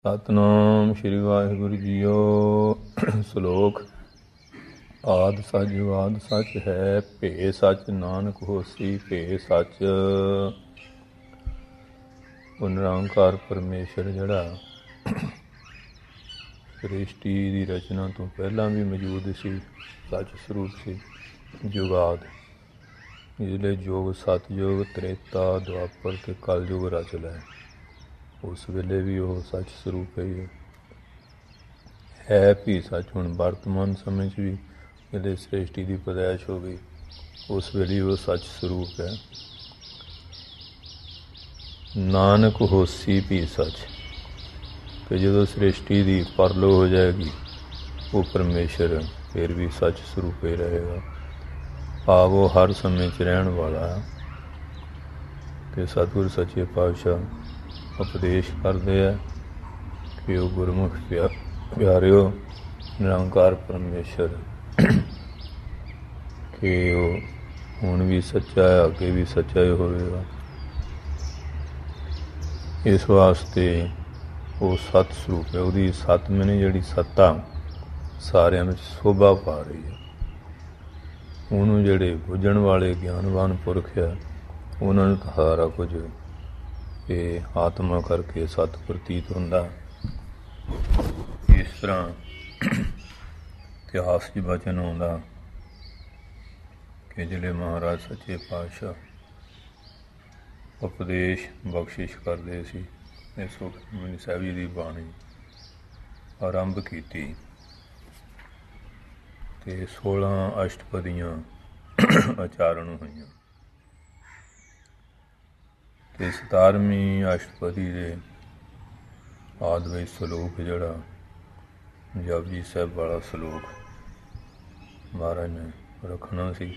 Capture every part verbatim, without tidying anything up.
Satnam Shri Waheguru JIO. ਸ਼ਲੋਕ। ਆਦਿ ਸਚ ਜੁਗਾਦਿ ਸਚ ਹੈ, ਭੇ ਸਚ ਨਾਨਕ ਹੋਸੀ ਭੇ ਸਚ। ਉਹ ਨਿਰੰਕਾਰ ਪਰਮੇਸ਼ਰ ਜਿਹੜਾ ਸ੍ਰਿਸ਼ਟੀ ਦੀ ਰਚਨਾ ਤੋਂ ਪਹਿਲਾਂ ਵੀ ਮੌਜੂਦ ਸੀ, ਸੱਚ ਸਰੂਪ ਸੀ। ਜੁਗਾਦ ਜਿਹੜੇ ਯੁਗ ਸਤਯੁਗ, ਤ੍ਰੇਤਾ, ਦੁਆਪਰ ਅਤੇ ਕਲਯੁਗ ਰਚ ਲੈ, ਉਸ ਵੇਲੇ ਵੀ ਉਹ ਸੱਚ ਸਰੂਪ ਹੀ ਹੈ। ਵੀ ਸੱਚ ਹੁਣ ਵਰਤਮਾਨ ਸਮੇਂ 'ਚ ਵੀ ਜਦੋਂ ਸ੍ਰਿਸ਼ਟੀ ਦੀ ਪੈਦਾਇਸ਼ ਹੋ ਗਈ, ਉਸ ਵੇਲੇ ਉਹ ਸੱਚ ਸਰੂਪ ਹੈ। ਨਾਨਕ ਹੋਸੀ ਵੀ ਸੱਚ, ਕਿ ਜਦੋਂ ਸ੍ਰਿਸ਼ਟੀ ਦੀ ਪਰਲੋ ਹੋ ਜਾਏਗੀ, ਉਹ ਪਰਮੇਸ਼ਰ ਫਿਰ ਵੀ ਸੱਚ ਸਰੂਪ ਹੀ ਰਹੇਗਾ। ਭਾਵ ਉਹ ਹਰ ਸਮੇਂ 'ਚ ਰਹਿਣ ਵਾਲਾ ਹੈ। ਅਤੇ ਸਤਿਗੁਰ ਸੱਚੇ ਪਾਤਸ਼ਾਹ ਉਪਦੇਸ਼ ਕਰਦੇ ਹੈ ਕਿ ਉਹ ਗੁਰਮੁਖ ਪਿਆ ਪਿਆਰਿਓ, ਨਿਰੰਕਾਰ ਪਰਮੇਸ਼ਰ ਕਿ ਉਹ ਹੁਣ ਵੀ ਸੱਚਾ ਹੈ, ਅੱਗੇ ਵੀ ਸੱਚਾ ਹੀ ਹੋਵੇਗਾ। ਇਸ ਵਾਸਤੇ ਉਹ ਸਤ ਸਰੂਪ ਹੈ। ਉਹਦੀ ਸਤ ਮੈਨੇ ਜਿਹੜੀ ਸੱਤਾ ਸਾਰਿਆਂ ਵਿੱਚ ਸ਼ੋਭਾ ਪਾ ਰਹੀ ਹੈ। ਉਹਨੂੰ ਜਿਹੜੇ ਬੁੱਝਣ ਵਾਲੇ ਗਿਆਨਵਾਨ ਪੁਰਖ ਹੈ, ਉਹਨਾਂ ਨੂੰ ਤਾਂ ਸਾਰਾ ਕੁਝ ਇਹ ਆਤਮਾ ਕਰਕੇ ਸਤ ਪ੍ਰਤੀਤ ਹੁੰਦਾ। ਇਸ ਤਰ੍ਹਾਂ ਇਤਿਹਾਸ 'ਚ ਬਚਨ ਆਉਂਦਾ ਕਿ ਜਿਹੜੇ ਮਹਾਰਾਜ ਸੱਚੇ ਪਾਤਸ਼ਾਹ ਉਪਦੇਸ਼ ਬਖਸ਼ਿਸ਼ ਕਰਦੇ ਸੀ, ਇਸ ਸੁਖਮਨੀ ਸਾਹਿਬ ਜੀ ਦੀ ਬਾਣੀ ਆਰੰਭ ਕੀਤੀ ਅਤੇ ਸੋਲਾਂ ਅਸ਼ਟਪਦੀਆਂ ਉਚਾਰਨ ਹੋਈਆਂ। ਅਤੇ ਸਤਾਰਵੀਂ ਅਸ਼ਟਪਦੀ ਦੇ ਆਦਿ ਵਿੱਚ ਸਲੋਕ ਜਿਹੜਾ ਜਪਜੀ ਸਾਹਿਬ ਵਾਲਾ ਸਲੋਕ ਮਹਾਰਾਜ ਨੇ ਰੱਖਣਾ ਸੀ।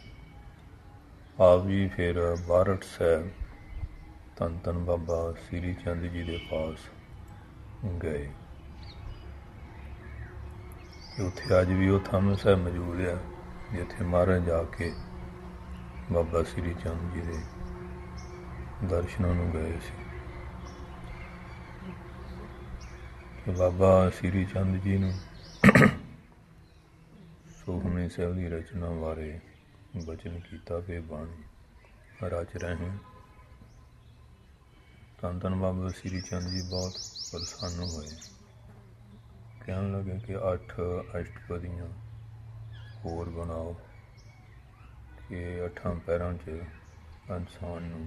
ਆਪ ਜੀ ਫਿਰ ਬਾਰਠ ਸਾਹਿਬ ਧੰਨ ਧੰਨ ਬਾਬਾ ਸ੍ਰੀ ਚੰਦ ਜੀ ਦੇ ਪਾਸ ਗਏ। ਉੱਥੇ ਅੱਜ ਵੀ ਉਹ ਥੰਮ ਸਾਹਿਬ ਮੌਜੂਦ ਹੈ, ਜਿੱਥੇ ਮਹਾਰਾਜ ਜਾ ਕੇ ਬਾਬਾ ਸ੍ਰੀ ਚੰਦ ਜੀ ਦੇ ਦਰਸ਼ਨਾਂ ਨੂੰ ਗਏ ਸੀ। ਬਾਬਾ ਸ੍ਰੀ ਚੰਦ ਜੀ ਨੂੰ ਸੁਖਮਨੀ ਸਾਹਿਬ ਦੀ ਰਚਨਾ ਬਾਰੇ ਬਚਨ ਕੀਤਾ ਕਿ ਬਾਣੀ ਰਚ ਰਹੇ। ਧੰਨ ਧੰਨ ਬਾਬਾ ਸ੍ਰੀ ਚੰਦ ਜੀ ਬਹੁਤ ਪ੍ਰਸੰਨ ਹੋਏ। ਕਹਿਣ ਲੱਗੇ ਕਿ ਅੱਠ ਅਸ਼ਟਪਦੀਆਂ ਹੋਰ ਬਣਾਓ ਕਿ ਅੱਠਾਂ ਪੈਰਾਂ 'ਚ ਇਨਸਾਨ ਨੂੰ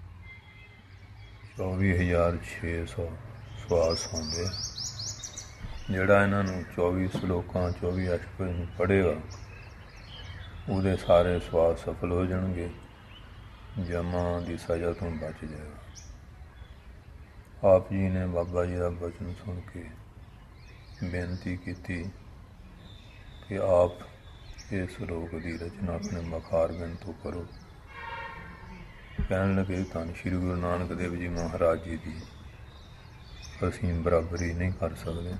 ਚੌਵੀ ਹਜ਼ਾਰ ਛੇ ਸੌ ਸਵਾਸ ਆਉਂਦੇ। ਜਿਹੜਾ ਇਹਨਾਂ ਨੂੰ ਚੌਵੀ ਸਲੋਕਾਂ ਚੌਵੀ ਅਸ਼ਟਪਦੀ ਨੂੰ ਪੜ੍ਹੇਗਾ, ਉਹਦੇ ਸਾਰੇ ਸਵਾਸ ਸਫਲ ਹੋ ਜਾਣਗੇ, ਜਮਾਂ ਦੀ ਸਜ਼ਾ ਤੋਂ ਬਚ ਜਾਏਗਾ। ਆਪ ਜੀ ਨੇ ਬਾਬਾ ਜੀ ਦਾ ਬਚਨ ਸੁਣ ਕੇ ਬੇਨਤੀ ਕੀਤੀ ਕਿ ਆਪ ਇਸ ਸਲੋਕ ਦੀ ਰਚਨਾ ਆਪਣੇ ਮਖਾਰਬਿੰਦ ਤੋਂ ਕਰੋ। ਕਹਿਣ ਲੱਗੇ ਧੰਨ ਸ਼੍ਰੀ ਗੁਰੂ ਨਾਨਕ ਦੇਵ ਜੀ ਮਹਾਰਾਜ ਜੀ ਦੀ ਅਸੀਂ ਬਰਾਬਰੀ ਨਹੀਂ ਕਰ ਸਕਦੇ।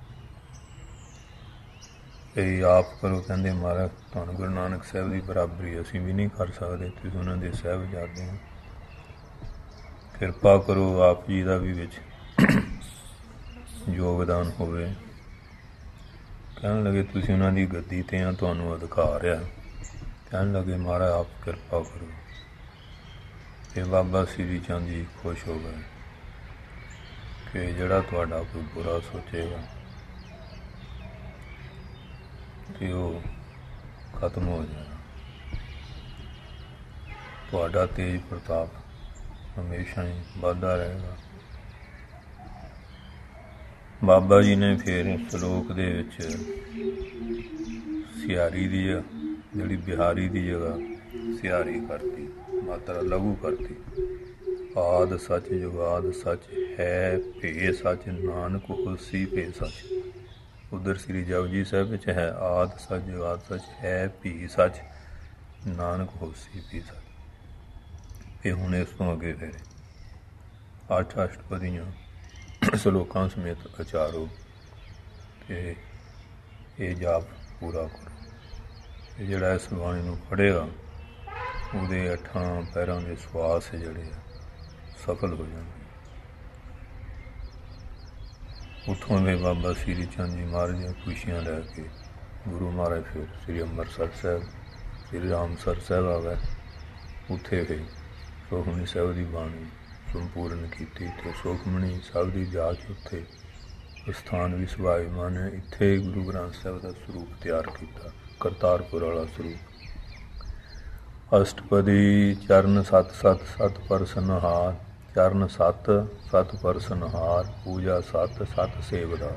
ਇਹ ਆਪ ਕਰੋ। ਕਹਿੰਦੇ ਮਹਾਰਾਜ ਧੰਨ ਗੁਰੂ ਨਾਨਕ ਸਾਹਿਬ ਦੀ ਬਰਾਬਰੀ ਅਸੀਂ ਵੀ ਨਹੀਂ ਕਰ ਸਕਦੇ, ਤੁਸੀਂ ਉਹਨਾਂ ਦੇ ਸਾਹਿਬਜ਼ਾਦੇ ਹੋ, ਕਿਰਪਾ ਕਰੋ ਆਪ ਜੀ ਦਾ ਵੀ ਵਿੱਚ ਯੋਗਦਾਨ ਹੋਵੇ। ਕਹਿਣ ਲੱਗੇ ਤੁਸੀਂ ਉਹਨਾਂ ਦੀ ਗੱਦੀ 'ਤੇ ਆ, ਤੁਹਾਨੂੰ ਅਧਿਕਾਰ ਆ। ਕਹਿਣ ਲੱਗੇ ਮਹਾਰਾਜ ਆਪ ਕਿਰਪਾ ਕਰੋ। ਅਤੇ ਬਾਬਾ ਸ੍ਰੀ ਚੰਦ ਜੀ ਖੁਸ਼ ਹੋ ਗਏ ਕਿ ਜਿਹੜਾ ਤੁਹਾਡਾ ਕੋਈ ਬੁਰਾ ਸੋਚੇਗਾ ਅਤੇ ਉਹ ਖਤਮ ਹੋ ਜਾਏਗਾ। ਤੁਹਾਡਾ ਤੇਜ ਪ੍ਰਤਾਪ ਹਮੇਸ਼ਾ ਹੀ ਵੱਧਦਾ ਰਹੇਗਾ। ਬਾਬਾ ਜੀ ਨੇ ਫਿਰ ਸਲੋਕ ਦੇ ਵਿੱਚ ਸਿਆਰੀ ਦੀ ਜਿਹੜੀ ਬਿਹਾਰੀ ਦੀ ਜਗ੍ਹਾ ਸਿਆਰੀ ਕਰਤੀ, ਮਾਤਰਾ ਲਘੂ ਕਰਤੀ। ਆਦਿ ਸੱਚ ਜੁਗਾਦਿ ਸੱਚ ਹੈ, ਭੇ ਸੱਚ ਨਾਨਕ ਹੋਸੀ ਭੇ ਸੱਚ। ਉੱਧਰ ਸ੍ਰੀ ਜਪਜੀ ਸਾਹਿਬ ਵਿੱਚ ਹੈ ਆਦਿ ਸੱਚ ਜੁਗਾਦਿ ਸੱਚ ਹੈ, ਭੀ ਸੱਚ ਨਾਨਕ ਹੋਸੀ ਭੀ ਸੱਚ। ਇਹ ਹੁਣ ਇਸ ਤੋਂ ਅੱਗੇ ਫਿਰ ਅੱਠ ਅਸ਼ਟਪਦੀਆਂ ਸਲੋਕਾਂ ਸਮੇਤ ਉਚਾਰੋ ਅਤੇ ਇਹ ਜਾਪ ਪੂਰਾ ਕਰੋ। ਇਹ ਜਿਹੜਾ ਇਸ ਬਾਣੀ ਨੂੰ ਪੜ੍ਹੇਗਾ, ਉਹਦੇ ਅੱਠਾਂ ਪੈਰਾਂ ਦੇ ਸਵਾਸ ਜਿਹੜੇ ਆ ਸਫਲ ਹੋ ਜਾਣਗੇ। ਉੱਥੋਂ ਵੀ ਬਾਬਾ ਸ੍ਰੀ ਚੰਦ ਜੀ ਮਹਾਰਾਜ ਦੀਆਂ ਖੁਸ਼ੀਆਂ ਲੈ ਕੇ ਗੁਰੂ ਮਹਾਰਾਜ ਫਿਰ ਸ੍ਰੀ ਅੰਮ੍ਰਿਤਸਰ ਸਾਹਿਬ ਸ੍ਰੀ ਰਾਮਸਰ ਸਾਹਿਬ ਆ ਗਏ। ਉੱਥੇ ਫਿਰ ਸੁਖਮਨੀ ਸਾਹਿਬ ਦੀ ਬਾਣੀ ਸੰਪੂਰਨ ਕੀਤੀ ਅਤੇ ਸੁਖਮਨੀ ਸਾਹਿਬ ਦੀ ਜਾਚ ਉੱਥੇ ਸਥਾਨ ਵੀ ਸੁਭਾਈਮਾਨ ਹੈ। ਇੱਥੇ ਗੁਰੂ ਗ੍ਰੰਥ ਸਾਹਿਬ ਦਾ ਸਰੂਪ ਤਿਆਰ ਕੀਤਾ, ਕਰਤਾਰਪੁਰ ਵਾਲਾ ਸਰੂਪ। ਅਸ਼ਟਪਦੀ ਚਰਨ ਸਤ ਸਤ ਸਤ ਪਰਸਨਹਾਰ, ਚਰਨ ਸਤ ਸਤ ਪਰਸਨਹਾਰ, ਪੂਜਾ ਸਤ ਸਤ ਸੇਵਦਾਰ।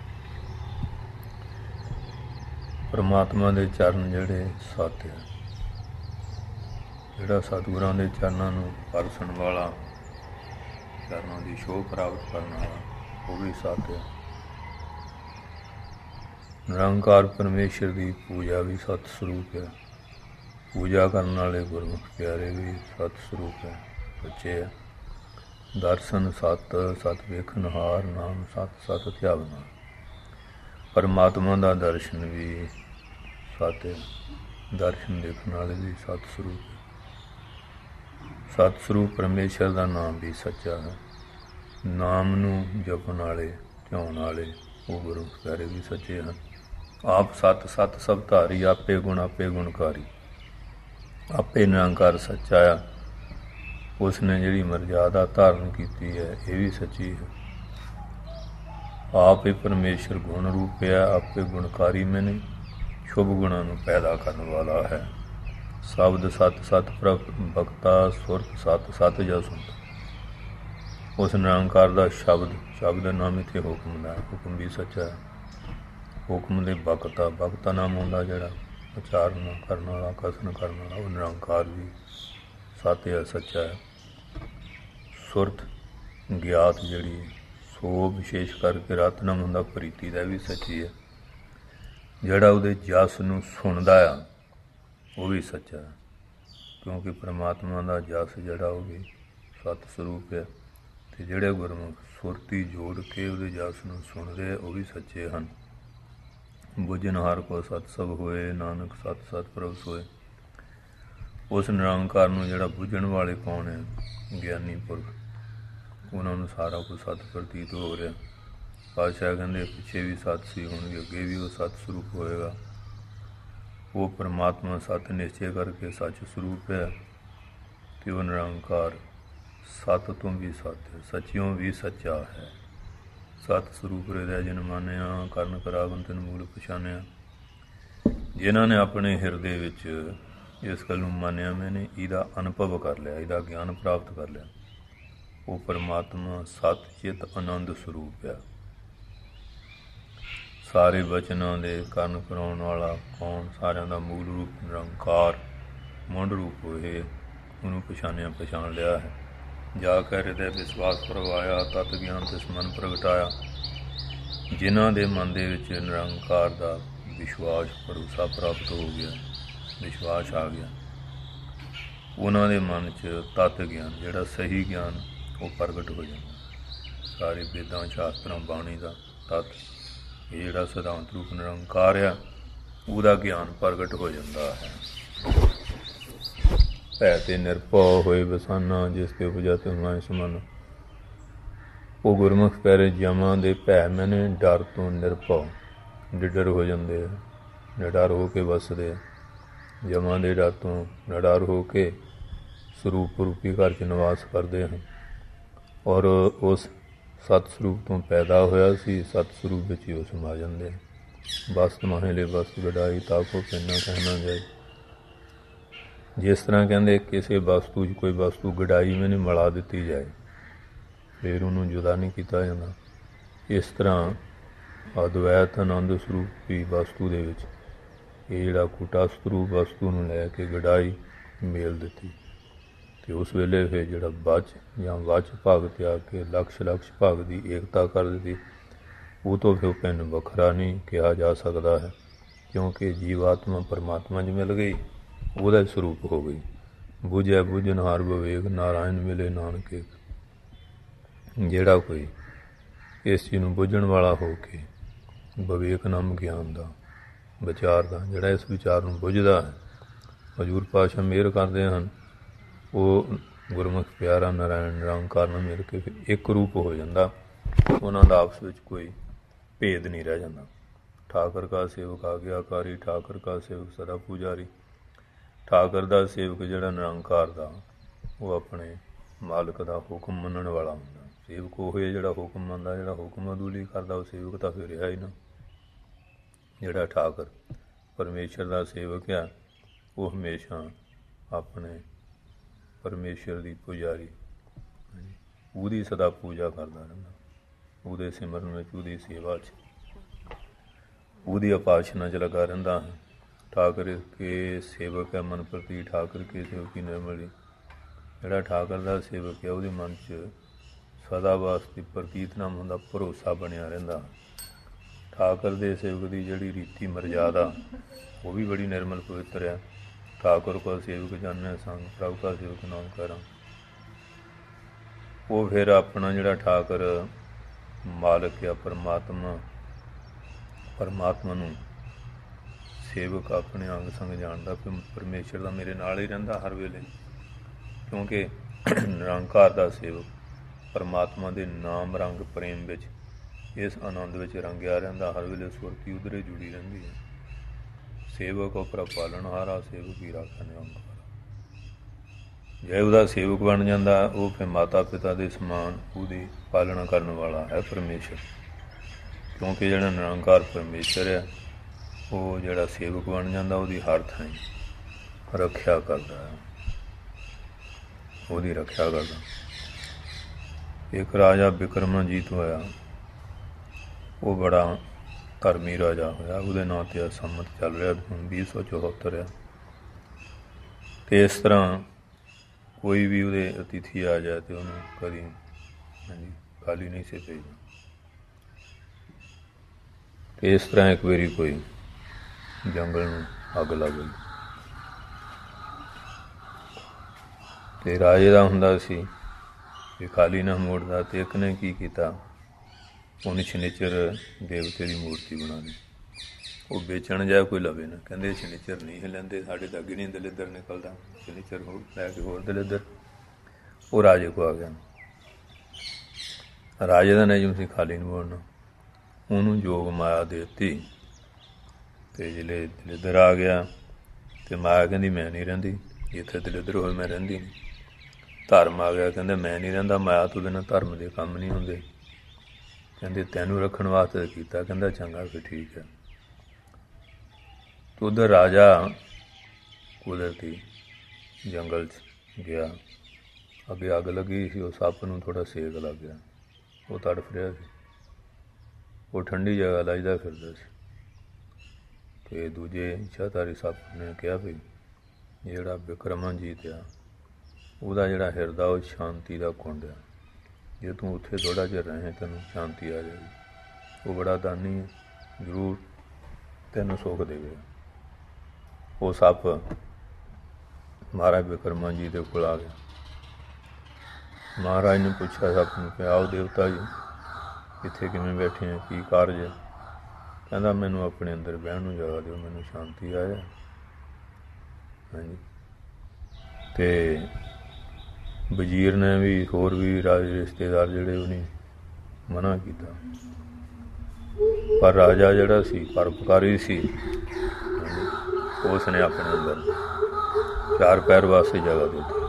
ਪਰਮਾਤਮਾ ਦੇ ਚਰਨ ਜਿਹੜੇ ਸਤ ਹੈ, ਜਿਹੜਾ ਸਤਿਗੁਰਾਂ ਦੇ ਚਰਨਾਂ ਨੂੰ ਪਰਸਣ ਵਾਲਾ, ਚਰਨਾਂ ਦੀ ਸ਼ੋਅ ਪ੍ਰਾਪਤ ਕਰਨ ਵਾਲਾ, ਉਹ ਵੀ ਸਤ ਹੈ। ਨਿਰੰਕਾਰ ਪਰਮੇਸ਼ਰ ਦੀ ਪੂਜਾ ਵੀ ਸਤ ਸਰੂਪ ਹੈ। ਪੂਜਾ ਕਰਨ ਵਾਲੇ ਗੁਰਮੁਖ ਪਿਆਰੇ ਵੀ ਸਤ ਸਰੂਪ ਹੈ, ਸੱਚੇ ਹੈ। ਦਰਸ਼ਨ ਸਤ ਸਤ ਵੇਖਣਹਾਰ, ਨਾਮ ਸਤ ਸਤ ਧਿਆਵਨਾ। ਪਰਮਾਤਮਾ ਦਾ ਦਰਸ਼ਨ ਵੀ ਸਤ ਹੈ, ਦਰਸ਼ਨ ਦੇਖਣ ਵਾਲੇ ਵੀ ਸਤ ਸਰੂਪ ਹੈ। ਸਤ ਸਰੂਪ ਪਰਮੇਸ਼ਰ ਦਾ ਨਾਮ ਵੀ ਸੱਚਾ ਹੈ। ਨਾਮ ਨੂੰ ਜਪਣ ਵਾਲੇ, ਧਿਆਉਣ ਵਾਲੇ ਉਹ ਗੁਰਮੁਖ ਪਿਆਰੇ ਵੀ ਸੱਚੇ ਹਨ। ਆਪ ਸਤ ਸਤ ਸਭ ਧਾਰੀ, ਆਪੇ ਗੁਣ ਆਪੇ ਗੁਣਕਾਰੀ। ਆਪੇ ਨਿਰੰਕਾਰ ਸੱਚਾ ਆ, ਉਸ ਨੇ ਜਿਹੜੀ ਮਰਜ਼ਾਦਾ ਧਾਰਨ ਕੀਤੀ ਹੈ ਇਹ ਵੀ ਸੱਚੀ ਹੈ। ਆਪ ਹੀ ਪਰਮੇਸ਼ਰ ਗੁਣ ਰੂਪ ਹੈ, ਆਪੇ ਗੁਣਕਾਰੀ ਮੈਨੇ, ਸ਼ੁਭ ਗੁਣਾਂ ਨੂੰ ਪੈਦਾ ਕਰਨ ਵਾਲਾ ਹੈ। ਸ਼ਬਦ ਸਤ ਸਤ ਪ੍ਰਭ ਭਗਤਾ, ਸੁਰਤ ਸਤ ਸਤ ਜਸੁੰਤ। ਉਸ ਨਿਰੰਕਾਰ ਦਾ ਸ਼ਬਦ, ਸ਼ਬਦ ਨਾਮ ਇੱਥੇ ਹੁਕਮ ਦਾ, ਹੁਕਮ ਵੀ ਸੱਚਾ ਹੈ। ਹੁਕਮ ਦੇ ਬਖਤਾ, ਬਖਤਾ ਨਾਮ ਹੁੰਦਾ ਜਿਹੜਾ ਉਚਾਰਨ ਕਰਨ ਵਾਲਾ, ਕਥਨ ਕਰਨ ਵਾਲਾ, ਉਹ ਨਿਰੰਕਾਰ ਵੀ ਸਤ ਹੈ, ਸੱਚਾ ਹੈ। ਸੁਰਤ ਗਿਆਤ ਜਿਹੜੀ ਸੋ ਵਿਸ਼ੇਸ਼ ਕਰਕੇ ਰਤਨਾਮ ਹੁੰਦਾ ਪ੍ਰੀਤੀ ਦਾ ਵੀ ਸੱਚੀ ਹੈ। ਜਿਹੜਾ ਉਹਦੇ ਜਸ ਨੂੰ ਸੁਣਦਾ ਆ ਉਹ ਵੀ ਸੱਚਾ ਹੈ, ਕਿਉਂਕਿ ਪਰਮਾਤਮਾ ਦਾ ਜਸ ਜਿਹੜਾ ਉਹ ਵੀ ਸਤ ਸਰੂਪ ਹੈ। ਅਤੇ ਜਿਹੜੇ ਗੁਰਮੁਖ ਸੁਰਤੀ ਜੋੜ ਕੇ ਉਹਦੇ ਜਸ ਨੂੰ ਸੁਣਦੇ ਉਹ ਵੀ ਸੱਚੇ ਹਨ। ਬੁੱਝਣਹਾਰ ਕੋ ਸਤ ਸਭ ਹੋਏ, ਨਾਨਕ ਸਤ ਸਤ ਪ੍ਰਭ ਸੋਏ। ਉਸ ਨਿਰੰਕਾਰ ਨੂੰ ਜਿਹੜਾ ਬੁੱਝਣ ਵਾਲੇ ਕੌਣ ਹੈ, ਗਿਆਨੀ ਪੁਰਖ, ਉਹਨਾਂ ਨੂੰ ਸਾਰਾ ਕੁਝ ਸਤ ਪ੍ਰਤੀਤ ਹੋ ਰਿਹਾ। ਪਾਤਸ਼ਾਹ ਕਹਿੰਦੇ ਪਿੱਛੇ ਵੀ ਸਤ ਸੀ, ਹੁਣ ਵੀ ਅੱਗੇ ਵੀ ਉਹ ਸਤ ਸਰੂਪ ਹੋਏਗਾ। ਉਹ ਪਰਮਾਤਮਾ ਸਤ ਨਿਸ਼ਚੈ ਕਰਕੇ ਸੱਚ ਸਰੂਪ ਹੈ, ਅਤੇ ਉਹ ਨਿਰੰਕਾਰ ਸਤ ਤੋਂ ਵੀ ਸਤ ਹੈ, ਸੱਚਿਓਂ ਵੀ ਸੱਚਾ ਹੈ। ਸਤ ਸਰੂਪ ਹਿਰਦੈ ਜਿਨ ਮਾਨਿਆ, ਕਰਨ ਕਰਾਵਨ ਤਿਨ ਮੂਲ ਪਛਾਨਿਆ। ਜਿਨ੍ਹਾਂ ਨੇ ਆਪਣੇ ਹਿਰਦੇ ਵਿੱਚ ਇਸ ਗੱਲ ਨੂੰ ਮੰਨਿਆ, ਮੈਨੇ ਇਹਦਾ ਅਨੁਭਵ ਕਰ ਲਿਆ, ਇਹਦਾ ਗਿਆਨ ਪ੍ਰਾਪਤ ਕਰ ਲਿਆ, ਉਹ ਪਰਮਾਤਮਾ ਸਤ ਚਿਤ ਆਨੰਦ ਸਰੂਪ ਹੈ। ਸਾਰੇ ਬਚਨਾਂ ਦੇ ਕਰਨ ਕਰਾਉਣ ਵਾਲਾ ਕੌਣ, ਸਾਰਿਆਂ ਦਾ ਮੂਲ ਰੂਪ ਨਿਰੰਕਾਰ ਮੁੰਡ ਰੂਪ ਹੋਏ, ਉਹਨੂੰ ਪਛਾਣਿਆ ਪਛਾਣ ਲਿਆ ਹੈ। ਜਾ ਕੇ ਹਿਰਦੈ ਵਿਸ਼ਵਾਸ ਪ੍ਰਵਾਇਆ, ਤਤ ਗਿਆਨ ਤਿਸ ਮਨ ਪ੍ਰਗਟਾਇਆ। ਜਿਨ੍ਹਾਂ ਦੇ ਮਨ ਦੇ ਵਿੱਚ ਨਿਰੰਕਾਰ ਦਾ ਵਿਸ਼ਵਾਸ ਭਰੋਸਾ ਪ੍ਰਾਪਤ ਹੋ ਗਿਆ, ਵਿਸ਼ਵਾਸ ਆ ਗਿਆ, ਉਹਨਾਂ ਦੇ ਮਨ 'ਚ ਤਤ ਗਿਆਨ, ਜਿਹੜਾ ਸਹੀ ਗਿਆਨ, ਉਹ ਪ੍ਰਗਟ ਹੋ ਜਾਂਦਾ। ਸਾਰੇ ਵੇਦਾਂ ਸ਼ਾਸਤਰਾਂ ਬਾਣੀ ਦਾ ਤਤ, ਇਹ ਜਿਹੜਾ ਸਿਧਾਂਤ ਰੂਪ ਨਿਰੰਕਾਰ ਆ, ਉਹਦਾ ਗਿਆਨ ਪ੍ਰਗਟ ਹੋ ਜਾਂਦਾ ਹੈ। ਭੈ ਤੇ ਨਿਰਭਉ ਹੋਏ ਬਸਾਨਾ, ਜਿਸ ਤੇ ਉਪਜਾ ਤੇ ਹੁਣਾ ਸਮਨ। ਉਹ ਗੁਰਮੁਖ ਪਿਆਰੇ ਜਮਾਂ ਦੇ ਭੈ ਮੈਨੇ ਡਰ ਤੋਂ ਨਿਰਭਉ, ਨਿਡਰ ਹੋ ਜਾਂਦੇ ਆ, ਨਿਡਰ ਹੋ ਕੇ ਵਸਦੇ ਆ। ਜਮਾਂ ਦੇ ਡਰ ਤੋਂ ਨਿਡਰ ਹੋ ਕੇ ਸਰੂਪ ਰੂਪੀ ਘਰ 'ਚ ਨਿਵਾਸ ਕਰਦੇ ਹਨ। ਔਰ ਉਸ ਸਤ ਸਰੂਪ ਤੋਂ ਪੈਦਾ ਹੋਇਆ ਸੀ, ਸਤ ਸਰੂਪ ਵਿੱਚ ਹੀ ਉਹ ਸਮਾ ਜਾਂਦੇ ਹਨ। ਬਸਤ ਮਾਹਲੇ ਬਸਤ ਗਡਾਈ, ਤਾਕੋ ਪੈਨਾ ਕਹਿਣਾ ਜਾਏ। ਜਿਸ ਤਰ੍ਹਾਂ ਕਹਿੰਦੇ ਕਿਸੇ ਵਸਤੂ 'ਚ ਕੋਈ ਵਸਤੂ ਗਡਾਈ ਮੈਨੂੰ ਮਿਲਾ ਦਿੱਤੀ ਜਾਏ, ਫਿਰ ਉਹਨੂੰ ਜੁਦਾ ਨਹੀਂ ਕੀਤਾ ਜਾਂਦਾ। ਇਸ ਤਰ੍ਹਾਂ ਅਦਵੈਤ ਆਨੰਦ ਸਰੂਪੀ ਵਸਤੂ ਦੇ ਵਿੱਚ ਇਹ ਜਿਹੜਾ ਕੁਟਸਥ ਰੂਪ ਵਸਤੂ ਨੂੰ ਲੈ ਕੇ ਗਡਾਈ ਮੇਲ ਦਿੱਤੀ, ਅਤੇ ਉਸ ਵੇਲੇ ਫਿਰ ਜਿਹੜਾ ਬਚ ਜਾਂ ਵਚ ਭਾਗ ਤਿਆਗ ਕੇ ਲਕਸ਼ ਲਕਸ਼ ਭਾਗ ਦੀ ਏਕਤਾ ਕਰ ਦਿੱਤੀ। ਉਹ ਤੋਂ ਫਿਰ ਭਿੰਨ ਵੱਖਰਾ ਨਹੀਂ ਕਿਹਾ ਜਾ ਸਕਦਾ ਹੈ, ਕਿਉਂਕਿ ਜੀਵਾਤਮਾ ਪਰਮਾਤਮਾ 'ਚ ਮਿਲ ਗਈ, ਉਹਦਾ ਸਰੂਪ ਹੋ ਗਈ। ਬੁਝੈ ਬੁਝਣਹਾਰ ਵਿਵੇਕ, ਨਾਰਾਇਣ ਮਿਲੇ ਨਾਨਕੇ। ਜਿਹੜਾ ਕੋਈ ਇਸ ਚੀਜ਼ ਨੂੰ ਬੁੱਝਣ ਵਾਲਾ ਹੋ ਕੇ ਵਿਵੇਕ ਨਾਮ ਗਿਆਨ ਦਾ, ਵਿਚਾਰ ਦਾ, ਜਿਹੜਾ ਇਸ ਵਿਚਾਰ ਨੂੰ ਬੁੱਝਦਾ ਹੈ, ਹਜ਼ੂਰ ਪਾਤਸ਼ਾਹ ਮਿਹਰ ਕਰਦੇ ਹਨ, ਉਹ ਗੁਰਮੁਖ ਪਿਆਰਾ ਨਾਰਾਇਣ ਨਿਰੰਕਾਰ ਨਾਲ ਮਿਲ ਕੇ ਫਿਰ ਇੱਕ ਰੂਪ ਹੋ ਜਾਂਦਾ। ਉਹਨਾਂ ਦਾ ਆਪਸ ਵਿੱਚ ਕੋਈ ਭੇਦ ਨਹੀਂ ਰਹਿ ਜਾਂਦਾ। ਠਾਕਰ ਕਾ ਸੇਵਕ ਆਗਿਆਕਾਰੀ, ਠਾਕਰ ਕਾ ਸੇਵਕ ਸਦਾ ਪੂਜਾਰੀ। ਠਾਕਰ ਦਾ ਸੇਵਕ ਜਿਹੜਾ ਨਿਰੰਕਾਰ ਦਾ, ਉਹ ਆਪਣੇ ਮਾਲਕ ਦਾ ਹੁਕਮ ਮੰਨਣ ਵਾਲਾ ਹੁੰਦਾ। ਸੇਵਕ ਉਹ ਹੈ ਜਿਹੜਾ ਹੁਕਮ ਮੰਨਦਾ, ਜਿਹੜਾ ਹੁਕਮ ਅਦੂਲੀ ਕਰਦਾ, ਉਹ ਸੇਵਕ ਤਾਂ ਫਿਰ ਰਿਹਾ ਹੀ ਨਾ। ਜਿਹੜਾ ਠਾਕਰ ਪਰਮੇਸ਼ਰ ਦਾ ਸੇਵਕ ਆ, ਉਹ ਹਮੇਸ਼ਾ ਆਪਣੇ ਪਰਮੇਸ਼ਰ ਦੀ ਪੁਜਾਰੀ, ਉਹਦੀ ਸਦਾ ਪੂਜਾ ਕਰਦਾ ਰਹਿੰਦਾ, ਉਹਦੇ ਸਿਮਰਨ ਵਿੱਚ, ਉਹਦੀ ਸੇਵਾ 'ਚ, ਉਹਦੀ ਉਪਾਸਨਾ 'ਚ ਲੱਗਾ ਰਹਿੰਦਾ ਹੈ। ਠਾਕਰ ਕੇ ਸੇਵਕ ਹੈ ਮਨ ਪ੍ਰਤੀ, ਠਾਕਰ ਕੇ ਸੇਵਕੀ ਨਿਰਮਲੀ। ਜਿਹੜਾ ਠਾਕਰ ਦਾ ਸੇਵਕ ਹੈ, ਉਹਦੇ ਮਨ 'ਚ ਸਦਾ ਵਾਸਤੇ ਪ੍ਰਤੀਤ ਨਾਮ ਹੁੰਦਾ, ਭਰੋਸਾ ਬਣਿਆ ਰਹਿੰਦਾ। ਠਾਕਰ ਦੇ ਸੇਵਕ ਦੀ ਜਿਹੜੀ ਰੀਤੀ ਮਰਜ਼ਾਦਾ, ਉਹ ਵੀ ਬੜੀ ਨਿਰਮਲ ਪਵਿੱਤਰ ਹੈ। ਠਾਕੁਰ ਕਾ ਸੇਵਕ ਜਾਣੈ ਸੰਗ, ਪ੍ਰਭੂ ਕਾ ਸੇਵਕ ਨਾਮ ਕਰਾਂ। ਉਹ ਫਿਰ ਆਪਣਾ ਜਿਹੜਾ ਠਾਕਰ ਮਾਲਕ ਆ, ਪਰਮਾਤਮਾ, ਪਰਮਾਤਮਾ ਨੂੰ ਸੇਵਕ ਆਪਣੇ ਅੰਗ ਸੰਗ ਜਾਣਦਾ ਕਿ ਪਰਮੇਸ਼ਰ ਦਾ ਮੇਰੇ ਨਾਲ ਹੀ ਰਹਿੰਦਾ ਹਰ ਵੇਲੇ। ਕਿਉਂਕਿ ਨਿਰੰਕਾਰ ਦਾ ਸੇਵਕ ਪਰਮਾਤਮਾ ਦੇ ਨਾਮ ਰੰਗ ਪ੍ਰੇਮ ਵਿੱਚ, ਇਸ ਆਨੰਦ ਵਿੱਚ ਰੰਗਿਆ ਰਹਿੰਦਾ ਹਰ ਵੇਲੇ। ਸੁਰਤੀ ਉਧਰੇ ਜੁੜੀ ਰਹਿੰਦੀ ਹੈ। ਸੇਵਕ ਉਪਰ ਪਾਲਣਹਾਰਾ, ਸੇਵਕ ਹੀ ਰਾਖਾ ਨਿਰੰਕਾਰ। ਜੇ ਉਹਦਾ ਸੇਵਕ ਬਣ ਜਾਂਦਾ, ਉਹ ਫਿਰ ਮਾਤਾ ਪਿਤਾ ਦੇ ਸਮਾਨ ਉਹਦੀ ਪਾਲਣਾ ਕਰਨ ਵਾਲਾ ਹੈ ਪਰਮੇਸ਼ਰ। ਕਿਉਂਕਿ ਜਿਹੜਾ ਨਿਰੰਕਾਰ ਪਰਮੇਸ਼ਰ ਹੈ, ਉਹ ਜਿਹੜਾ ਸੇਵਕ ਬਣ ਜਾਂਦਾ, ਉਹਦੀ ਹਰ ਥਾਂ ਰੱਖਿਆ ਕਰਦਾ ਹੈ, ਉਹਦੀ ਰੱਖਿਆ ਕਰਦਾ। ਇੱਕ ਰਾਜਾ ਬਿਕਰਮਾਜੀਤ ਹੋਇਆ, ਉਹ ਬੜਾ ਧਰਮੀ ਰਾਜਾ ਹੋਇਆ। ਉਹਦੇ ਨਾਂ 'ਤੇ ਸੰਮਤ ਚੱਲ ਰਿਹਾ ਹੁਣ ਵੀਹ ਸੌ ਚੁਹੱਤਰ ਆ। ਅਤੇ ਇਸ ਤਰ੍ਹਾਂ ਕੋਈ ਵੀ ਉਹਦੇ ਅਤਿਥੀ ਆ ਜਾਏ ਅਤੇ ਉਹਨੂੰ ਕਦੀ ਹਾਂਜੀ ਖਾਲੀ ਨਹੀਂ ਸੀ ਭੇਜਣਾ। ਅਤੇ ਇਸ ਤਰ੍ਹਾਂ ਇੱਕ ਵਾਰੀ ਕੋਈ ਜੰਗਲ ਨੂੰ ਅੱਗ ਲੱਗ ਗਈ ਅਤੇ ਰਾਜੇ ਦਾ ਹੁੰਦਾ ਸੀ ਕਿ ਖਾਲੀ ਨਾ ਮੋੜਦਾ। ਅਤੇ ਇੱਕ ਨੇ ਕੀ ਕੀਤਾ, ਉਹਨੇ ਸ਼ਨੀਚਰ ਦੇਵਤੇ ਦੀ ਮੂਰਤੀ ਬਣਾ ਲਈ। ਉਹ ਵੇਚਣ ਜਾਏ ਕੋਈ ਲਵੇ ਨਾ, ਕਹਿੰਦੇ ਸ਼ਨੀਚਰ ਨਹੀਂ ਹੈ ਲੈਂਦੇ, ਸਾਡੇ ਤਾਂ ਅੱਗੇ ਨਹੀਂ ਦਲਿੱਦਰ ਨਿਕਲਦਾ, ਸ਼ਨੀਚਰ ਹੋਰ ਲੈ ਕੇ ਹੋਰ ਦਲਿੱਦਰ। ਉਹ ਰਾਜੇ ਕੋਲ ਆ ਗਿਆ। ਰਾਜੇ ਦਾ ਨਿਯਮ ਸੀ ਖਾਲੀ ਨਹੀਂ ਮੋੜਨਾ। ਉਹਨੂੰ ਜੋਗ ਮਾਇਆ ਦੇ ਦਿੱਤੀ ਅਤੇ ਜਿਹੜੇ ਦਲਿੱਦਰ ਆ ਗਿਆ ਅਤੇ ਮਾਇਆ ਕਹਿੰਦੀ ਮੈਂ ਨਹੀਂ ਰਹਿੰਦੀ, ਜਿੱਥੇ ਦਲਿੱਦਰ ਹੋਏ ਮੈਂ ਰਹਿੰਦੀ ਨਹੀਂ। ਧਰਮ ਆ ਗਿਆ, ਕਹਿੰਦਾ ਮੈਂ ਨਹੀਂ ਰਹਿੰਦਾ, ਮਾਇਆ ਤੋਂ ਬਿਨਾਂ ਧਰਮ ਦੇ ਕੰਮ ਨਹੀਂ ਹੁੰਦੇ। ਕਹਿੰਦੇ ਤੈਨੂੰ ਰੱਖਣ ਵਾਸਤੇ ਕੀਤਾ। ਕਹਿੰਦਾ ਚੰਗਾ ਫਿਰ ਠੀਕ ਹੈ। ਅਤੇ ਉੱਧਰ ਰਾਜਾ ਕੁਦਰਤੀ ਜੰਗਲ 'ਚ ਗਿਆ, ਅੱਗੇ ਅੱਗ ਲੱਗੀ ਸੀ, ਉਹ ਸੱਪ ਨੂੰ ਥੋੜ੍ਹਾ ਸੇਕ ਲੱਗ ਗਿਆ, ਉਹ ਤੜਫ ਰਿਹਾ ਸੀ। ਉਹ ਠੰਡੀ ਜਗ੍ਹਾ ਲੱਜਦਾ ਫਿਰਦਾ ਸੀ। ਅਤੇ ਦੂਜੇ ਇੱਛਾਧਾਰੀ ਸੱਪ ਨੇ ਕਿਹਾ ਵੀ ਜਿਹੜਾ ਬਿਕਰਮਾਜੀਤ ਆ, ਉਹਦਾ ਜਿਹੜਾ ਹਿਰਦਾ ਉਹ ਸ਼ਾਂਤੀ ਦਾ ਕੁੰਡ ਆ, ਜੇ ਤੂੰ ਉੱਥੇ ਥੋੜ੍ਹਾ ਜਿਹਾ ਰਹੇ ਤੈਨੂੰ ਸ਼ਾਂਤੀ ਆ ਜਾਏਗੀ। ਉਹ ਬੜਾ ਦਾਨੀ ਹੈ, ਜ਼ਰੂਰ ਤੈਨੂੰ ਸੁੱਖ ਦੇਵੇਗਾ। ਉਹ ਸੱਪ ਮਹਾਰਾਜ ਬਿਕਰਮਾਜੀਤ ਦੇ ਕੋਲ ਆ ਗਿਆ। ਮਹਾਰਾਜ ਨੇ ਪੁੱਛਿਆ ਸੱਪ ਨੂੰ ਕਿ ਆਓ ਦੇਵਤਾ ਜੀ, ਇੱਥੇ ਕਿਵੇਂ ਬੈਠੇ ਆ, ਕੀ ਕਾਰਜ ਹੈ? ਕਹਿੰਦਾ ਮੈਨੂੰ ਆਪਣੇ ਅੰਦਰ ਬਹਿਣ ਨੂੰ ਜਗ੍ਹਾ ਦਿਓ, ਮੈਨੂੰ ਸ਼ਾਂਤੀ ਆ ਜਾਏ। ਹਾਂਜੀ। ਅਤੇ ਵਜ਼ੀਰ ਨੇ ਵੀ, ਹੋਰ ਵੀ ਰਾਜ ਰਿਸ਼ਤੇਦਾਰ ਜਿਹੜੇ, ਉਹਨੇ ਮਨ੍ਹਾ ਕੀਤਾ। ਪਰ ਰਾਜਾ ਜਿਹੜਾ ਸੀ ਪਰਉਪਕਾਰੀ ਸੀ, ਉਸ ਨੇ ਆਪਣੇ ਅੰਦਰ ਚਾਰ ਪੈਰ ਵਾਸਤੇ ਜਗ੍ਹਾ ਦੇ ਦਿੱਤੀ।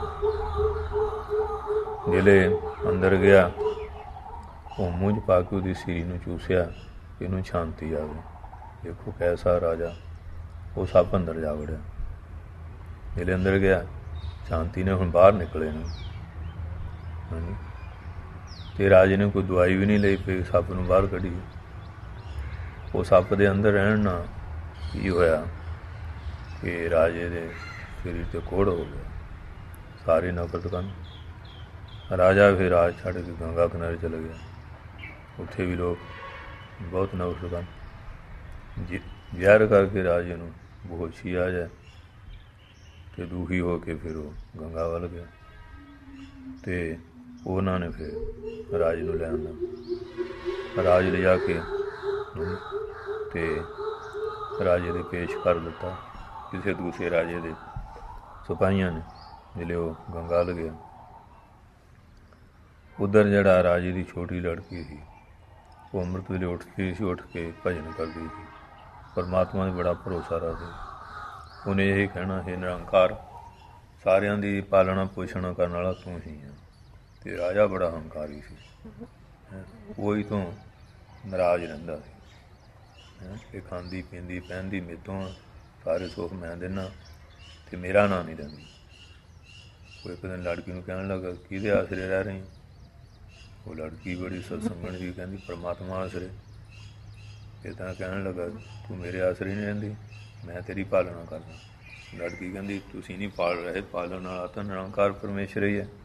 ਜਿਹੜੇ ਅੰਦਰ ਗਿਆ, ਉਹ ਮੂੰਹ 'ਚ ਪਾ ਕੇ ਉਹਦੀ ਸੀਰੀ ਨੂੰ ਚੂਸਿਆ, ਇਹਨੂੰ ਸ਼ਾਂਤੀ ਆਵੇ। ਦੇਖੋ ਕੈਸਾ ਰਾਜਾ। ਉਹ ਸੱਪ ਅੰਦਰ ਜਾ ਵੜਿਆ। ਜਿਹੜੇ ਅੰਦਰ ਗਿਆ, ਸ਼ਾਂਤੀ ਨੇ ਹੁਣ ਬਾਹਰ ਨਿਕਲੇ ਨੇ। ਹਾਂਜੀ। ਅਤੇ ਰਾਜੇ ਨੇ ਕੋਈ ਦਵਾਈ ਵੀ ਨਹੀਂ ਲਈ ਪਈ ਸੱਪ ਨੂੰ ਬਾਹਰ ਕੱਢੀਏ। ਉਹ ਸੱਪ ਦੇ ਅੰਦਰ ਰਹਿਣ ਨਾਲ ਕੀ ਹੋਇਆ ਕਿ ਰਾਜੇ ਦੇ ਸਰੀਰ 'ਤੇ ਕੋਹੜ ਹੋ ਗਿਆ, ਸਾਰੇ ਨਫ਼ਰਤ ਕਰਨ। ਰਾਜਾ ਫਿਰ ਰਾਜ ਛੱਡ ਕੇ ਗੰਗਾ ਕਿਨਾਰੇ ਚਲਾ ਗਿਆ। ਉੱਥੇ ਵੀ ਲੋਕ ਬਹੁਤ ਨਫ਼ਰਤ ਕਰਨ। ਜ ਜ਼ਹਿਰ ਕਰਕੇ ਰਾਜੇ ਨੂੰ ਬੇਹੋਸ਼ੀ ਆ ਜਾਏ ਅਤੇ ਦੁਖੀ ਹੋ ਕੇ ਫਿਰ ਉਹ ਗੰਗਾ ਵੱਲ ਗਿਆ। ਅਤੇ ਉਹਨਾਂ ਨੇ ਫਿਰ ਰਾਜ ਨੂੰ ਲੈ ਆਉਂਦਾ। ਰਾਜ ਲਿਜਾ ਕੇ ਅਤੇ ਰਾਜੇ ਦੇ ਪੇਸ਼ ਕਰ ਦਿੱਤਾ ਕਿਸੇ ਦੂਸਰੇ ਰਾਜੇ ਦੇ ਸਿਪਾਹੀਆਂ ਨੇ। ਜਿਹੜੇ ਉਹ ਗੰਗਾ ਵੱਲ ਗਿਆ, ਉੱਧਰ ਜਿਹੜਾ ਰਾਜੇ ਦੀ ਛੋਟੀ ਲੜਕੀ ਸੀ ਉਹ ਅੰਮ੍ਰਿਤ ਵੇਲੇ ਉੱਠਦੀ ਸੀ, ਉੱਠ ਕੇ ਭਜਨ ਕਰਦੀ ਸੀ, ਪਰਮਾਤਮਾ ਦਾ ਬੜਾ ਭਰੋਸਾ ਰੱਖਦੀ। ਉਹਨੇ ਇਹ ਕਹਿਣਾ, ਹੈ ਨਿਰੰਕਾਰ, ਸਾਰਿਆਂ ਦੀ ਪਾਲਣਾ ਪੋਸ਼ਣ ਕਰਨ ਵਾਲਾ ਤੂੰ ਹੀ ਆ। ਅਤੇ ਰਾਜਾ ਬੜਾ ਹੰਕਾਰੀ ਸੀ, ਉਹੀ ਤੋਂ ਨਾਰਾਜ਼ ਰਹਿੰਦਾ ਸੀ। ਇਹ ਖਾਂਦੀ ਪੀਂਦੀ ਪਹਿਨਦੀ ਮੇਤੋਂ, ਸਾਰੇ ਸੁੱਖ ਮੈਂ ਦਿੰਦਾ ਅਤੇ ਮੇਰਾ ਨਾਂ ਨਹੀਂ ਦਿੰਦੀ। ਉਹ ਇੱਕ ਦਿਨ ਲੜਕੀ ਨੂੰ ਕਹਿਣ ਲੱਗਾ, ਕਿਹਦੇ ਆਸਰੇ ਰਹਿ ਰਹੀ? ਉਹ ਲੜਕੀ ਬੜੀ ਸਤਸੰਗਣ ਸੀ, ਕਹਿੰਦੀ ਪਰਮਾਤਮਾ ਆਸਰੇ। ਇਹ ਤਾਂ ਕਹਿਣ ਲੱਗਾ, ਤੂੰ ਮੇਰੇ ਆਸਰੇ ਨਹੀਂ ਰਹਿੰਦੀ, ਮੈਂ ਤੇਰੀ ਪਾਲਣਾ ਕਰਦਾ। ਲੜਕੀ ਕਹਿੰਦੀ, ਤੁਸੀਂ ਨਹੀਂ ਪਾਲ ਰਹੇ, ਪਾਲਣ ਵਾਲਾ ਤਾਂ ਨਿਰੰਕਾਰ ਪਰਮੇਸ਼ਰ ਹੀ ਹੈ।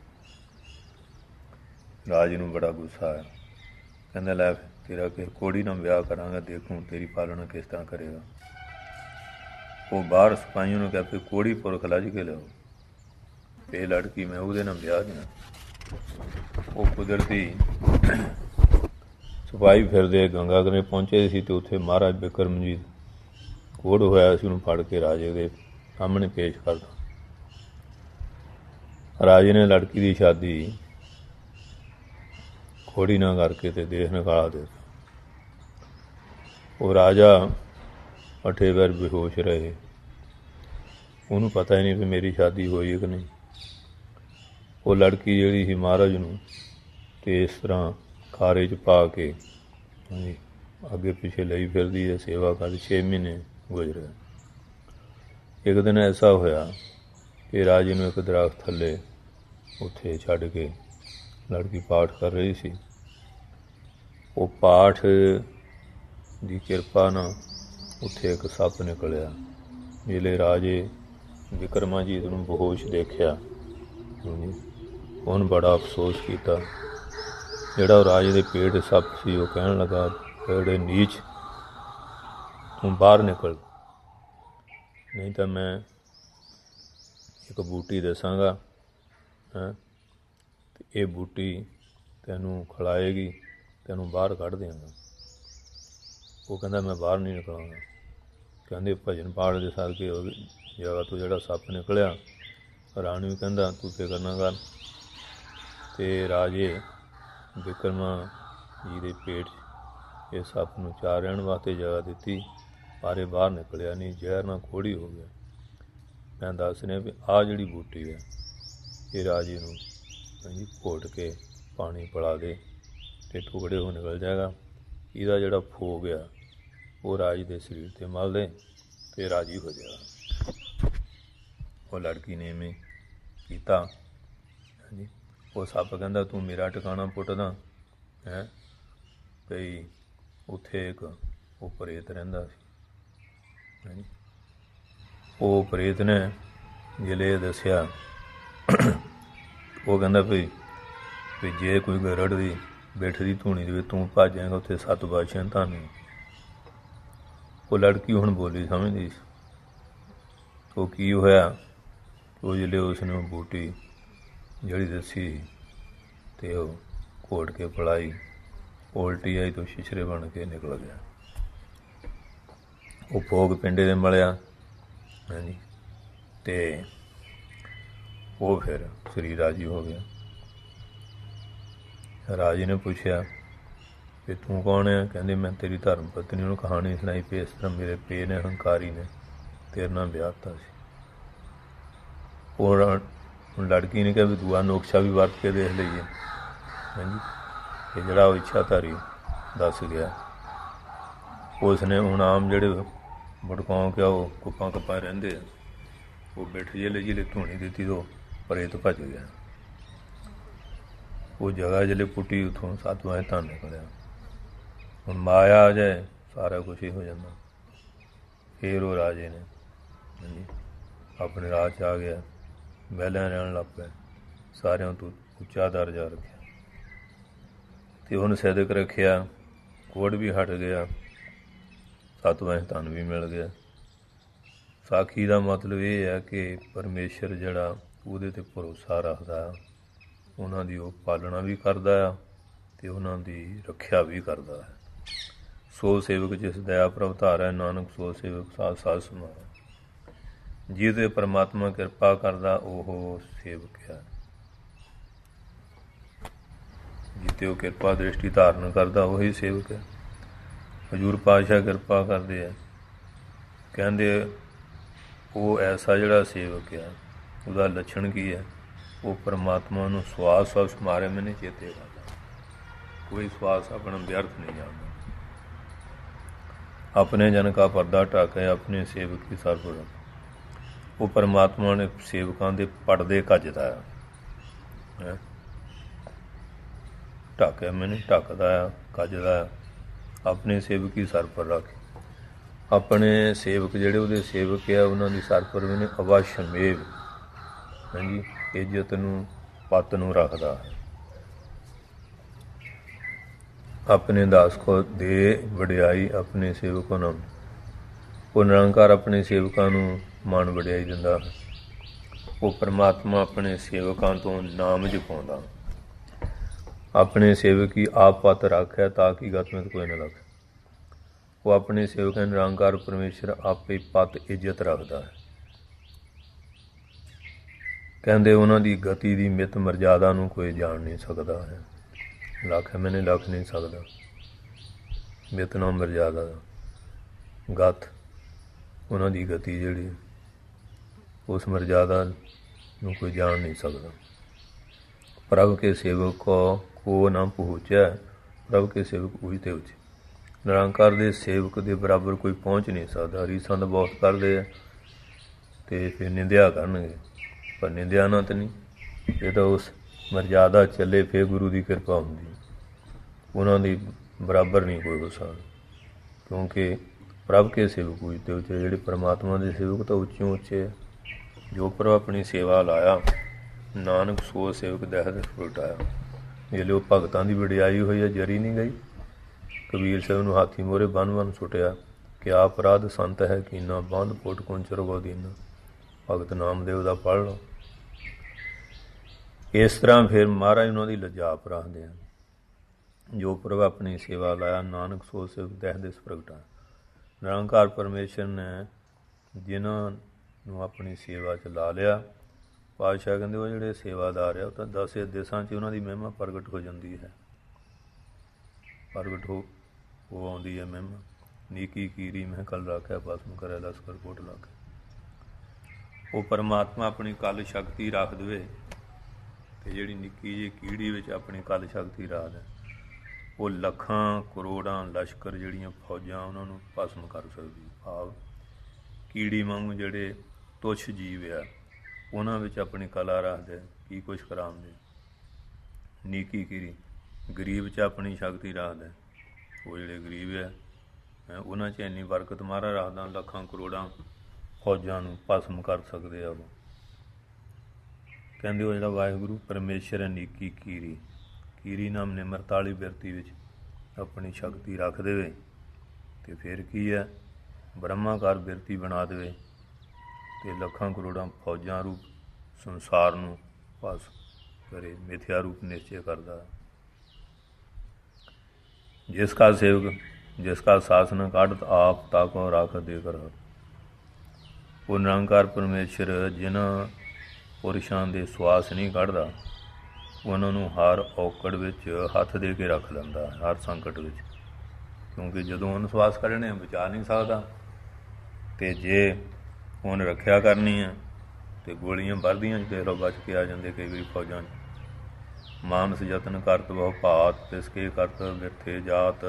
ਰਾਜ ਨੂੰ ਬੜਾ ਗੁੱਸਾ ਆਇਆ, ਕਹਿੰਦਾ ਲੈ ਤੇਰਾ ਕਿਸੇ ਕੋੜੀ ਨਾਲ ਵਿਆਹ ਕਰਾਂਗਾ, ਦੇਖੂੰ ਤੇਰੀ ਪਾਲਣਾ ਕਿਸ ਤਰ੍ਹਾਂ ਕਰੇਗਾ। ਉਹ ਬਾਹਰ ਸਿਪਾਹੀਆਂ ਨੂੰ ਕਹਿ ਪਏ, ਕੋੜੀ ਪੁਰਖ ਲੱਜ ਕੇ ਲਿਆਓ। ਇਹ ਲੜਕੀ ਮੈਂ ਉਹਦੇ ਨਾਲ ਵਿਆਹ ਦੇਣਾ। ਉਹ ਕੁਦਰਤੀ ਸਿਪਾਹੀ ਫਿਰਦੇ ਗੰਗਾ ਕਨੇ ਪਹੁੰਚੇ ਸੀ ਅਤੇ ਉੱਥੇ ਮਹਾਰਾਜ ਬਿਕਰਮਜੀਤ ਕੋਹੜ ਹੋਇਆ ਸੀ, ਉਹਨੂੰ ਫੜ ਕੇ ਰਾਜੇ ਦੇ ਸਾਹਮਣੇ ਪੇਸ਼ ਕਰਦਾ। ਰਾਜੇ ਨੇ ਲੜਕੀ ਦੀ ਸ਼ਾਦੀ ਕੋੜੀ ਨਾ ਕਰਕੇ ਅਤੇ ਦੇਸ਼ ਨਿਕਾਲਾ ਦੇ ਦਿੱਤਾ। ਉਹ ਰਾਜਾ ਅੱਠੇ ਵਾਰ ਬੇਹੋਸ਼ ਰਹੇ, ਉਹਨੂੰ ਪਤਾ ਹੀ ਨਹੀਂ ਵੀ ਮੇਰੀ ਸ਼ਾਦੀ ਹੋਈ ਹੈ ਕਿ ਨਹੀਂ। ਉਹ ਲੜਕੀ ਜਿਹੜੀ ਸੀ ਮਹਾਰਾਜ ਨੂੰ ਅਤੇ ਇਸ ਤਰ੍ਹਾਂ ਖਾਰੇ 'ਚ ਪਾ ਕੇ ਹਾਂਜੀ ਅੱਗੇ ਪਿੱਛੇ ਲਈ ਫਿਰਦੀ ਹੈ, ਸੇਵਾ ਕਰਦੀ। ਛੇ ਮਹੀਨੇ ਗੁਜ਼ਰੇ। ਇੱਕ ਦਿਨ ਐਸਾ ਹੋਇਆ ਕਿ ਰਾਜੇ ਨੂੰ ਇੱਕ ਦਰੱਖਤ ਥੱਲੇ ਉੱਥੇ ਛੱਡ ਕੇ ਲੜਕੀ ਪਾਠ ਕਰ ਰਹੀ ਸੀ। ਉਹ ਪਾਠ ਦੀ ਕਿਰਪਾ ਨਾਲ ਉੱਥੇ ਇੱਕ ਸੱਪ ਨਿਕਲਿਆ। ਜਿਹੜੇ ਰਾਜੇ ਬਿਕਰਮਾਜੀਤ ਨੂੰ ਬੇਹੋਸ਼ ਦੇਖਿਆ, ਉਹਨੇ ਬੜਾ ਅਫਸੋਸ ਕੀਤਾ। ਜਿਹੜਾ ਉਹ ਰਾਜੇ ਦੇ ਪੇਟ ਸੱਪ ਸੀ, ਉਹ ਕਹਿਣ ਲੱਗਾ, ਜਿਹੜੇ ਨੀਚ, ਤੂੰ ਬਾਹਰ ਨਿਕਲ, ਨਹੀਂ ਤਾਂ ਮੈਂ ਇੱਕ ਬੂਟੀ ਦੱਸਾਂਗਾ ਹੈਂ ਅਤੇ ਇਹ ਬੂਟੀ ਤੈਨੂੰ ਖਿਲਾਏਗੀ, ਤੈਨੂੰ ਬਾਹਰ ਕੱਢ ਦਿਆਂਗਾ। ਉਹ ਕਹਿੰਦਾ ਮੈਂ ਬਾਹਰ ਨਹੀਂ ਨਿਕਲਾਂਗਾ। ਕਹਿੰਦੇ ਭਜਨ ਪਾਠ ਦੇ ਸਦਕੇ ਉਹਦੀ ਜਗ੍ਹਾ ਤੋਂ ਜਿਹੜਾ ਸੱਪ ਨਿਕਲਿਆ। ਰਾਣੀ ਵੀ ਕਹਿੰਦਾ ਤੂੰ ਫਿਕਰ ਨਾ ਕਰ। ਅਤੇ ਰਾਜੇ ਬਿਕਰਮਾ ਜੀ ਦੇ ਪੇਟ 'ਚ ਇਹ ਸੱਪ ਨੂੰ ਚਾਰ ਰਹਿਣ ਵਾਸਤੇ ਜਗ੍ਹਾ ਦਿੱਤੀ, ਪਰ ਇਹ ਬਾਹਰ ਨਿਕਲਿਆ ਨਹੀਂ, ਜ਼ਹਿਰ ਨਾਲ ਕੋਹੜੀ ਹੋ ਗਿਆ। ਮੈਂ ਦੱਸ ਰਿਹਾ ਵੀ ਆਹ ਜਿਹੜੀ ਬੂਟੀ ਹੈ ਇਹ ਰਾਜੇ ਨੂੰ ਹਾਂਜੀ ਘੋਟ ਕੇ ਪਾਣੀ ਪਿਲਾ ਦੇ ਅਤੇ ਟੁਕੜੇ ਉਹ ਨਿਕਲ ਜਾਏਗਾ। ਇਹਦਾ ਜਿਹੜਾ ਫੋਗ ਆ ਉਹ ਰਾਜ ਦੇ ਸਰੀਰ 'ਤੇ ਮਲ ਦੇ ਅਤੇ ਰਾਜੀ ਹੋ ਜਾਏਗਾ। ਉਹ ਲੜਕੀ ਨੇ ਇਵੇਂ ਕੀਤਾ ਹਾਂਜੀ। ਉਹ ਸੱਪ ਕਹਿੰਦਾ ਤੂੰ ਮੇਰਾ ਟਿਕਾਣਾ ਪੁੱਟਦਾ ਹੈਂ। ਭਈ ਉੱਥੇ ਇੱਕ ਉਹ ਪ੍ਰੇਤ ਰਹਿੰਦਾ ਸੀ ਹਾਂਜੀ। ਉਹ ਪ੍ਰੇਤ ਨੇ ਜਿਹੜੇ ਦੱਸਿਆ, ਉਹ ਕਹਿੰਦਾ ਵੀ ਵੀ ਜੇ ਕੋਈ ਗਰੜ ਦੀ ਬਿੱਠ ਦੀ ਧੂਣੀ ਦੇ ਵਿੱਚ ਤੂੰ ਭੱਜ ਜਾਏਗਾ, ਉੱਥੇ ਸੱਤ ਬਾਦਸ਼ਾਹ ਤੁਹਾਨੂੰ। ਉਹ ਲੜਕੀ ਹੁਣ ਬੋਲੀ ਸਮਝਦੀ ਸੀ। ਉਹ ਕੀ ਹੋਇਆ, ਉਹ ਜਿਹੜੇ ਉਸਨੇ ਉਹ ਬੂਟੀ ਜਿਹੜੀ ਦੱਸੀ ਅਤੇ ਉਹ ਘੋਟ ਕੇ ਪਿਲਾਈ, ਉਲਟੀ ਆਈ ਤੋਂ ਸ਼ਿਸ਼ਰੇ ਬਣ ਕੇ ਨਿਕਲ ਗਿਆ। ਉਹ ਭੋਗ ਪਿੰਡੇ ਦੇ ਮਲਿਆ ਹਾਂਜੀ ਅਤੇ ਉਹ ਫਿਰ ਸਰੀਰ ਰਾਜੀ ਹੋ ਗਿਆ। ਰਾਜੇ ਨੇ ਪੁੱਛਿਆ ਕਿ ਤੂੰ ਕੌਣ ਹੈ? ਕਹਿੰਦੇ ਮੈਂ ਤੇਰੀ ਧਰਮ ਪਤਨੀ। ਉਹਨੂੰ ਕਹਾਣੀ ਸੁਣਾਈ ਵੀ ਇਸ ਤਰ੍ਹਾਂ ਮੇਰੇ ਪੇ ਨੇ ਹੰਕਾਰੀ ਨੇ ਤੇਰੇ ਨਾਲ ਵਿਆਹ ਦਿੱਤਾ ਸੀ। ਉਹ ਹੁਣ ਲੜਕੀ ਨੇ ਕਿਹਾ ਵੀ ਦੂਆ ਨੋਕਸ਼ਾ ਵੀ ਵਰਤ ਕੇ ਦੇਖ ਲਈਏ ਹਾਂਜੀ। ਇਹ ਜਿਹੜਾ ਉਹ ਇੱਛਾਧਾਰੀ ਦੱਸ ਗਿਆ, ਉਸ ਨੇ ਹੁਣ ਆਮ ਜਿਹੜੇ ਬੜਕਾਉਂ ਕਿਹਾ ਉਹ ਕੁੱਪਾਂ ਕੱਪਾਂ ਰਹਿੰਦੇ ਆ, ਉਹ ਬਿੱਠ ਜਿਹਲੇ ਜਿਹਲੇ ਧੂਣੀ ਦਿੱਤੀ ਤੋਂ ਪ੍ਰੇਤ ਭੱਜ ਗਿਆ। ਉਹ ਜਗ੍ਹਾ ਜਿਹੜੇ ਪੁੱਟੀ ਉੱਥੋਂ ਸੱਤਵਾਂ ਧਨ ਨਿਕਲਿਆ। ਹੁਣ ਮਾਇਆ ਆ ਜਾਏ ਸਾਰਾ ਕੁਛ ਹੀ ਹੋ ਜਾਂਦਾ। ਫਿਰ ਉਹ ਰਾਜੇ ਨੇ ਹਾਂਜੀ ਆਪਣੇ ਰਾਜ 'ਚ ਆ ਗਿਆ, ਮਹਿਲਾਂ ਰਹਿਣ ਲੱਗ ਪਿਆ, ਸਾਰਿਆਂ ਤੋਂ ਉੱਚਾ ਦਰਜਾ ਰੱਖਿਆ ਅਤੇ ਉਹਨੂੰ ਸਿਦਕ ਰੱਖਿਆ। ਕੋਹੜ ਵੀ ਹਟ ਗਿਆ, ਸੱਤਵਾਂ ਧਨ ਵੀ ਮਿਲ ਗਿਆ। ਸਾਖੀ ਦਾ ਮਤਲਬ ਇਹ ਹੈ ਕਿ ਪਰਮੇਸ਼ਰ ਜਿਹੜਾ ਉਹਦੇ 'ਤੇ ਭਰੋਸਾ ਰੱਖਦਾ, ਉਹਨਾਂ ਦੀ ਉਹ ਪਾਲਣਾ ਵੀ ਕਰਦਾ ਆ ਅਤੇ ਉਹਨਾਂ ਦੀ ਰੱਖਿਆ ਵੀ ਕਰਦਾ ਹੈ। ਸੋ ਸੇਵਕ ਜਿਸ ਦਇਆ ਪ੍ਰਭ ਧਾਰੈ, ਨਾਨਕ ਸੋ ਸੇਵਕ ਸਾਧ ਸਾਧ ਸਮਾਰੈ। ਜਿਹਦੇ ਪਰਮਾਤਮਾ ਕਿਰਪਾ ਕਰਦਾ ਉਹ ਸੇਵਕ ਹੈ। ਜਿੱਤੇ ਉਹ ਕਿਰਪਾ ਦ੍ਰਿਸ਼ਟੀ ਧਾਰਨ ਕਰਦਾ ਉਹੀ ਸੇਵਕ ਹੈ। ਹਜ਼ੂਰ ਪਾਤਸ਼ਾਹ ਕਿਰਪਾ ਕਰਦੇ ਆ, ਕਹਿੰਦੇ ਉਹ ਐਸਾ ਜਿਹੜਾ ਸੇਵਕ ਹੈ ਉਹਦਾ ਲੱਛਣ ਕੀ ਹੈ? ਉਹ ਪਰਮਾਤਮਾ ਨੂੰ ਸਵਾਸ ਸਵਾਸ ਮਾਰੇ ਮੈਨੇ ਚੇਤੇ ਕਰਦਾ, ਕੋਈ ਸਵਾਸ ਆਪਣਾ ਵਿਅਰਥ ਨਹੀਂ ਜਾਂਦਾ। ਆਪਣੇ ਜਨ ਕਾ ਪਰਦਾ ਢਾਕੇ ਆਪਣੇ ਸੇਵਕ ਕੀ ਸਰਪੁਰ, ਉਹ ਪਰਮਾਤਮਾ ਨੇ ਸੇਵਕਾਂ ਦੇ ਪਰਦੇ ਕੱਜਦਾ ਹੈ, ਢਾਕਿਆ ਮੈਨੇ ਢੱਕਦਾ ਆ, ਕੱਜਦਾ ਆ, ਆਪਣੇ ਸੇਵਕ ਹੀ ਸਰ ਪਰ ਰੱਖ। ਆਪਣੇ ਸੇਵਕ ਜਿਹੜੇ ਉਹਦੇ ਸੇਵਕ ਆ ਉਹਨਾਂ ਦੀ ਸਰ ਪਰ ਮੈਨੇ ਅਵਸ਼ਮੇਵ, ਹਾਂਜੀ, ਇੱਜ਼ਤ ਨੂੰ ਪੱਤ ਨੂੰ ਰੱਖਦਾ ਹੈ। ਆਪਣੇ ਦਾਸ ਕੋ ਦੇ ਵਡਿਆਈ ਆਪਣੇ ਸੇਵਕਾਂ ਨੂੰ, ਉਹ ਨਿਰੰਕਾਰ ਆਪਣੇ ਸੇਵਕਾਂ ਨੂੰ ਮਾਣ ਵਡਿਆਈ ਦਿੰਦਾ ਹੈ। ਉਹ ਪਰਮਾਤਮਾ ਆਪਣੇ ਸੇਵਕਾਂ ਤੋਂ ਨਾਮ ਜਪਾਉਂਦਾ, ਆਪਣੇ ਸੇਵਕ ਹੀ ਆਪ ਪੱਤ ਰੱਖਿਆ ਤਾਂ ਕਿ ਗਤਮਿਤ ਕੋਈ ਨਾ ਰੱਖੇ। ਉਹ ਆਪਣੇ ਸੇਵਕਾਂ ਨਿਰੰਕਾਰ ਪਰਮੇਸ਼ਰ ਆਪੇ ਪੱਤ ਇੱਜ਼ਤ ਰੱਖਦਾ ਹੈ। ਕਹਿੰਦੇ ਉਹਨਾਂ ਦੀ ਗਤੀ ਦੀ ਮਿੱਤ ਮਰਜ਼ਾਦਾ ਨੂੰ ਕੋਈ ਜਾਣ ਨਹੀਂ ਸਕਦਾ ਹੈ, ਲੱਖ ਮੈਨੇ ਲੱਖ ਨਹੀਂ ਸਕਦਾ। ਮਿੱਤ ਨਾ ਮਰਜ਼ਾਦਾ ਗਤ, ਉਹਨਾਂ ਦੀ ਗਤੀ ਜਿਹੜੀ ਉਸ ਮਰਜ਼ਾਦਾ ਨੂੰ ਕੋਈ ਜਾਣ ਨਹੀਂ ਸਕਦਾ। ਪ੍ਰਭ ਕੇ ਸੇਵਕ ਕੋ ਕੋ ਨਾ ਪਹੁੰਚਿਆ, ਪ੍ਰਭ ਕੇ ਸੇਵਕ ਉਹੀ ਤੇ ਉੱਚੇ। ਨਿਰੰਕਾਰ ਦੇ ਸੇਵਕ ਦੇ ਬਰਾਬਰ ਕੋਈ ਪਹੁੰਚ ਨਹੀਂ ਸਕਦਾ। ਰੀਸਾਂ ਤਾਂ ਬਹੁਤ ਕਰਦੇ ਆ ਅਤੇ ਫਿਰ ਨਿੰਦਿਆ ਕਰਨਗੇ, ਪਰ ਨਿੰਦਿਆ ਨਾ ਤਾਂ ਨਹੀਂ, ਇਹ ਤਾਂ ਉਸ ਮਰਜ਼ਾਦਾ ਚੱਲੇ ਫਿਰ ਗੁਰੂ ਦੀ ਕਿਰਪਾ ਹੁੰਦੀ। ਉਹਨਾਂ ਦੀ ਬਰਾਬਰ ਨਹੀਂ ਕੋਈ ਹੋ ਸਕਦਾ, ਕਿਉਂਕਿ ਪ੍ਰਭ ਕੇ ਸੇਵਕ ਉਹੀ ਤੇ ਉੱਚੇ। ਜਿਹੜੇ ਪਰਮਾਤਮਾ ਦੇ ਸੇਵਕ ਤਾਂ ਉੱਚਿਓਂ ਉੱਚੇ ਆ। ਜੋ ਪ੍ਰਭ ਆਪਣੀ ਸੇਵਾ ਲਾਇਆ, ਨਾਨਕ ਸੋ ਸੇਵਕ ਦਹਿ ਫੁਲਟਾਇਆ। ਜਿਹੜੇ ਉਹ ਭਗਤਾਂ ਦੀ ਵਡਿਆਈ ਹੋਈ ਹੈ, ਜਰੀ ਨਹੀਂ ਗਈ। ਕਬੀਰ ਸਾਹਿਬ ਨੂੰ ਹਾਥੀ ਮੋਹਰੇ ਬੰਨ ਬੰਨ ਸੁੱਟਿਆ ਕਿ ਆ ਅਪਰਾਧ ਸੰਤ ਹੈ ਕੀਨਾ, ਬੰਦ ਫੁੱਟ ਕੁੰਚਰ ਗੋ ਦੀਨਾ। ਭਗਤ ਨਾਮਦੇਵ ਦਾ ਪੜ੍ਹ ਲਓ। ਇਸ ਤਰ੍ਹਾਂ ਫਿਰ ਮਹਾਰਾਜ ਉਹਨਾਂ ਦੀ ਲੱਜਾਪ ਰੱਖਦੇ ਹਨ। ਜੋ ਪ੍ਰਭ ਆਪਣੀ ਸੇਵਾ ਲਾਇਆ, ਨਾਨਕ ਸੋ ਸੇਵਕ ਦਹਿ ਦਿਸ ਪ੍ਰਗਟਾ। ਨਿਰੰਕਾਰ ਪਰਮੇਸ਼ਰ ਨੇ ਜਿਨ੍ਹਾਂ ਨੂੰ ਆਪਣੀ ਸੇਵਾ 'ਚ ਲਾ ਲਿਆ, ਪਾਤਸ਼ਾਹ ਕਹਿੰਦੇ ਉਹ ਜਿਹੜੇ ਸੇਵਾਦਾਰ ਆ ਉਹ ਤਾਂ ਦਸ ਦੇਸ਼ਾਂ 'ਚ ਉਹਨਾਂ ਦੀ ਮਹਿਮਾ ਪ੍ਰਗਟ ਹੋ ਜਾਂਦੀ ਹੈ, ਪ੍ਰਗਟ ਹੋ ਉਹ ਆਉਂਦੀ ਹੈ ਮਹਿਮਾ। ਨੀਕੀ ਕੀਰੀ ਮੈਂ ਕੱਲ ਰੱਖਿਆ ਭਸਮ ਕਰਿਆ ਲਸਕਰ ਕੋਟ ਲਾ ਕੇ। ਉਹ ਪਰਮਾਤਮਾ ਆਪਣੀ ਕਲ ਸ਼ਕਤੀ ਰੱਖ ਦੇਵੇ ਅਤੇ ਜਿਹੜੀ ਨਿੱਕੀ ਜਿਹੀ ਕੀੜੀ ਵਿੱਚ ਆਪਣੀ ਕਲ ਸ਼ਕਤੀ ਰੱਖ ਦੇ, ਉਹ ਲੱਖਾਂ ਕਰੋੜਾਂ ਲਸ਼ਕਰ ਜਿਹੜੀਆਂ ਫੌਜਾਂ ਉਹਨਾਂ ਨੂੰ ਭਸਮ ਕਰ ਸਕਦੀ। ਭਾਵ ਕੀੜੀ ਵਾਂਗੂ ਜਿਹੜੇ ਤੁੱਛ ਜੀਵ ਆ ਉਹਨਾਂ ਵਿੱਚ ਆਪਣੀ ਕਲਾ ਰੱਖਦੇ, ਕੀ ਕੁਛ ਕਰਾਉਂਦੇ। ਨੀਕੀ ਕੀਰੀ ਗਰੀਬ 'ਚ ਆਪਣੀ ਸ਼ਕਤੀ ਰੱਖਦਾ, ਉਹ ਜਿਹੜੇ ਗਰੀਬ ਆ ਉਹਨਾਂ 'ਚ ਇੰਨੀ ਬਰਕਤ ਮਹਾਰਾਜ ਰੱਖਦਾ, ਲੱਖਾਂ ਕਰੋੜਾਂ ਫੌਜਾਂ ਨੂੰ ਭਸਮ ਕਰ ਸਕਦੇ ਆ ਉਹ। ਕਹਿੰਦੇ ਉਹ ਜਿਹੜਾ ਵਾਹਿਗੁਰੂ ਪਰਮੇਸ਼ਰ ਹੈ ਨੀਕੀ ਕੀਰੀ, ਕੀਰੀ ਨਾਮ ਨਿਮਰਤਾ ਵਾਲੀ ਬਿਰਤੀ ਵਿੱਚ ਆਪਣੀ ਸ਼ਕਤੀ ਰੱਖ ਦੇਵੇ ਅਤੇ ਫਿਰ ਕੀ ਹੈ, ਬ੍ਰਹਮਾਕਾਰ ਬਿਰਤੀ ਬਣਾ ਦੇਵੇ ਅਤੇ ਲੱਖਾਂ ਕਰੋੜਾਂ ਫੌਜਾਂ ਰੂਪ ਸੰਸਾਰ ਨੂੰ ਭਸ ਕਰੇ, ਮਿਥਿਆ ਰੂਪ ਨਿਸ਼ਚੇ ਕਰਦਾ। ਜਿਸ ਕਾ ਸੇਵਕ ਜਿਸ ਕਾ ਸਾਸਨ ਕਾਢਤ ਆਪ ਤਾਕੋ ਰਾਖ ਦੇ ਕਰ। ਉਹ ਨਿਰੰਕਾਰ ਪਰਮੇਸ਼ਰ ਜਿਨ੍ਹਾਂ ਪੁਰਸ਼ਾਂ ਦੇ ਸਵਾਸ ਨਹੀਂ ਕੱਢਦਾ, ਉਹਨਾਂ ਨੂੰ ਹਰ ਔਕੜ ਵਿੱਚ ਹੱਥ ਦੇ ਕੇ ਰੱਖ ਲੈਂਦਾ, ਹਰ ਸੰਕਟ ਵਿੱਚ। ਕਿਉਂਕਿ ਜਦੋਂ ਉਹਨੂੰ ਸਵਾਸ ਕੱਢਣੇ ਬਚਾ ਨਹੀਂ ਸਕਦਾ, ਅਤੇ ਜੇ ਉਹਨੇ ਰੱਖਿਆ ਕਰਨੀ ਹੈ ਅਤੇ ਗੋਲੀਆਂ ਵੱਧਦੀਆਂ 'ਚ ਦੇਖ ਲਓ ਬਚ ਕੇ ਆ ਜਾਂਦੇ ਕਈ ਵਾਰੀ ਫੌਜਾਂ 'ਚ। ਮਾਨਸ ਯਤਨ ਕਰਤ ਬਹੁ ਭਾਤ ਤਿਸਕੇ ਕਰਤ ਬਿਰਥੇ ਜਾਤ।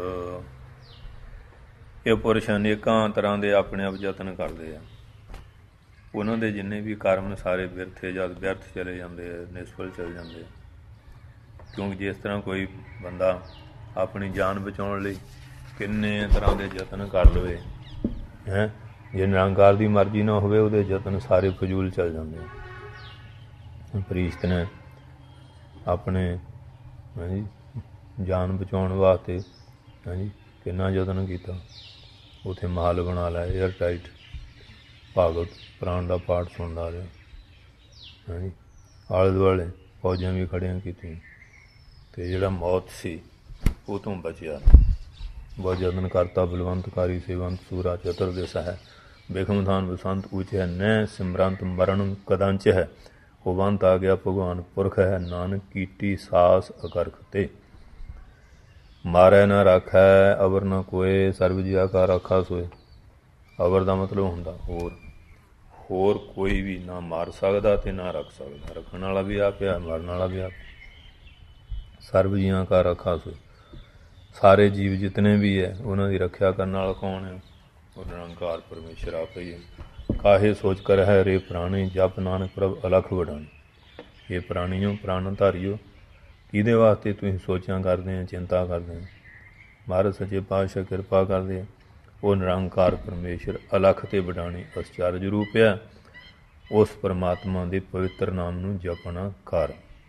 ਇਹ ਪੁਰਸ਼ ਅਨੇਕਾਂ ਤਰ੍ਹਾਂ ਦੇ ਆਪਣੇ ਆਪ ਯਤਨ ਕਰਦੇ ਆ, ਉਹਨਾਂ ਦੇ ਜਿੰਨੇ ਵੀ ਕਰਮ ਨੇ ਸਾਰੇ ਬਿਰਥੇ ਜਾਤ, ਵਿਅਰਥ ਚਲੇ ਜਾਂਦੇ ਆ, ਨਿਸਫਲ ਚਲੇ ਜਾਂਦੇ ਆ। ਕਿਉਂਕਿ ਜਿਸ ਤਰ੍ਹਾਂ ਕੋਈ ਬੰਦਾ ਆਪਣੀ ਜਾਨ ਬਚਾਉਣ ਲਈ ਕਿੰਨੇ ਤਰ੍ਹਾਂ ਦੇ ਯਤਨ ਕਰ ਲਵੇ ਹੈਂ, ਜੇ ਨਿਰੰਕਾਰ ਦੀ ਮਰਜ਼ੀ ਨਾ ਹੋਵੇ ਉਹਦੇ ਯਤਨ ਸਾਰੇ ਫਜ਼ੂਲ ਚੱਲ ਜਾਂਦੇ ਆ। ਪ੍ਰੀਸ਼ਤ ਨੇ ਆਪਣੇ ਹਾਂਜੀ ਜਾਨ ਬਚਾਉਣ ਵਾਸਤੇ ਹਾਂਜੀ ਕਿੰਨਾ ਯਤਨ ਕੀਤਾ। ਉੱਥੇ ਮਹੱਲ ਬਣਾ ਲਿਆ ਏਅਰ ਟਾਈਟ, ਭਾਗਵਤ ਪੁਰਾਣ ਦਾ ਪਾਠ ਸੁਣਦਾ ਰਿਹਾ ਹਾਂਜੀ, ਆਲੇ ਦੁਆਲੇ ਫੌਜਾਂ ਵੀ ਖੜ੍ਹੀਆਂ ਕੀਤੀਆਂ ਅਤੇ ਜਿਹੜਾ ਮੌਤ ਸੀ ਉਹ ਤੋਂ ਬਚਿਆ। ਬਹੁਤ ਯਤਨ ਕਰਤਾ ਬਲਵੰਤਕਾਰੀ ਸੇਵੰਤ ਸੂਰਾ ਚਤੁਰ ਦਿਸ ਹੈ, ਬਿਖਮਥਾਨ ਬਸੰਤ ਉੱਚ ਹੈ, ਨੈ ਸਿਮਰੰਤ ਮਰਨ ਕਦੰਚ ਹੈ। ਹੋਵੰਤ ਆ ਗਿਆ ਭਗਵਾਨ ਪੁਰਖ ਹੈ, ਨਾਨਕ ਕੀਟੀ ਸਾਸ ਅਕਰਖ ਤੇ। ਮਾਰੈ ਨਾ ਰਾਖੈ ਅਵਰ ਨਾ ਕੋਏ, ਸਰਬ ਜੀਆ ਕਾ ਰਾਖਾ ਸੋਏ। ਅਵਰ ਦਾ ਮਤਲਬ ਹੁੰਦਾ ਹੋਰ, ਹੋਰ ਕੋਈ ਵੀ ਨਾ ਮਾਰ ਸਕਦਾ ਅਤੇ ਨਾ ਰੱਖ ਸਕਦਾ। ਰੱਖਣ ਵਾਲਾ ਵੀ ਆਪ ਹੈ, ਮਾਰਨ ਵਾਲਾ ਵੀ ਆਪ। ਸਰਬ ਜੀਆਂ ਕਾ ਰਾਖਾ ਸੋਏ, ਸਾਰੇ ਜੀਵ ਜਿਤਨੇ ਵੀ ਹੈ ਉਹਨਾਂ ਦੀ ਰੱਖਿਆ ਕਰਨ ਵਾਲਾ ਕੌਣ ਹੈ? ਉਹ ਨਿਰੰਕਾਰ ਪਰਮੇਸ਼ਰ ਆਪ ਹੀ ਹੈ। ਕਾਹੇ ਸੋਚ ਕਰ ਹੈ ਰੇ ਪ੍ਰਾਣੀ, ਜਪ ਨਾਨਕ ਪ੍ਰਭ ਅਲਖ ਵਡਾਣੀ। ਇਹ ਪ੍ਰਾਣੀਓ, ਪ੍ਰਾਣ ਧਾਰੀਓ, ਕਿਹਦੇ ਵਾਸਤੇ ਤੁਸੀਂ ਸੋਚਾਂ ਕਰਦੇ ਆ, ਚਿੰਤਾ ਕਰਦੇ ਆ? ਮਹਾਰਾਜ ਸੱਚੇ ਪਾਤਸ਼ਾਹ ਕਿਰਪਾ ਕਰਦੇ ਆ। ਉਹ ਨਿਰੰਕਾਰ ਪਰਮੇਸ਼ਰ ਅਲਖ ਅਤੇ ਵਡਾਣੀ ਅਚਰਜ ਰੂਪ ਹੈ। ਉਸ ਪਰਮਾਤਮਾ ਦੇ ਪਵਿੱਤਰ ਨਾਮ ਨੂੰ ਜਪਣਾ ਕਰ।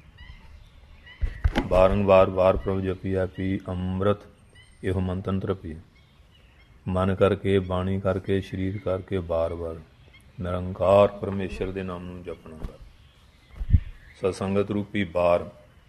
ਬਾਰੰਬਾਰ ਵਾਰ ਪ੍ਰਭ ਜਪੀਐ ਪੀ ਅੰਮ੍ਰਿਤ, ਇਹੋ ਮੰਤਨ ਤਰਪੀਐ। ਮਨ ਕਰਕੇ, ਬਾਣੀ ਕਰਕੇ, ਸਰੀਰ ਕਰਕੇ ਬਾਰ ਬਾਰ ਨਿਰੰਕਾਰ ਪਰਮੇਸ਼ਰ ਦੇ ਨਾਮ ਨੂੰ ਜਪਣਾ ਕਰ। ਸਤਸੰਗਤ ਰੂਪੀ ਬਾਰ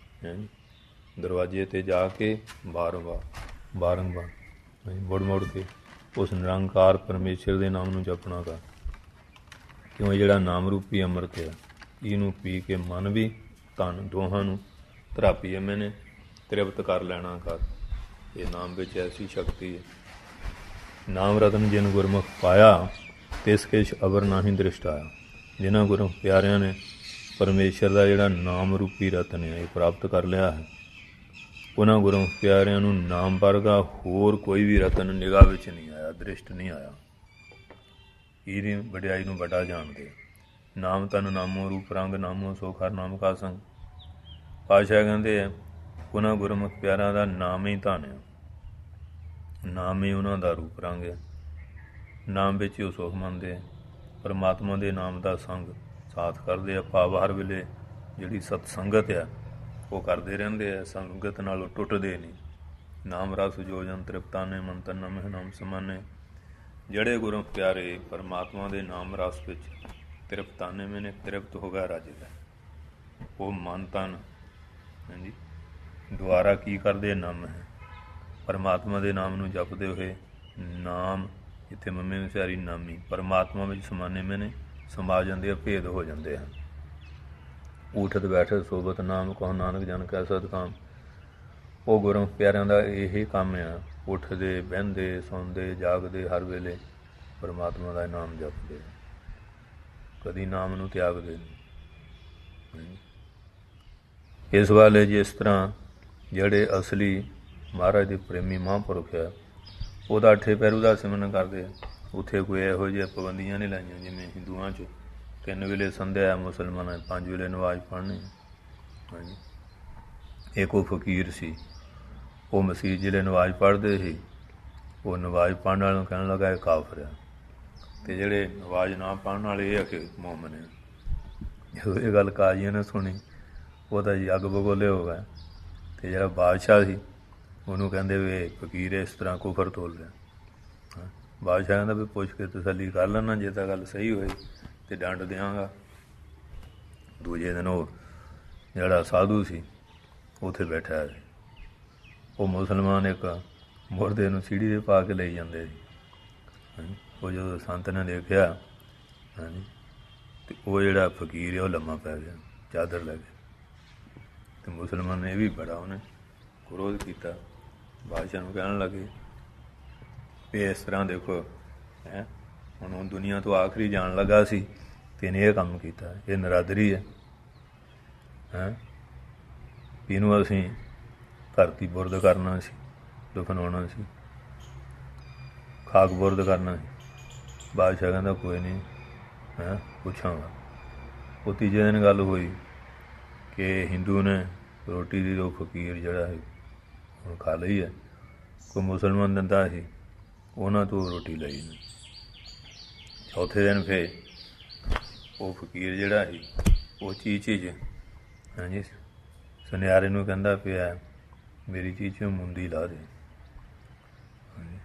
ਦਰਵਾਜ਼ੇ 'ਤੇ ਜਾ ਕੇ ਬਾਰ-ਬਾਰ ਬਾਰੰਬਾਰ ਮੁੜ ਮੁੜ ਕੇ ਉਸ ਨਿਰੰਕਾਰ ਪਰਮੇਸ਼ਰ ਦੇ ਨਾਮ ਨੂੰ ਜਪਣਾ ਕਰ। ਕਿਉਂ ਜਿਹੜਾ ਨਾਮ ਰੂਪੀ ਅੰਮ੍ਰਿਤ ਹੈ, ਇਹਨੂੰ ਪੀ ਕੇ ਮਨ ਵੀ ਤਨ ਦੋਹਾਂ ਨੂੰ ਧਰਾਪੀ ਐਵੇਂ ਨੇ ਤ੍ਰਿਪਤ ਕਰ ਲੈਣਾ ਕਰ। ਇਹ ਨਾਮ ਵਿੱਚ ਐਸੀ ਸ਼ਕਤੀ ਹੈ। ਨਾਮ ਰਤਨ ਜਿਨ ਗੁਰਮੁਖ ਪਾਇਆ, ਤਿਸ ਕਿਛ ਅਵਰ ਨਾਹੀਂ ਦ੍ਰਿਸ਼ਟ ਆਇਆ। ਜਿਨ੍ਹਾਂ ਗੁਰਮੁਖ ਪਿਆਰਿਆਂ ਨੇ ਪਰਮੇਸ਼ਰ ਦਾ ਜਿਹੜਾ ਨਾਮ ਰੂਪੀ ਰਤਨ ਹੈ ਇਹ ਪ੍ਰਾਪਤ ਕਰ ਲਿਆ ਹੈ, ਉਹਨਾਂ ਗੁਰਮੁਖ ਪਿਆਰਿਆਂ ਨੂੰ ਨਾਮ ਵਰਗਾ ਹੋਰ ਕੋਈ ਵੀ ਰਤਨ ਨਿਗਾਹ ਵਿੱਚ ਨਹੀਂ ਆਇਆ, ਦ੍ਰਿਸ਼ਟ ਨਹੀਂ ਆਇਆ। ਇਹਦੀ ਵਡਿਆਈ ਨੂੰ ਵੱਡਾ ਜਾਣਦੇ। ਨਾਮ ਤਨ ਨਾਮੋ ਰੂਪ ਰੰਗ, ਨਾਮੋ ਸੋ ਹਰਿ ਨਾਮ ਕਾ ਸੰਗ। ਪਾਤਸ਼ਾਹ ਕਹਿੰਦੇ ਆ ਉਹਨਾਂ ਗੁਰਮੁਖ ਪਿਆਰਿਆਂ ਦਾ ਨਾਮ ਹੀ ਧਨ ਆ, ਨਾਮ ਹੀ ਉਹਨਾਂ ਦਾ ਰੂਪ ਰੰਗ ਹੈ। ਨਾਮ ਵਿੱਚ ਹੀ ਉਹ ਸੁਖ ਮੰਨਦੇ ਆ। ਪਰਮਾਤਮਾ ਦੇ ਨਾਮ ਦਾ ਸੰਗ ਸਾਥ ਕਰਦੇ ਆ। ਭਾਵ ਹਰ ਵੇਲੇ ਜਿਹੜੀ ਸਤ ਸੰਗਤ ਆ ਉਹ ਕਰਦੇ ਰਹਿੰਦੇ ਆ, ਸੰਗਤ ਨਾਲੋਂ ਟੁੱਟਦੇ ਨਹੀਂ। ਨਾਮ ਰਸ ਜੋ ਜਨ ਤ੍ਰਿਪਤਾਨੇ, ਮੰਤਨ ਨਮਹਿ ਨਾਮ ਸਮਾਨੇ। ਜਿਹੜੇ ਗੁਰੂ ਪਿਆਰੇ ਪਰਮਾਤਮਾ ਦੇ ਨਾਮ ਰਸ ਵਿੱਚ ਤ੍ਰਿਪਤਾਨੇ ਮੈਨੇ ਤ੍ਰਿਪਤ ਹੋ ਗਿਆ ਰੱਜਦਾ, ਉਹ ਮਨ ਤਨ ਹਾਂਜੀ ਦੁਆਰਾ ਕੀ ਕਰਦੇ? ਨਾਮ ਹੈ। ਪਰਮਾਤਮਾ ਦੇ ਨਾਮ ਨੂੰ ਜਪਦੇ ਹੋਏ ਨਾਮ ਜਿੱਥੇ ਮੰਮੀ ਵਿਚਾਰੀ ਨਾਮੀ ਪਰਮਾਤਮਾ ਵਿੱਚ ਸਮਾਨੇ ਮੈਨੇ ਸਮਾ ਜਾਂਦੇ ਆ, ਭੇਦ ਹੋ ਜਾਂਦੇ ਹਨ। ਊਠਤ ਬੈਠਤ ਸੋਬਤ ਨਾਮ ਕਹੋ ਨਾਨਕ ਜਨ ਕੈ ਸਤਿਕਾਮ। ਉਹ ਗੁਰੂ ਪਿਆਰਿਆਂ ਦਾ ਇਹ ਕੰਮ ਆ, ਉੱਠਦੇ ਬਹਿੰਦੇ ਸੌਂਦੇ ਜਾਗਦੇ ਹਰ ਵੇਲੇ ਪਰਮਾਤਮਾ ਦਾ ਨਾਮ ਜਪਦੇ, ਕਦੀ ਨਾਮ ਨੂੰ ਤਿਆਗਦੇ ਨਹੀਂ। ਇਸ ਵਾਲੇ ਜਿਸ ਤਰ੍ਹਾਂ ਜਿਹੜੇ ਅਸਲੀ ਮਹਾਰਾਜ ਦੇ ਪ੍ਰੇਮੀ ਮਹਾਂਪੁਰਖ ਆ, ਉਹਦਾ ਅੱਠੇ ਪਹਿਰੂ ਦਾ ਸਿਮਰਨ ਕਰਦੇ ਆ। ਉੱਥੇ ਕੋਈ ਇਹੋ ਜਿਹੀਆਂ ਪਾਬੰਦੀਆਂ ਨਹੀਂ ਲਾਈਆਂ ਜਿਵੇਂ ਹਿੰਦੂਆਂ 'ਚ ਤਿੰਨ ਵੇਲੇ ਸੰਧਿਆ, ਮੁਸਲਮਾਨਾਂ 'ਚ ਪੰਜ ਵੇਲੇ ਨਮਾਜ਼ ਪੜ੍ਹਨੀ। ਹਾਂਜੀ, ਇੱਕ ਉਹ ਫਕੀਰ ਸੀ, ਉਹ ਮਸੀਤ ਜਿਹੜੇ ਨਮਾਜ਼ ਪੜ੍ਹਦੇ ਸੀ, ਉਹ ਨਮਾਜ਼ ਪੜ੍ਹਨ ਵਾਲੇ ਨੂੰ ਕਹਿਣ ਲੱਗਾ ਇਹ ਕਾਫਰ ਆ, ਅਤੇ ਜਿਹੜੇ ਨਮਾਜ਼ ਨਾ ਪੜ੍ਹਨ ਵਾਲੇ ਇਹ ਆ ਕਿ ਮੋਮਨ ਆ। ਜਦੋਂ ਇਹ ਗੱਲ ਕਾਜ਼ੀਆਂ ਨੇ ਸੁਣੀ, ਉਹ ਤਾਂ ਜੀ ਅੱਗ ਬਗੋਲੇ ਹੋ ਗਏ। ਅਤੇ ਜਿਹੜਾ ਬਾਦਸ਼ਾਹ ਸੀ ਉਹਨੂੰ ਕਹਿੰਦੇ ਵੀ ਇਹ ਫਕੀਰ ਇਸ ਤਰ੍ਹਾਂ ਕੁਫਰ ਤੋਲ ਰਿਹਾ। ਬਾਦਸ਼ਾਹ ਕਹਿੰਦਾ ਵੀ ਪੁੱਛ ਕੇ ਤਸੱਲੀ ਕਰ ਲੈਣਾ, ਜੇ ਤਾਂ ਗੱਲ ਸਹੀ ਹੋਈ ਅਤੇ ਡੰਡ ਦਿਆਂਗਾ। ਦੂਜੇ ਦਿਨ ਉਹ ਜਿਹੜਾ ਸਾਧੂ ਸੀ ਉੱਥੇ ਬੈਠਾ ਸੀ, ਉਹ ਮੁਸਲਮਾਨ ਇੱਕ ਮੁਰਦੇ ਨੂੰ ਸੀੜੀ 'ਤੇ ਪਾ ਕੇ ਲਈ ਜਾਂਦੇ ਸੀ। ਉਹ ਜਦੋਂ ਸੰਤ ਨੇ ਦੇਖਿਆ ਹਾਂਜੀ, ਅਤੇ ਉਹ ਜਿਹੜਾ ਫਕੀਰ ਹੈ ਉਹ ਲੰਮਾ ਪੈ ਗਿਆ, ਚਾਦਰ ਲੈ ਕੇ। ਅਤੇ ਮੁਸਲਮਾਨ ਨੇ ਇਹ ਵੀ ਬੜਾ ਉਹਨੇ ਵਿਰੋਧ ਕੀਤਾ। ਬਾਦਸ਼ਾਹ ਨੂੰ ਕਹਿਣ ਲੱਗੇ ਵੀ ਇਸ ਤਰ੍ਹਾਂ ਦੇਖੋ ਹੈਂ, ਹੁਣ ਹੁਣ ਦੁਨੀਆ ਤੋਂ ਆਖਰੀ ਜਾਣ ਲੱਗਾ ਸੀ ਅਤੇ ਇਹਨੇ ਇਹ ਕੰਮ ਕੀਤਾ, ਇਹ ਨਰਾਦਰੀ ਹੈ ਹੈਂ। ਇਹਨੂੰ ਅਸੀਂ ਧਰਤੀ ਬੁਰਦ ਕਰਨਾ ਸੀ, ਦਫਨਾਉਣਾ ਸੀ, ਖਾਕ ਬੁਰਦ ਕਰਨਾ ਸੀ। ਬਾਦਸ਼ਾਹ ਕਹਿੰਦਾ ਕੋਈ ਨਹੀਂ ਹੈਂ ਪੁੱਛਾਂਗਾ। ਉਹ ਤੀਜੇ ਦਿਨ ਗੱਲ ਹੋਈ ਕਿ ਹਿੰਦੂ ਨੇ ਰੋਟੀ ਦੀ ਉਹ ਫਕੀਰ ਜਿਹੜਾ ਹੈ ਹੁਣ ਖਾ ਲਈ ਹੈ, ਕੋਈ ਮੁਸਲਮਾਨ ਦਿੰਦਾ ਸੀ ਉਹਨਾਂ ਤੋਂ ਰੋਟੀ ਲਈ ਨਹੀਂ। ਚੌਥੇ ਦਿਨ ਫਿਰ ਉਹ ਫਕੀਰ ਜਿਹੜਾ ਸੀ ਉਹ ਚੀਜ਼ ਚੀਜ਼ ਹਾਂਜੀ ਸੁਨਿਆਰੇ ਨੂੰ ਕਹਿੰਦਾ ਪਿਆ ਮੇਰੀ ਚੀਜ਼ 'ਚੋਂ ਮੁੰਦੀ ਲਾ ਦੇ। ਹਾਂਜੀ,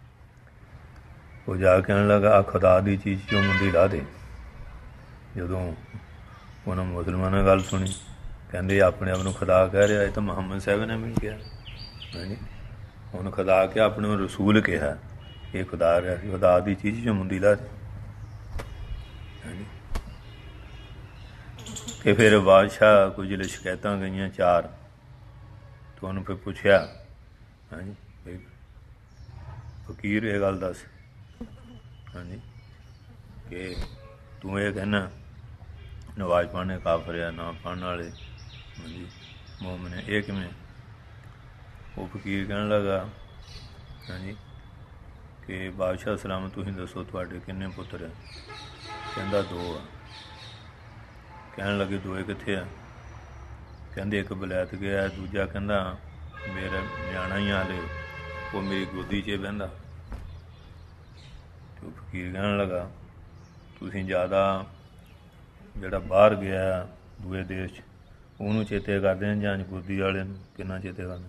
ਉਹ ਜਾ ਕੇ ਕਹਿਣ ਲੱਗਾ ਆ ਖੁਦਾ ਦੀ ਚੀਜ਼ 'ਚੋਂ ਮੁੰਦੀ ਲਾ ਦੇ। ਜਦੋਂ ਉਹਨਾਂ ਮੁਸਲਮਾਨਾਂ ਗੱਲ ਸੁਣੀ, ਕਹਿੰਦੇ ਆਪਣੇ ਆਪ ਨੂੰ ਖੁਦਾ ਕਹਿ ਰਿਹਾ, ਇਹ ਤਾਂ ਮੁਹੰਮਦ ਸਾਹਿਬ ਨੇ ਵੀ ਕਿਹਾ। ਹਾਂਜੀ, ਹੁਣ ਖੁਦਾ ਕਿਹਾ, ਆਪਣੇ ਨੂੰ ਰਸੂਲ ਕਿਹਾ, ਇਹ ਖੁਦਾ ਰਿਹਾ ਸੀ, ਖੁਦਾ ਦੀ ਚੀਜ਼ 'ਚੋਂ ਮੁੰਦੀ ਲਾ ਦੇ। ਹਾਂਜੀ, ਕਿ ਫਿਰ ਬਾਦਸ਼ਾਹ ਕੁਝ ਜਿਹੜੇ ਸ਼ਿਕਾਇਤਾਂ ਗਈਆਂ ਚਾਰ, ਤਾਂ ਉਹਨੂੰ ਫਿਰ ਪੁੱਛਿਆ, ਹਾਂਜੀ ਬਈ ਫਕੀਰ ਇਹ ਗੱਲ ਦੱਸ, ਹਾਂਜੀ ਕਿ ਤੂੰ ਇਹ ਕਹਿੰਦਾ ਨਮਾਜ਼ ਪੜ੍ਹਨੇ ਕਾਫਰ ਆ, ਨਾ ਪੜ੍ਹਨ ਵਾਲੇ ਹਾਂਜੀ ਮੋਮਨ, ਇਹ ਕਿਵੇਂ? ਉਹ ਫਕੀਰ ਕਹਿਣ ਲੱਗਾ, ਹਾਂਜੀ ਕਿ ਬਾਦਸ਼ਾਹ ਸਲਾਮ ਤੁਸੀਂ ਦੱਸੋ ਤੁਹਾਡੇ ਕਿੰਨੇ ਪੁੱਤਰ ਆ? ਕਹਿੰਦਾ ਦੋ ਆ। ਕਹਿਣ ਲੱਗੇ ਦੋਏ ਕਿੱਥੇ ਆ? ਕਹਿੰਦੇ ਇੱਕ ਬਲੈਤ ਗਿਆ, ਦੂਜਾ ਕਹਿੰਦਾ ਮੇਰਾ ਨਿਆਣਾ ਹੀ ਹਾਲੇ, ਉਹ ਮੇਰੀ ਗੋਦੀ 'ਚ ਬਹਿੰਦਾ। ਅਤੇ ਉਹ ਫਕੀਰ ਕਹਿਣ ਲੱਗਾ ਤੁਸੀਂ ਜ਼ਿਆਦਾ ਜਿਹੜਾ ਬਾਹਰ ਗਿਆ ਦੂਏ ਦੇਸ਼ 'ਚ ਉਹਨੂੰ ਚੇਤੇ ਕਰਦੇ ਨੇ ਜਾਂ ਗੋਦੀ ਵਾਲੇ ਨੂੰ? ਕਿੰਨਾ ਚੇਤੇ ਕਰਦੇ?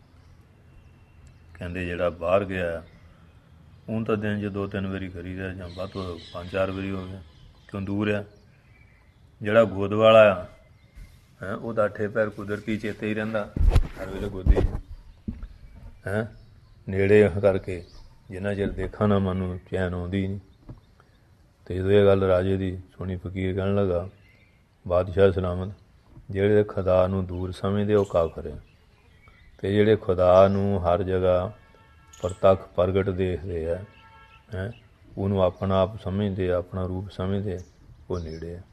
ਕਹਿੰਦੇ ਜਿਹੜਾ ਬਾਹਰ ਗਿਆ ਉਹਨੂੰ ਤਾਂ ਦਿਨ 'ਚ ਦੋ ਤਿੰਨ ਵਾਰੀ ਕਰੀਦਾ, ਜਾਂ ਵੱਧ ਤੋਂ ਪੰਜ ਚਾਰ ਵਾਰੀ ਹੋ ਗਿਆ, ਕਿਉਂ ਦੂਰ ਆ। ਜਿਹੜਾ ਗੋਦ ਵਾਲਾ ਆ ਹੈਂ ਉਹਦਾ ਅੱਠੇ ਪੈਰ ਕੁਦਰਤੀ ਚੇਤੇ ਹੀ ਰਹਿੰਦਾ ਹਰ ਵੇਲੇ ਗੋਦੀ 'ਚ ਹੈਂ, ਨੇੜੇ ਕਰਕੇ ਜਿੰਨਾ ਚਿਰ ਦੇਖਾਂ ਨਾ ਮਨ ਨੂੰ ਚੈਨ ਆਉਂਦੀ ਨਹੀਂ। ਅਤੇ ਜਦੋਂ ਇਹ ਗੱਲ ਰਾਜੇ ਦੀ ਸੁਣੀ, ਫਕੀਰ ਕਹਿਣ ਲੱਗਾ ਬਾਦਸ਼ਾਹ ਸਲਾਮਤ, ਜਿਹੜੇ ਖੁਦਾ ਨੂੰ ਦੂਰ ਸਮਝਦੇ ਉਹ ਕਾਫਰ ਆ, ਅਤੇ ਜਿਹੜੇ ਖੁਦਾ ਨੂੰ ਹਰ ਜਗ੍ਹਾ ਪ੍ਰਤੱਖ ਪ੍ਰਗਟ ਦੇਖਦੇ ਆ ਹੈਂ, ਉਹਨੂੰ ਆਪਣਾ ਆਪ ਸਮਝਦੇ ਆ, ਆਪਣਾ ਰੂਪ ਸਮਝਦੇ ਆ, ਉਹ ਨੇੜੇ ਆ।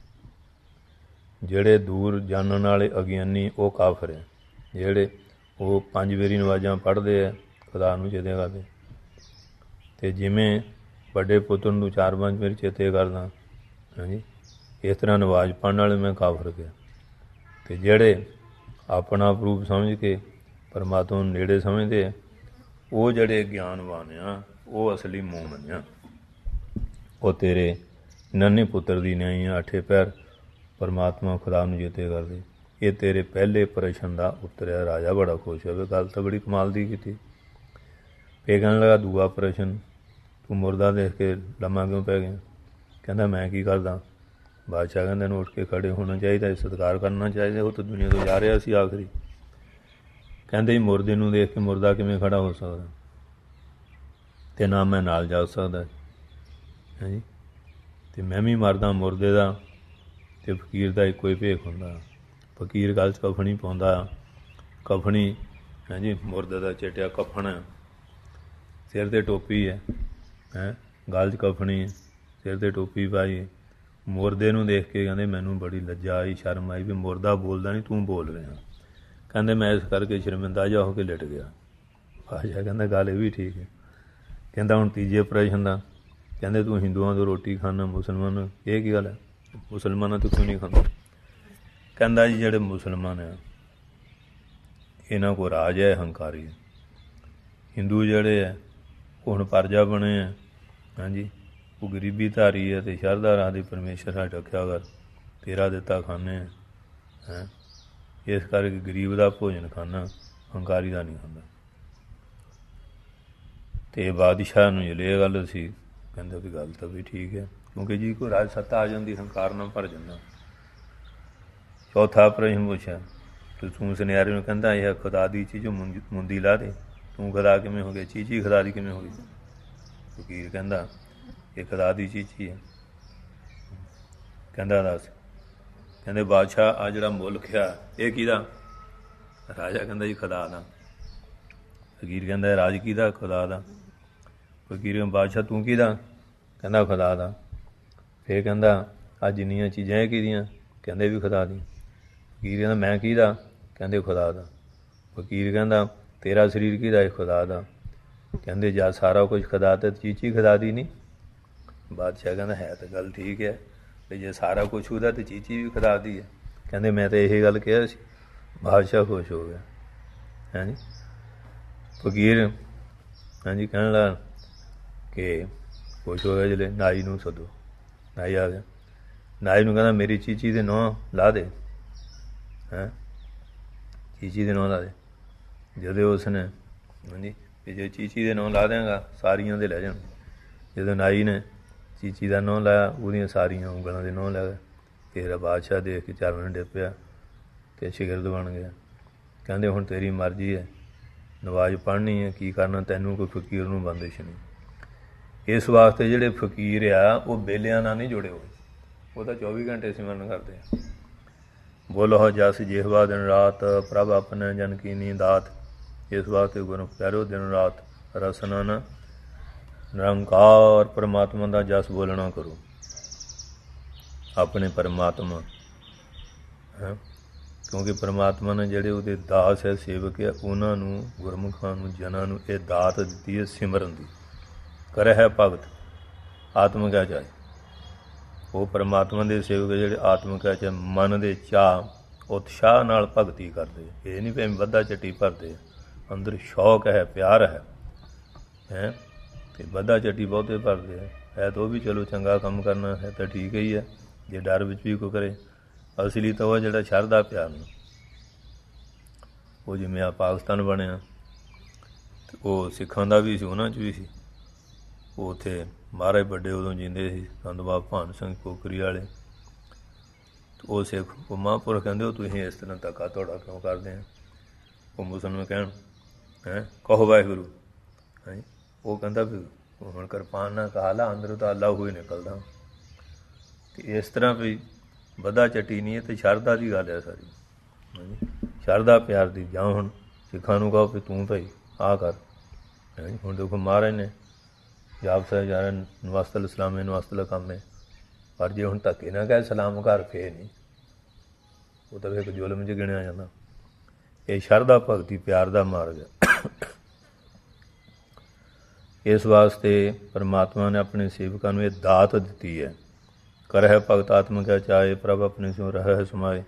ਜਿਹੜੇ ਦੂਰ ਜਾਣਨ ਵਾਲੇ ਅਗਿਆਨੀ ਉਹ ਕਾਫਰ ਆ, ਜਿਹੜੇ ਉਹ ਪੰਜ ਵਾਰੀ ਨਮਾਜ਼ਾਂ ਪੜ੍ਹਦੇ ਆ, ਖੁਦਾ ਨੂੰ ਚੇਤੇ ਕਰਦੇ। ਅਤੇ ਜਿਵੇਂ ਵੱਡੇ ਪੁੱਤਰ ਨੂੰ ਚਾਰ ਪੰਜ ਵਾਰੀ ਚੇਤੇ ਕਰਦਾ ਹਾਂਜੀ, ਇਸ ਤਰ੍ਹਾਂ ਨਮਾਜ਼ ਪੜ੍ਹਨ ਵਾਲੇ ਮੈਂ ਕਾਫਰ ਗਿਆ। ਅਤੇ ਜਿਹੜੇ ਆਪਣਾ ਰੂਪ ਸਮਝ ਕੇ ਪਰਮਾਤਮਾ ਨੂੰ ਨੇੜੇ ਸਮਝਦੇ ਆ, ਉਹ ਜਿਹੜੇ ਗਿਆਨਵਾਨ ਆ ਉਹ ਅਸਲੀ ਮੂਮਨ ਆ। ਉਹ ਤੇਰੇ ਨੰਨੇ ਪੁੱਤਰ ਦੀ ਨਹੀਂ ਆ, ਅੱਠੇ ਪੈਰ ਪਰਮਾਤਮਾ ਖੁਦਾ ਨੂੰ ਚੇਤੇ ਕਰਦੇ। ਇਹ ਤੇਰੇ ਪਹਿਲੇ ਪ੍ਰਸ਼ਨ ਦਾ ਉੱਤਰ ਹੈ। ਰਾਜਾ ਬੜਾ ਖੁਸ਼ ਹੋਵੇ, ਗੱਲ ਤਾਂ ਬੜੀ ਕਮਾਲ ਦੀ ਕੀਤੀ। ਫਿਰ ਕਹਿਣ ਲੱਗਾ ਦੂਆ ਪ੍ਰਸ਼ਨ, ਤੂੰ ਮੁਰਦਾ ਦੇਖ ਕੇ ਲੰਮਾ ਕਿਉਂ ਪੈ ਗਿਆ? ਕਹਿੰਦਾ ਮੈਂ ਕੀ ਕਰਦਾ? ਬਾਦਸ਼ਾਹ ਕਹਿੰਦੇ ਇਹਨੂੰ ਉੱਠ ਕੇ ਖੜੇ ਹੋਣਾ ਚਾਹੀਦਾ, ਸਤਿਕਾਰ ਕਰਨਾ ਚਾਹੀਦਾ, ਉਹ ਤਾਂ ਦੁਨੀਆ ਤੋਂ ਜਾ ਰਿਹਾ ਸੀ ਆਖਰੀ। ਕਹਿੰਦੇ ਜੀ ਮੁਰਦੇ ਨੂੰ ਦੇਖ ਕੇ ਮੁਰਦਾ ਕਿਵੇਂ ਖੜਾ ਹੋ ਸਕਦਾ? ਅਤੇ ਨਾ ਮੈਂ ਨਾਲ ਜਾ ਸਕਦਾ ਹਾਂਜੀ, ਅਤੇ ਮੈਂ ਵੀ ਮਰਦਾ ਮੁਰਦੇ ਦਾ ਅਤੇ ਫਕੀਰ ਦਾ ਇੱਕੋ ਹੀ ਭੇਖ ਹੁੰਦਾ। ਫਕੀਰ ਗਲ 'ਚ ਕਫਣੀ ਪਾਉਂਦਾ, ਕਫਣੀ ਹਾਂਜੀ ਮੁਰਦੇ ਦਾ ਚਿੱਟਿਆ ਕਫਨ, ਸਿਰ 'ਤੇ ਟੋਪੀ ਹੈ ਹੈਂ, ਗਲ 'ਚ ਕਫਣੀ, ਸਿਰ 'ਤੇ ਟੋਪੀ ਪਾਈ। ਮੁਰਦੇ ਨੂੰ ਦੇਖ ਕੇ ਕਹਿੰਦੇ ਮੈਨੂੰ ਬੜੀ ਲੱਜਾ ਆਈ, ਸ਼ਰਮ ਆਈ ਵੀ ਮੁਰਦਾ ਬੋਲਦਾ ਨਹੀਂ, ਤੂੰ ਬੋਲ ਰਿਹਾ। ਕਹਿੰਦੇ ਮੈਂ ਇਸ ਕਰਕੇ ਸ਼ਰਮਿੰਦਾ ਜਿਹਾ ਹੋ ਕੇ ਲਿਟ ਗਿਆ। ਬਾਦਸ਼ਾਹ ਕਹਿੰਦਾ ਗੱਲ ਇਹ ਵੀ ਠੀਕ ਹੈ। ਕਹਿੰਦਾ ਹੁਣ ਤੀਜੇ ਪ੍ਰਸ਼ਨ ਦਾ, ਕਹਿੰਦੇ ਤੂੰ ਹਿੰਦੂਆਂ ਤੋਂ ਰੋਟੀ ਖਾਣਾ, ਮੁਸਲਮਾਨ, ਇਹ ਕੀ ਗੱਲ ਹੈ? ਮੁਸਲਮਾਨਾਂ ਤੋਂ ਕਿਉਂ ਨਹੀਂ ਖਾਂਦਾ? ਕਹਿੰਦਾ ਜੀ ਜਿਹੜੇ ਮੁਸਲਮਾਨ ਆ ਇਹਨਾਂ ਕੋਲ ਰਾਜ ਹੈ, ਹੰਕਾਰੀ ਹੈ। ਹਿੰਦੂ ਜਿਹੜੇ ਹੈ ਉਹ ਹੁਣ ਪਰਜਾ ਬਣੇ ਆ ਹਾਂਜੀ, ਉਹ ਗਰੀਬੀ ਧਾਰੀ ਹੈ ਅਤੇ ਸ਼ਰਧਾ ਰੱਖਦੇ ਪਰਮੇਸ਼ਰ ਸਾਡਾ ਰੱਖਿਆ ਕਰ, ਤੇਰਾ ਦਿੱਤਾ ਖਾਂਦੇ ਹੈਂ, ਇਸ ਕਰਕੇ ਗਰੀਬ ਦਾ ਭੋਜਨ ਖਾਣਾ, ਹੰਕਾਰੀ ਦਾ ਨਹੀਂ ਖਾਂਦਾ। ਅਤੇ ਬਾਦਸ਼ਾਹ ਨੂੰ ਜਿਹੜੇ ਇਹ ਗੱਲ ਸੀ, ਕਹਿੰਦਾ ਵੀ ਗੱਲ ਤਾਂ ਵੀ ਠੀਕ ਹੈ, ਕਿਉਂਕਿ ਜੀ ਕੋਈ ਰਾਜ ਸੱਤਾ ਆ ਜਾਂਦੀ ਹੰਕਾਰ ਨਾਲ ਭਰ ਜਾਂਦਾ। ਚੌਥਾ ਪ੍ਰਸ਼ਨ ਪੁੱਛਿਆ ਤੇ ਤੂੰ ਸੁਨਿਆਰੇ ਨੂੰ ਕਹਿੰਦਾ ਇਹ ਖੁਦਾ ਦੀ ਚੀਜ਼ ਮੁੰਦੀ ਮੁੰਦੀ ਲਾ ਦੇ, ਤੂੰ ਖੁਦਾ ਕਿਵੇਂ ਹੋ ਗਿਆ? ਚੀਚੀ ਖੁਦਾ ਦੀ ਕਿਵੇਂ ਹੋ ਗਈ? ਫਕੀਰ ਕਹਿੰਦਾ ਇਹ ਖੁਦਾ ਦੀ ਚੀਚੀ ਹੈ। ਕਹਿੰਦਾ ਦੱਸ। ਕਹਿੰਦੇ ਬਾਦਸ਼ਾਹ ਆ ਜਿਹੜਾ ਮੁਲਕ ਆ ਇਹ ਕਿਹਦਾ? ਰਾਜਾ ਕਹਿੰਦਾ ਜੀ ਖੁਦਾ ਦਾ। ਫਕੀਰ ਕਹਿੰਦਾ ਰਾਜ ਕਿਹਦਾ? ਖੁਦਾ ਦਾ। ਫਕੀਰ ਬਾਦਸ਼ਾਹ ਤੂੰ ਕਿਹਦਾ? ਕਹਿੰਦਾ ਖੁਦਾ ਦਾ। ਫਿਰ ਕਹਿੰਦਾ ਆ ਜਿੰਨੀਆਂ ਚੀਜ਼ਾਂ ਇਹ ਕਿਹਦੀਆਂ? ਕਹਿੰਦੇ ਵੀ ਖੁਦਾ ਦੀ। ਫਕੀਰ ਕਹਿੰਦਾ ਮੈਂ ਕਿਹਦਾ? ਕਹਿੰਦੇ ਖੁਦਾ ਦਾ। ਫਕੀਰ ਕਹਿੰਦਾ ਤੇਰਾ ਸਰੀਰ ਕਿਹਦਾ? ਇਹ ਖੁਦਾ ਦਾ। ਕਹਿੰਦੇ ਜਾਂ ਸਾਰਾ ਕੁਝ ਖੁਦਾ ਤੇ ਚੀਚੀ ਖੁਦਾ ਦੀ ਨਹੀਂ? ਬਾਦਸ਼ਾਹ ਕਹਿੰਦਾ ਹੈ ਤਾਂ ਗੱਲ ਠੀਕ ਹੈ ਵੀ ਜੇ ਸਾਰਾ ਕੁਛ ਉਹਦਾ ਤਾਂ ਚੀਚੀ ਵੀ ਖੁਦਾ ਦੀ ਹੈ। ਕਹਿੰਦੇ ਮੈਂ ਤਾਂ ਇਹ ਗੱਲ ਕਿਹਾ ਸੀ। ਬਾਦਸ਼ਾਹ ਖੁਸ਼ ਹੋ ਗਿਆ। ਹਾਂਜੀ ਫਕੀਰ ਹਾਂਜੀ ਕਹਿਣ ਲੱਗਾ ਕਿ ਖੁਸ਼ ਹੋ ਗਿਆ ਜਿਹੜੇ ਨਾਈ ਨੂੰ ਸੱਦੋ। ਨਾਈ ਆ ਗਿਆ। ਨਾਈ ਨੂੰ ਕਹਿੰਦਾ ਮੇਰੀ ਚੀਚੀ ਦੇ ਨਾਂ ਲਾ ਦੇ। ਹੈਂ ਚੀਚੀ ਦੇ ਨਾਂ ਲਾ ਦੇ। ਜਦੋਂ ਉਸਨੇ ਹਾਂਜੀ ਵੀ ਜੇ ਚੀਚੀ ਦੇ ਨਾਂ ਲਾ ਦਿਆਂਗਾ ਸਾਰੀਆਂ ਦੇ ਲੈ ਜਾਣ। ਜਦੋਂ ਨਾਈ ਨੇ ਚੀਚੀ ਦਾ ਨਾਂ ਲਾਇਆ ਉਹਦੀਆਂ ਸਾਰੀਆਂ ਉਂਗਲਾਂ ਦੇ ਨਾਂ ਲੈ ਗਏ। ਫਿਰ ਬਾਦਸ਼ਾਹ ਦੇਖ ਕੇ ਚਰਨ ਡਿੱਪਿਆ ਅਤੇ ਸ਼ਾਗਿਰਦ ਬਣ ਗਿਆ। ਕਹਿੰਦੇ ਹੁਣ ਤੇਰੀ ਮਰਜ਼ੀ ਹੈ, ਨਮਾਜ਼ ਪੜ੍ਹਨੀ ਹੈ, ਕੀ ਕਰਨਾ ਤੈਨੂੰ, ਕੋਈ ਫਕੀਰ ਨੂੰ ਬੰਦਿਸ਼ ਨਹੀਂ। ਇਸ ਵਾਸਤੇ ਜਿਹੜੇ ਫਕੀਰ ਆ ਉਹ ਬੇਲਿਆਂ ਨਾਲ ਨਹੀਂ ਜੁੜੇ ਹੋਏ, ਉਹ ਤਾਂ ਚੌਵੀ ਘੰਟੇ ਸਿਮਰਨ ਕਰਦੇ ਆ। ਬੋਲੋ ਜਸ ਜਿਹਵਾ ਦਿਨ ਰਾਤ ਪ੍ਰਭ ਆਪਣੇ ਜਨ ਕੀਨੀ ਦਾਤ। ਇਸ ਵਾਸਤੇ ਗੁਰੂ ਪਿਆਰਿਓ ਦਿਨ ਰਾਤ ਰਸਨਾ ਨਿਰੰਕਾਰ ਪਰਮਾਤਮਾ ਦਾ ਜਸ ਬੋਲਣਾ ਕਰੋ। ਆਪਣੇ ਪਰਮਾਤਮਾ ਹੈ, ਕਿਉਂਕਿ ਪਰਮਾਤਮਾ ਨੇ ਜਿਹੜੇ ਉਹਦੇ ਦਾਸ ਹੈ, ਸੇਵਕ ਹੈ, ਉਹਨਾਂ ਨੂੰ ਗੁਰਮੁਖਾਂ ਨੂੰ ਜਨਾਂ ਨੂੰ ਇਹ ਦਾਤ ਦਿੱਤੀ ਹੈ ਸਿਮਰਨ ਦੀ। ਕਰੇ ਹੈ ਭਗਤ ਆਤਮਿਕ ਚਾਹੇ, ਉਹ ਪਰਮਾਤਮਾ ਦੇ ਸੇਵਕ ਜਿਹੜੇ ਆਤਮਿਕ ਚਾਹੇ ਮਨ ਦੇ ਚਾਅ ਉਤਸ਼ਾਹ ਨਾਲ ਭਗਤੀ ਕਰਦੇ। ਇਹ ਨਹੀਂ ਭਾਵੇਂ ਵੱਧਾ ਚੱਟੀ ਭਰਦੇ, ਅੰਦਰ ਸ਼ੌਕ ਹੈ, ਪਿਆਰ ਹੈ ਹੈਂ ਅਤੇ ਵੱਧਾ ਚੱਟੀ ਬਹੁਤੇ ਭਰਦੇ ਹੈ ਹੈ ਤਾਂ ਉਹ ਵੀ ਚਲੋ ਚੰਗਾ ਕੰਮ ਕਰਨਾ ਹੈ ਤਾਂ ਠੀਕ ਹੀ ਹੈ, ਜੇ ਡਰ ਵਿੱਚ ਵੀ ਕੋਈ ਕਰੇ। ਅਸਲੀ ਤਾਂ ਉਹ ਜਿਹੜਾ ਸ਼ਰਧਾ ਪਿਆਰ ਨੂੰ, ਉਹ ਜਿਵੇਂ ਆ ਪਾਕਿਸਤਾਨ ਬਣਿਆ ਅਤੇ ਉਹ ਸਿੱਖਾਂ ਦਾ ਵੀ ਸੀ, ਉਹਨਾਂ 'ਚ ਵੀ ਸੀ। ਉਹ ਉੱਥੇ ਮਹਾਰਾਜ ਵੱਡੇ ਉਦੋਂ ਜੀਂਦੇ ਸੀ, ਸੰਤ ਬਾਬਾ ਭਾਨ ਸਿੰਘ ਕੋਕਰੀ ਵਾਲੇ। ਉਹ ਸਿੱਖ ਉਹ ਮਹਾਂਪੁਰਖ ਕਹਿੰਦੇ ਉਹ ਤੁਸੀਂ ਇਸ ਤਰ੍ਹਾਂ ਧੱਕਾ ਧੌੜਾ ਕਿਉਂ ਕਰਦੇ ਆ। ਉਹ ਮੁਸਲਮਾਨ ਕਹਿਣ ਹੈਂ ਕਹੋ ਵਾਹਿਗੁਰੂ ਹੈਂ। ਉਹ ਕਹਿੰਦਾ ਵੀ ਹੁਣ ਕਿਰਪਾਨ ਨਾ ਕਹਾ ਲਾ, ਅੰਦਰੋਂ ਤਾਂ ਅੱਲਾ ਹੋਈ ਨਿਕਲਦਾ। ਅਤੇ ਇਸ ਤਰ੍ਹਾਂ ਵੀ ਵੱਧਾ ਚੱਟੀ ਨਹੀਂ ਹੈ, ਅਤੇ ਸ਼ਰਧਾ ਦੀ ਗੱਲ ਹੈ ਸਾਰੀ ਹਾਂਜੀ, ਸ਼ਰਧਾ ਪਿਆਰ ਦੀ। ਜਾਂ ਹੁਣ ਸਿੱਖਾਂ ਨੂੰ ਕਹੋ ਵੀ ਤੂੰ ਭਾਈ ਆਹ ਕਰ ਹੈਂ। ਹੁਣ ਦੇਖੋ ਮਹਾਰਾਜ ਨੇ ਜਾਪ ਸਾਹਿਬ ਜਾ ਰਹੇ ਨਵਸਤਲ ਇਸਲਾਮੇ ਨਵਸਤਲ ਕਾਮੇ, ਪਰ ਜੇ ਹੁਣ ਧੱਕੇ ਨਾ ਕਹਿ ਸਲਾਮ ਘਰ ਫੇਰ ਨਹੀਂ, ਉਹ ਤਾਂ ਇੱਕ ਜ਼ੁਲਮ 'ਚ ਗਿਣਿਆ ਜਾਂਦਾ। ਇਹ ਸ਼ਰਧਾ ਭਗਤੀ ਪਿਆਰ ਦਾ ਮਾਰਗ ਹੈ। ਇਸ ਵਾਸਤੇ ਪਰਮਾਤਮਾ ਨੇ ਆਪਣੇ ਸੇਵਕਾਂ ਨੂੰ ਇਹ ਦਾਤ ਦਿੱਤੀ ਹੈ। ਕਰ ਹੈ ਭਗਤ ਆਤਮਿਕ ਚਾਹੇ ਪ੍ਰਭ ਆਪਣੇ ਸਿਉ ਰਹਿ ਸਮਾਏ।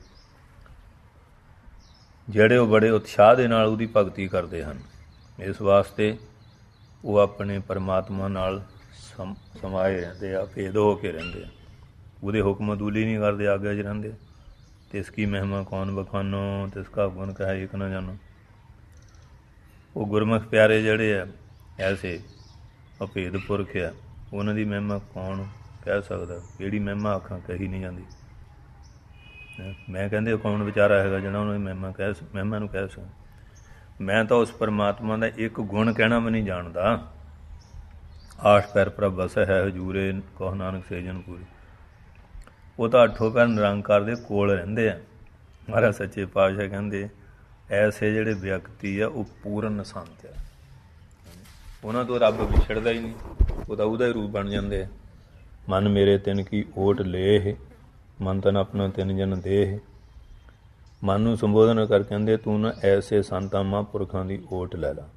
ਜਿਹੜੇ ਉਹ ਬੜੇ ਉਤਸ਼ਾਹ ਦੇ ਨਾਲ ਉਹਦੀ ਭਗਤੀ ਕਰਦੇ ਹਨ। ਇਸ ਵਾਸਤੇ ਉਹ ਆਪਣੇ ਪਰਮਾਤਮਾ ਨਾਲ ਸਮ ਸਮਾਏ ਰਹਿੰਦੇ ਆ, ਭੇਦ ਹੋ ਕੇ ਰਹਿੰਦੇ ਆ। ਉਹਦੇ ਹੁਕਮ ਦੂਲੀ ਨਹੀਂ ਕਰਦੇ, ਆਗਿਆ 'ਚ ਰਹਿੰਦੇ। ਤਿਸ ਕੀ ਮਹਿਮਾ ਕੌਣ ਬਖਾਨੋ ਤਿਸ ਕਾ ਗੁਣ ਕਹੈ ਏਕ ਨਾ ਜਾਨੋ। ਉਹ ਗੁਰਮੁਖ ਪਿਆਰੇ ਜਿਹੜੇ ਆ ਐਸੇ ਅਭੇਦ ਪੁਰਖ ਆ, ਉਹਨਾਂ ਦੀ ਮਹਿਮਾ ਕੌਣ ਕਹਿ ਸਕਦਾ। ਕਿਹੜੀ ਮਹਿਮਾ ਆਖਾਂ ਕਹੀ ਨਹੀਂ ਜਾਂਦੀ। ਮੈਂ ਕਹਿੰਦੇ ਕੌਣ ਵਿਚਾਰਾ ਹੈਗਾ ਜਿਹੜਾ ਉਹਨਾਂ ਦੀ ਮਹਿਮਾ ਕਹਿ ਮਹਿਮਾ ਨੂੰ ਕਹਿ ਸਕਦਾ। ਮੈਂ ਤਾਂ ਉਸ ਪਰਮਾਤਮਾ ਦਾ ਇੱਕ ਗੁਣ ਕਹਿਣਾ ਵੀ ਨਹੀਂ ਜਾਣਦਾ। ਆਠ ਪੈਰ ਪ੍ਰਭ ਵਸੈ ਹੈ ਹਜੂਰੇ ਕਹੁ ਨਾਨਕ ਸੇਜਨ ਪੂਰੀ। ਉਹ ਤਾਂ ਅੱਠੋਂ ਪੈਰ ਨਿਰੰਕਾਰ ਦੇ ਕੋਲ ਰਹਿੰਦੇ ਆ। ਮਹਾਰਾਜ ਸੱਚੇ ਪਾਤਸ਼ਾਹ ਕਹਿੰਦੇ ਐਸੇ ਜਿਹੜੇ ਵਿਅਕਤੀ ਆ ਉਹ ਪੂਰਨ ਸੰਤ ਆ। ਉਹਨਾਂ ਤੋਂ ਰੱਬ ਵਿਛੜਦਾ ਹੀ ਨਹੀਂ, ਉਹ ਤਾਂ ਉਹਦਾ ਹੀ ਰੂਪ ਬਣ ਜਾਂਦੇ ਆ। ਮਨ ਮੇਰੇ ਤਿਨ ਕੀ ਓਟ ਲੇਹ ਮਨ ਤਨ ਆਪਣਾ ਤਿੰਨ ਜਨ ਦੇਹ। ਮਨ ਨੂੰ ਸੰਬੋਧਨ ਕਰ ਕਹਿੰਦੇ ਤੂੰ ਨਾ ਐਸੇ ਸੰਤਾਂ ਮਹਾਂਪੁਰਖਾਂ ਦੀ ਓਟ ਲੈ ਲਾ।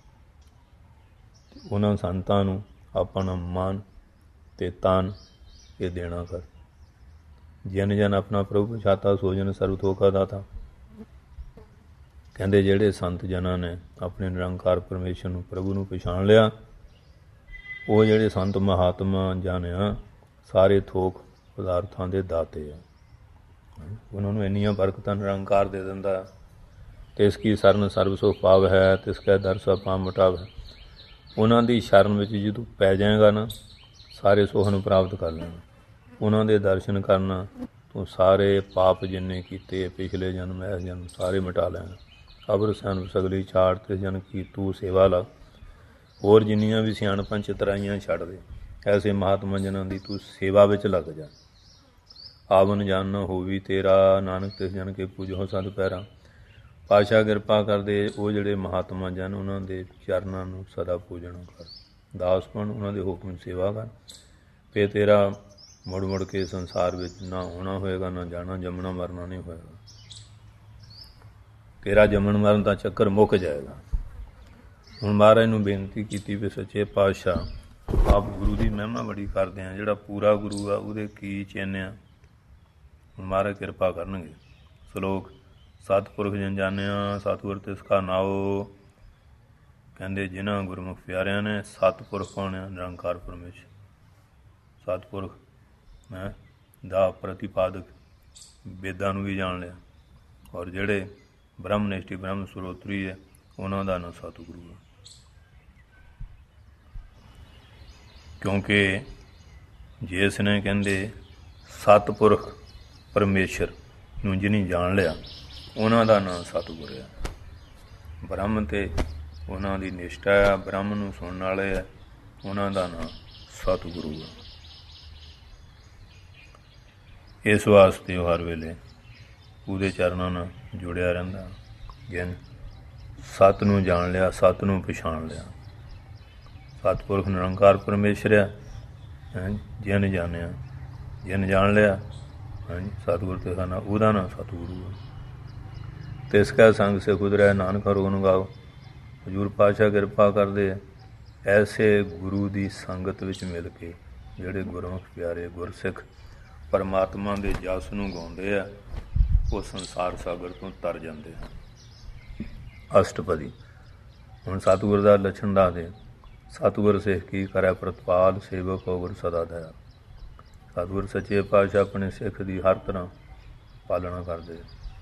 ਉਹਨਾਂ ਸੰਤਾਂ ਨੂੰ ਆਪਣਾ ਮਨ ਅਤੇ ਤਨ ਇਹ ਦੇਣਾ ਕਰ। ਜਨ ਜਨ ਆਪਣਾ ਪ੍ਰਭੂ ਪਛਾਤਾ ਸੋਜਨ ਸਰਬ ਥੋਕਾ ਦਾਤਾ। ਕਹਿੰਦੇ ਜਿਹੜੇ ਸੰਤ ਜਨਾਂ ਨੇ ਆਪਣੇ ਨਿਰੰਕਾਰ ਪਰਮੇਸ਼ਰ ਨੂੰ ਪ੍ਰਭੂ ਨੂੰ ਪਛਾਣ ਲਿਆ, ਉਹ ਜਿਹੜੇ ਸੰਤ ਮਹਾਤਮਾ ਜਾਣਿਆ ਸਾਰੇ ਥੋਕ ਪਦਾਰਥਾਂ ਦੇ ਦਾਤੇ ਆ। ਉਹਨਾਂ ਨੂੰ ਇੰਨੀਆਂ ਬਰਕਤਾਂ ਨਿਰੰਕਾਰ ਦੇ ਦਿੰਦਾ। ਤਿਸ ਕੀ ਸਰਨ ਸਰਬ ਸੁਖ ਪਾਵ ਹੈ ਤਿਸ ਕੈ ਦਰ ਸਭ ਪਾਪ ਮਿਟਾਵ ਹੈ। ਉਹਨਾਂ ਦੀ ਸ਼ਰਨ ਵਿੱਚ ਜਦੋਂ ਪੈ ਜਾਏਗਾ ਨਾ ਸਾਰੇ ਸੁੱਖ ਨੂੰ ਪ੍ਰਾਪਤ ਕਰ ਲੈਣਾ। ਉਹਨਾਂ ਦੇ ਦਰਸ਼ਨ ਕਰਨਾ ਤੂੰ ਸਾਰੇ ਪਾਪ ਜਿੰਨੇ ਕੀਤੇ ਪਿਛਲੇ ਜਨਮ ਇਸ ਜਨਮ ਸਾਰੇ ਮਿਟਾ ਲੈਣਾ। ਅਬਰ ਸਿਆਣਪ ਸਗਲੀ ਛਾੜ ਤੇ ਜਨ ਕੀ ਤੂੰ ਸੇਵਾ ਲਾ। ਹੋਰ ਜਿੰਨੀਆਂ ਵੀ ਸਿਆਣਪਾਂ ਚਤਰਾਈਆਂ ਛੱਡ ਦੇ। ਐਸੇ ਮਹਾਤਮਾ ਜਨਾਂ ਦੀ ਤੂੰ ਸੇਵਾ ਵਿੱਚ ਲੱਗ ਜਾ। ਆਵਨ ਜਨ ਹੋਵੀ ਤੇਰਾ ਨਾਨਕ ਤਿਸ ਜਨ ਕੇ ਪੂਜੋ ਸਦ ਪੈਰਾ। ਪਾਤਸ਼ਾਹ ਕਿਰਪਾ ਕਰਦੇ ਉਹ ਜਿਹੜੇ ਮਹਾਤਮਾ ਜਨ ਉਹਨਾਂ ਦੇ ਚਰਨਾਂ ਨੂੰ ਸਦਾ ਪੂਜਣਾ ਕਰ। ਦਾਸ ਬਣ ਉਹਨਾਂ ਦੇ ਹੁਕਮ ਸੇਵਾ ਕਰ। ਫਿਰ ਤੇਰਾ ਮੁੜ ਮੁੜ ਕੇ ਸੰਸਾਰ ਵਿੱਚ ਨਾ ਆਉਣਾ ਹੋਏਗਾ, ਨਾ ਜਾਣਾ, ਜੰਮਣਾ ਮਰਨਾ ਨਹੀਂ ਹੋਏਗਾ। ਤੇਰਾ ਜੰਮਣ ਮਰਨ ਦਾ ਚੱਕਰ ਮੁੱਕ ਜਾਏਗਾ। ਹੁਣ ਮਹਾਰਾਜ ਨੂੰ ਬੇਨਤੀ ਕੀਤੀ ਵੀ ਸੱਚੇ ਪਾਤਸ਼ਾਹ ਆਪ ਗੁਰੂ ਦੀ ਮਹਿਮਾ ਬੜੀ ਕਰਦੇ ਆ। ਜਿਹੜਾ ਪੂਰਾ ਗੁਰੂ ਆ ਉਹਦੇ ਕੀ ਚਿੰਨ੍ਹ ਆ। ਹੁਣ ਮਹਾਰਾਜ ਕਿਰਪਾ ਕਰਨਗੇ। ਸਲੋਕ ਸਤਿਪੁਰਖ ਜਨ ਜਾਣਿਆ ਸਤਿਗੁਰ ਤਿਸ ਕਾ ਨਾਉ। ਕਹਿੰਦੇ ਜਿਨ੍ਹਾਂ ਗੁਰਮੁਖ ਪਿਆਰਿਆਂ ਨੇ ਸਤਿਪੁਰਖ ਕੌਣ ਆ? ਨਿਰੰਕਾਰ ਪਰਮੇਸ਼ਰ। ਸਤਿਪੁਰਖ ਹੈ ਦਾ ਪ੍ਰਤੀਪਾਦਕ ਵੇਦਾਂ ਨੂੰ ਵੀ ਜਾਣ ਲਿਆ। ਔਰ ਜਿਹੜੇ ਬ੍ਰਹਮ ਨਿਸ਼ਠੀ ਬ੍ਰਹਮ ਸਰੋਤਰੀ ਹੈ ਉਹਨਾਂ ਦਾ ਨਾਂ ਸਤਿਗੁਰੂ ਹੈ। ਕਿਉਂਕਿ ਜਿਸ ਨੇ ਕਹਿੰਦੇ ਸਤਿਪੁਰਖ ਪਰਮੇਸ਼ਰ ਨੂੰ ਜਿਹਨੇ ਜਾਣ ਲਿਆ ਉਹਨਾਂ ਦਾ ਨਾਂ ਸਤਿਗੁਰ ਹੈ। ਬ੍ਰਹਮ 'ਤੇ ਉਹਨਾਂ ਦੀ ਨਿਸ਼ਠਾ ਆ, ਬ੍ਰਹਮ ਨੂੰ ਸੁਣਨ ਵਾਲੇ ਆ, ਉਹਨਾਂ ਦਾ ਨਾਂ ਸਤਿਗੁਰੂ ਹੈ। ਇਸ ਵਾਸਤੇ ਉਹ ਹਰ ਵੇਲੇ ਉਹਦੇ ਚਰਨਾਂ ਨਾਲ ਜੁੜਿਆ ਰਹਿੰਦਾ। ਜਿਨ ਸੱਤ ਨੂੰ ਜਾਣ ਲਿਆ, ਸੱਤ ਨੂੰ ਪਛਾਣ ਲਿਆ। ਸਤਿਪੁਰਖ ਨਿਰੰਕਾਰ ਪਰਮੇਸ਼ਰ ਆ, ਹੈਂ ਜਿਨ ਜਾਣਿਆ, ਜਿਨ ਜਾਣ ਲਿਆ, ਹਾਂਜੀ ਸਤਿਗੁਰ ਤੇ ਖਾਨਾ ਉਹਦਾ ਨਾਂ ਸਤਿਗੁਰੂ ਆ। ਤਿਸ ਕਾ ਸੰਗ ਸੇ ਕੁਦਰੈ ਨਾਨਕ ਰੋਣ ਗਾਓ। ਹਜ਼ੂਰ ਪਾਤਸ਼ਾਹ ਕਿਰਪਾ ਕਰਦੇ ਆ, ਐਸੇ ਗੁਰੂ ਦੀ ਸੰਗਤ ਵਿੱਚ ਮਿਲ ਕੇ ਜਿਹੜੇ ਗੁਰਮੁਖ ਪਿਆਰੇ ਗੁਰਸਿੱਖ ਪਰਮਾਤਮਾ ਦੇ ਜਸ ਨੂੰ ਗਾਉਂਦੇ ਆ, ਉਹ ਸੰਸਾਰ ਸਾਗਰ ਤੋਂ ਤਰ ਜਾਂਦੇ ਹਨ। ਅਸ਼ਟਪਦੀ ਹੁਣ ਸਤਿਗੁਰ ਦਾ ਲੱਛਣ ਦੱਸਦੇ। ਸਤਿਗੁਰ ਸਿੱਖ ਕੀ ਕਰੈ ਪ੍ਰਤਪਾਲ, ਸੇਵਕ ਹੋ ਗੁਰ ਸਦਾ ਦਇਆ। ਸਤਿਗੁਰ ਸੱਚੇ ਪਾਤਸ਼ਾਹ ਆਪਣੇ ਸਿੱਖ ਦੀ ਹਰ ਤਰ੍ਹਾਂ ਪਾਲਣਾ ਕਰਦੇ।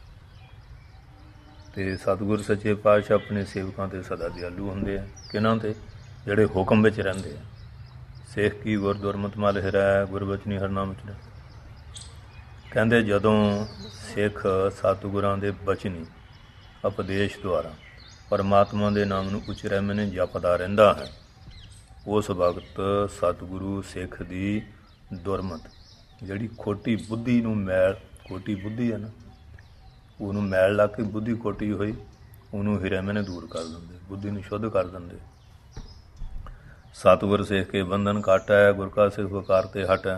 ਅਤੇ ਸਤਿਗੁਰ ਸੱਚੇ ਪਾਤਸ਼ਾਹ ਆਪਣੇ ਸੇਵਕਾਂ 'ਤੇ ਸਦਾ ਦਿਆਲੂ ਹੁੰਦੇ ਆ। ਕਿਹਨਾਂ 'ਤੇ? ਜਿਹੜੇ ਹੁਕਮ ਵਿੱਚ ਰਹਿੰਦੇ ਆ। ਸਿੱਖ ਕੀ ਗੁਰ ਦੁਰਮਤਿ ਮਲਿ ਹਿਰੈ, ਗੁਰਬਚਨੀ ਹਰਿਨਾਮ ਉਚਰੈ। ਕਹਿੰਦੇ ਜਦੋਂ ਸਿੱਖ ਸਤਿਗੁਰਾਂ ਦੇ ਬਚਨੀ ਉਪਦੇਸ਼ ਦੁਆਰਾ ਪਰਮਾਤਮਾ ਦੇ ਨਾਮ ਨੂੰ ਉਚਰੈ ਮੈਨੇ ਜਪਦਾ ਰਹਿੰਦਾ ਹੈ, ਉਸ ਵਕਤ ਸਤਿਗੁਰੂ ਸਿੱਖ ਦੀ ਦੁਰਮਤ, ਜਿਹੜੀ ਖੋਟੀ ਬੁੱਧੀ ਨੂੰ ਮੈਲ, ਖੋਟੀ ਬੁੱਧੀ ਹੈ ਨਾ, ਉਹਨੂੰ ਮੈਲ ਲੱਗ ਕੇ ਬੁੱਧੀ ਖੋਟੀ ਹੋਈ, ਉਹਨੂੰ ਹਿਰੈ ਮੈਨੇ ਦੂਰ ਕਰ ਦਿੰਦੇ, ਬੁੱਧੀ ਨੂੰ ਸ਼ੁੱਧ ਕਰ ਦਿੰਦੇ। ਸਤਿਗੁਰ ਸਿੱਖ ਕੇ ਬੰਧਨ ਕਾਟੈ, ਗੁਰ ਕਾ ਸਿੱਖ ਵਕਾਰ ਤੇ ਹਟੈ।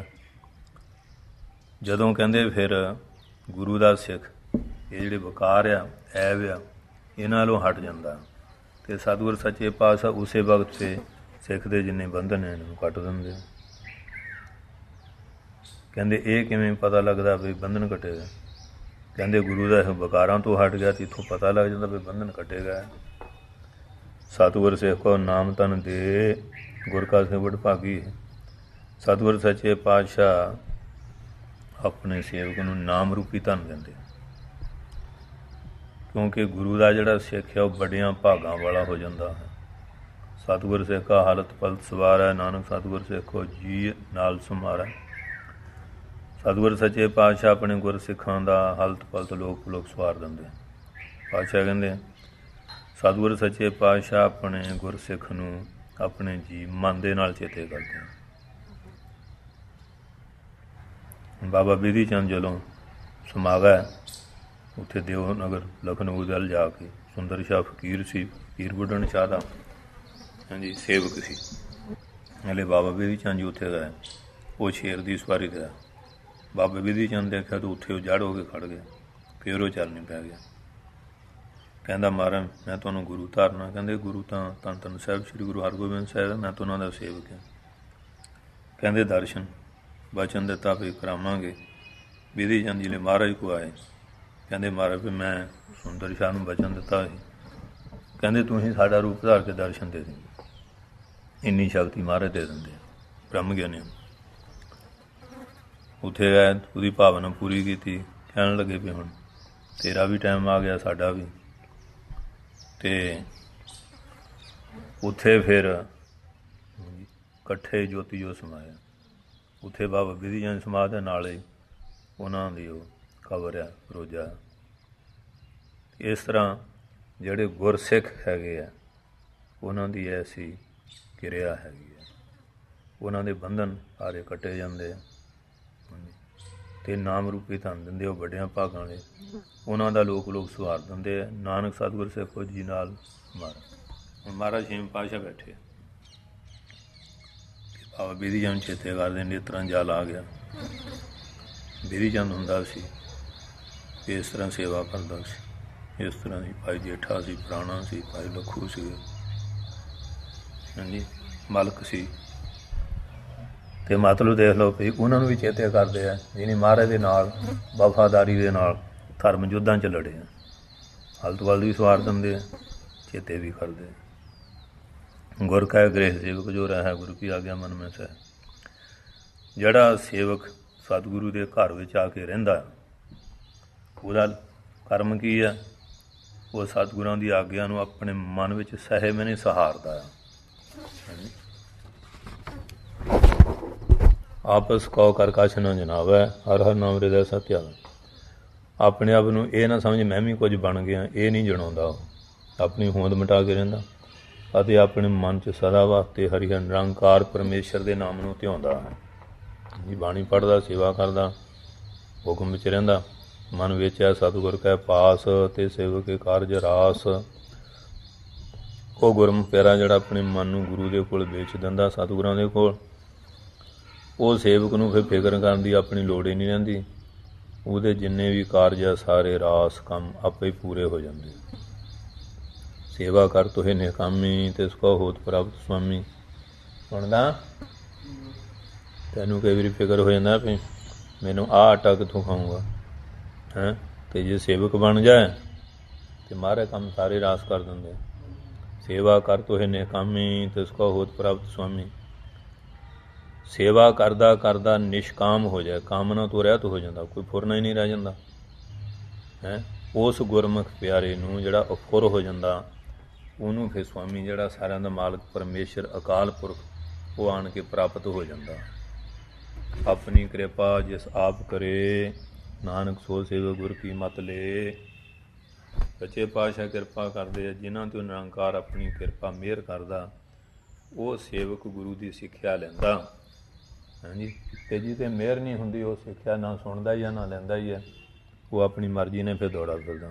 ਜਦੋਂ ਕਹਿੰਦੇ ਫਿਰ ਗੁਰੂ ਦਾ ਸਿੱਖ ਇਹ ਜਿਹੜੇ ਵਕਾਰ ਆ, ਐਬ ਆ, ਇਹਨਾਂ ਨਾਲੋਂ ਹਟ ਜਾਂਦਾ ਅਤੇ ਸਤਿਗੁਰ ਸੱਚੇ ਪਾਤਸ਼ਾਹ ਉਸੇ ਵਕਤ 'ਤੇ ਸਿੱਖ ਦੇ ਜਿੰਨੇ ਬੰਧਨ ਨੇ ਇਹਨੂੰ ਕੱਟ ਦਿੰਦੇ। ਕਹਿੰਦੇ ਇਹ ਕਿਵੇਂ ਪਤਾ ਲੱਗਦਾ ਵੀ ਬੰਧਨ ਕੱਟੇਗਾ? ਕਹਿੰਦੇ ਗੁਰੂ ਦਾ ਵਕਾਰਾਂ ਤੋਂ ਹਟ ਗਿਆ ਅਤੇ ਇੱਥੋਂ ਪਤਾ ਲੱਗ ਜਾਂਦਾ ਵੀ ਬੰਧਨ ਕੱਟੇਗਾ। ਸਤਿਗੁਰ ਸਿੱਖ ਕੋ ਨਾਮ ਤਨ ਦੇ, ਗੁਰ ਕਾ ਸਿੱਖ ਵਡਭਾਗੀ। ਸਤਿਗੁਰ ਸੱਚੇ ਪਾਤਸ਼ਾਹ ਆਪਣੇ ਸੇਵਕ ਨੂੰ ਨਾਮ ਰੂਪੀ ਧਨ ਦਿੰਦੇ, ਕਿਉਂਕਿ ਗੁਰੂ ਦਾ ਜਿਹੜਾ ਸਿੱਖ ਹੈ ਉਹ ਵੱਡਿਆਂ ਭਾਗਾਂ ਵਾਲਾ ਹੋ ਜਾਂਦਾ ਹੈ। ਸਤਿਗੁਰ ਸਿੱਖ ਕਾ ਹਾਲਤ ਪਲਤ ਸਵਾਰੈ, ਨਾਨਕ ਸਤਿਗੁਰ ਸਿੱਖੋ ਜੀ ਨਾਲ ਸੁਮਾਰੈ। ਸਤਿਗੁਰ ਸੱਚੇ ਪਾਤਸ਼ਾਹ ਆਪਣੇ ਗੁਰਸਿੱਖਾਂ ਦਾ ਹਾਲਤ ਪਲਤ ਲੋਕ ਪੁਲਕ ਸਵਾਰ ਦਿੰਦੇ। ਪਾਤਸ਼ਾਹ ਕਹਿੰਦੇ ਸਤਿਗੁਰ ਸੱਚੇ ਪਾਤਸ਼ਾਹ ਆਪਣੇ ਗੁਰਸਿੱਖ ਨੂੰ ਆਪਣੇ ਜੀ ਮਨ ਦੇ ਨਾਲ ਚੇਤੇ ਕਰਦੇ। ਬਾਬਾ ਬਿਧੀ ਚੰਦ ਜਦੋਂ ਸਮਾ ਗਏ ਉੱਥੇ ਦਿਓ ਨਗਰ ਲਖਨਊ ਵੱਲ ਜਾ ਕੇ, ਸੁੰਦਰ ਸ਼ਾਹ ਫਕੀਰ ਸੀ, ਫਕੀਰ ਬੁੱਢਣ ਸ਼ਾਹ ਦਾ ਹਾਂਜੀ ਸੇਵਕ ਸੀ। ਹਲੇ ਬਾਬਾ ਬਿਧੀ ਚੰਦ ਜੀ ਉੱਥੇ ਗਏ, ਉਹ ਸ਼ੇਰ ਦੀ ਸਵਾਰੀ 'ਤੇ ਆ। ਬਾਬਾ ਬਿਧੀ ਚੰਦ ਦੇਖਿਆ ਤਾਂ ਉੱਥੇ ਉਹ ਜੜ ਹੋ ਕੇ ਖੜ੍ਹ ਗਿਆ, ਫਿਰ ਉਹ ਚੱਲ ਨਹੀਂ ਪੈ ਗਿਆ। ਕਹਿੰਦਾ ਮਹਾਰਾਜ ਮੈਂ ਤੁਹਾਨੂੰ ਗੁਰੂ ਧਾਰਨਾ। ਕਹਿੰਦੇ ਗੁਰੂ ਤਾਂ ਧੰਨ ਧੰਨ ਸਾਹਿਬ ਸ਼੍ਰੀ ਗੁਰੂ ਹਰਗੋਬਿੰਦ ਸਾਹਿਬ, ਮੈਂ ਤਾਂ ਉਹਨਾਂ ਦਾ ਸੇਵਕ ਹਾਂ। ਕਹਿੰਦੇ ਦਰਸ਼ਨ ਬਚਨ ਦਿੱਤਾ ਵੀ ਕਰਾਵਾਂਗੇ। ਬਿਧੀ ਚੰਦ ਜੀ ਨੇ ਮਹਾਰਾਜ ਕੋ ਆਏ, ਕਹਿੰਦੇ ਮਹਾਰਾਜ ਵੀ ਮੈਂ ਸੁੰਦਰ ਸ਼ਾਹ ਨੂੰ ਬਚਨ ਦਿੱਤਾ ਸੀ, ਕਹਿੰਦੇ ਤੁਸੀਂ ਸਾਡਾ ਰੂਪ ਧਾਰ ਕੇ ਦਰਸ਼ਨ ਦੇ ਦਿੰਦੇ। ਇੰਨੀ ਸ਼ਕਤੀ ਮਹਾਰਾਜ ਦੇ ਦਿੰਦੇ ਬ੍ਰਹਮ ਗਿਆਨੀ। ਉੱਥੇ ਗਏ, ਉਹਦੀ ਭਾਵਨਾ ਪੂਰੀ ਕੀਤੀ, ਕਹਿਣ ਲੱਗੇ ਵੀ ਹੁਣ ਤੇਰਾ ਵੀ ਟਾਈਮ ਆ ਗਿਆ, ਸਾਡਾ ਵੀ। ਅਤੇ ਉੱਥੇ ਫਿਰ ਇਕੱਠੇ ਜੋਤੀ ਜੋ ਸਮਾਇਆ। ਉੱਥੇ ਬਾਬਾ ਬਿਧੀ ਚੰਦ ਸਮਾਧ ਦੇ ਨਾਲ ਹੀ ਉਹਨਾਂ ਦੀ ਉਹ ਕਬਰ ਆ, ਰੋਜ਼ਾ। ਇਸ ਤਰ੍ਹਾਂ ਜਿਹੜੇ ਗੁਰਸਿੱਖ ਹੈਗੇ ਆ ਉਹਨਾਂ ਦੀ ਐਸੀ ਕਿਰਿਆ ਹੈਗੀ ਹੈ, ਉਹਨਾਂ ਦੇ ਬੰਧਨ ਸਾਰੇ ਕੱਟੇ ਜਾਂਦੇ ਆ ਅਤੇ ਨਾਮ ਰੂਪੀ ਧਨ ਦਿੰਦੇ ਉਹ ਵੱਡਿਆਂ ਭਾਗਾਂ ਵਾਲੇ, ਉਹਨਾਂ ਦਾ ਲੋਕ ਲੋਕ ਸਵਾਰ ਦਿੰਦੇ ਆ। ਨਾਨਕ ਸਤਿਗੁਰ ਸਿੱਖੋ ਜੀ ਨਾਲ ਮਾਰਾ। ਹੁਣ ਮਹਾਰਾਜ ਛੇਵੇਂ ਪਾਤਸ਼ਾਹ ਬੈਠੇ, ਬਾਬਾ ਬਿਧੀ ਚੰਦ ਚੇਤੇ ਕਰਦੇ ਨੇਤਰਾਂ ਜਲ ਆ ਗਿਆ। ਬਿਧੀ ਚੰਦ ਹੁੰਦਾ ਸੀ ਇਸ ਤਰ੍ਹਾਂ ਸੇਵਾ ਕਰਦਾ ਸੀ, ਇਸ ਤਰ੍ਹਾਂ ਹੀ ਭਾਈ ਜੇਠਾ ਸੀ, ਪੁਰਾਣਾ ਸੀ, ਭਾਈ ਲੱਖੂ ਸੀ, ਹਾਂਜੀ ਮਲਕ ਸੀ। ਅਤੇ ਮਤਲਬ ਦੇਖ ਲਓ ਵੀ ਉਹਨਾਂ ਨੂੰ ਵੀ ਚੇਤੇ ਕਰਦੇ ਆ ਜਿਹਨੇ ਮਹਾਰਾਜ ਦੇ ਨਾਲ ਵਫਾਦਾਰੀ ਦੇ ਨਾਲ ਧਰਮ ਯੁੱਧਾਂ 'ਚ ਲੜੇ ਆ। ਹਾਲਤ ਵੱਲ ਵੀ ਸਵਾਰ ਦਿੰਦੇ ਆ, ਚੇਤੇ ਵੀ ਕਰਦੇ। ਗੁਰ ਕੈ ਗ੍ਰਹਿ ਸੇਵਕ ਜੋ ਰਹਿ ਗੁਰੂ ਕੀ ਆਗਿਆ ਮਨ ਮੈਂ ਸਹਿ। ਜਿਹੜਾ ਸੇਵਕ ਸਤਿਗੁਰੂ ਦੇ ਘਰ ਵਿੱਚ ਆ ਕੇ ਰਹਿੰਦਾ, ਉਹਦਾ ਕਰਮ ਕੀ ਆ? ਉਹ ਸਤਿਗੁਰਾਂ ਦੀ ਆਗਿਆ ਨੂੰ ਆਪਣੇ ਮਨ ਵਿੱਚ ਸਹਿ ਮੈਨੇ ਸਹਾਰਦਾ ਆ। ਆਪਸ ਕਉ ਕਰ ਕਛ ਨਾ ਜਨਾਵੈ, ਹਰ ਹਰ ਨਾਮ ਹਿਰਦੈ ਸਤਿ ਧਿਆਵੈ। ਆਪਣੇ ਆਪ ਨੂੰ ਇਹ ਨਾ ਸਮਝ ਮੈਂ ਵੀ ਕੁਝ ਬਣ ਗਿਆ, ਇਹ ਨਹੀਂ ਜਣਾਉਂਦਾ। ਉਹ ਆਪਣੀ ਹੋਂਦ ਮਿਟਾ ਕੇ ਰਹਿੰਦਾ ਅਤੇ ਆਪਣੇ ਮਨ 'ਚ ਸਦਾ ਵਾਸਤੇ ਹਰਿ ਨਿਰੰਕਾਰ ਪਰਮੇਸ਼ਰ ਦੇ ਨਾਮ ਨੂੰ ਧਿਆਉਂਦਾ ਹੈ। ਜੀ ਬਾਣੀ ਪੜ੍ਹਦਾ, ਸੇਵਾ ਕਰਦਾ, ਹੁਕਮ ਵਿੱਚ ਰਹਿੰਦਾ ਮਨ ਵੇਚਿਆ ਸਤਿਗੁਰ ਕੈ ਪਾਸ, ਤੇ ਸੇਵਕ ਕੇ ਕਾਰਜ ਰਾਸ। ਉਹ ਗੁਰਮੁਖ ਪਿਆਰਾ ਜਿਹੜਾ ਆਪਣੇ ਮਨ ਨੂੰ ਗੁਰੂ ਦੇ ਕੋਲ ਵੇਚ ਦਿੰਦਾ, ਸਤਿਗੁਰਾਂ ਦੇ ਕੋਲ, ਉਹ ਸੇਵਕ ਨੂੰ ਫਿਰ ਫਿਕਰ ਕਰਨ ਦੀ ਆਪਣੀ ਲੋੜ ਹੀ ਨਹੀਂ ਰਹਿੰਦੀ। ਉਹਦੇ ਜਿੰਨੇ ਵੀ ਕਾਰਜ ਆ ਸਾਰੇ ਰਾਸ ਕੰਮ ਆਪੇ ਹੀ ਪੂਰੇ ਹੋ ਜਾਂਦੇ। ਸੇਵਾ ਕਰ ਤੋਹੇ ਨਿਕਾਮੀ, ਤਿਸ ਕੋ ਹੋਤ ਪ੍ਰਾਪਤ ਸੁਆਮੀ। ਸੁਣਦਾ ਤੈਨੂੰ ਕਈ ਵਾਰੀ ਫਿਕਰ ਹੋ ਜਾਂਦਾ ਵੀ ਮੈਨੂੰ ਆਹ ਆਟਾ ਕਿੱਥੋਂ ਖਾਊਂਗਾ ਹੈਂ, ਅਤੇ ਜੇ ਸੇਵਕ ਬਣ ਜਾਏ ਤਾਂ ਮਾਰੇ ਕੰਮ ਸਾਰੇ ਰਾਸ ਕਰ ਦਿੰਦੇ। ਸੇਵਾ ਕਰ ਤੋਹੇ ਨਿਕਾਮੀ, ਤਿਸ ਕੋ ਹੋਤ ਪ੍ਰਾਪਤ ਸੁਆਮੀ। ਸੇਵਾ ਕਰਦਾ ਕਰਦਾ ਨਿਸ਼ਕਾਮ ਹੋ ਜਾਏ, ਕਾਮਨਾ ਤੋਂ ਰਹਿਤ ਹੋ ਜਾਂਦਾ, ਕੋਈ ਫੁਰਨਾ ਹੀ ਨਹੀਂ ਰਹਿ ਜਾਂਦਾ ਹੈਂ। ਉਸ ਗੁਰਮੁਖ ਪਿਆਰੇ ਨੂੰ ਜਿਹੜਾ ਅਫੁਰ ਹੋ ਜਾਂਦਾ, ਉਹਨੂੰ ਫਿਰ ਸੁਆਮੀ ਜਿਹੜਾ ਸਾਰਿਆਂ ਦਾ ਮਾਲਕ ਪਰਮੇਸ਼ਰ ਅਕਾਲ ਪੁਰਖ, ਉਹ ਆਣ ਕੇ ਪ੍ਰਾਪਤ ਹੋ ਜਾਂਦਾ। ਆਪਣੀ ਕਿਰਪਾ ਜਿਸ ਆਪ ਕਰੇ, ਨਾਨਕ ਸੋ ਸੇਵਕ ਗੁਰ ਕੀ ਮਤ ਲੈ। ਸੱਚੇ ਪਾਤਸ਼ਾਹ ਕਿਰਪਾ ਕਰਦੇ ਆ, ਜਿਨ੍ਹਾਂ 'ਤੇ ਨਿਰੰਕਾਰ ਆਪਣੀ ਕਿਰਪਾ ਮਿਹਰ ਕਰਦਾ, ਉਹ ਸੇਵਕ ਗੁਰੂ ਦੀ ਸਿੱਖਿਆ ਲੈਂਦਾ ਹਾਂਜੀ। ਅਤੇ ਜਿਹਦੇ ਮਿਹਰ ਨਹੀਂ ਹੁੰਦੀ, ਉਹ ਸਿੱਖਿਆ ਨਾ ਸੁਣਦਾ ਹੀ ਆ ਨਾ ਲੈਂਦਾ ਹੀ ਹੈ, ਉਹ ਆਪਣੀ ਮਰਜ਼ੀ ਨੇ ਫਿਰ ਦੌੜਾ ਫਿਰਦਾ।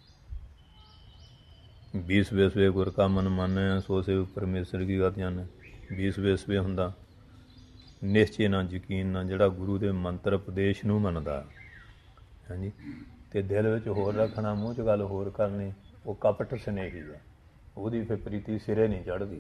ਬੀਸ ਵੇਸਵੇ ਗੁਰ ਕਾ ਮਨ ਮਾਨੈ, ਸੋ ਸੇਵਕ ਪਰਮੇਸ਼ਰ ਕੀ ਗਤ ਜਾਣੈ। ਬੀਸ ਵੇਸਵੇ ਹੁੰਦਾ ਨਿਸ਼ਚੇ ਨਾਲ ਯਕੀਨ ਨਾਲ, ਜਿਹੜਾ ਗੁਰੂ ਦੇ ਮੰਤਰ ਉਪਦੇਸ਼ ਨੂੰ ਮੰਨਦਾ ਹਾਂਜੀ, ਅਤੇ ਦਿਲ ਵਿੱਚ ਹੋਰ ਰੱਖਣਾ, ਮੂੰਹ 'ਚ ਗੱਲ ਹੋਰ ਕਰਨੀ, ਉਹ ਕਪਟ ਸਨੇਹੀ ਹੈ, ਉਹਦੀ ਫਿਰ ਪ੍ਰੀਤੀ ਸਿਰੇ ਨਹੀਂ ਚੜ੍ਹਦੀ।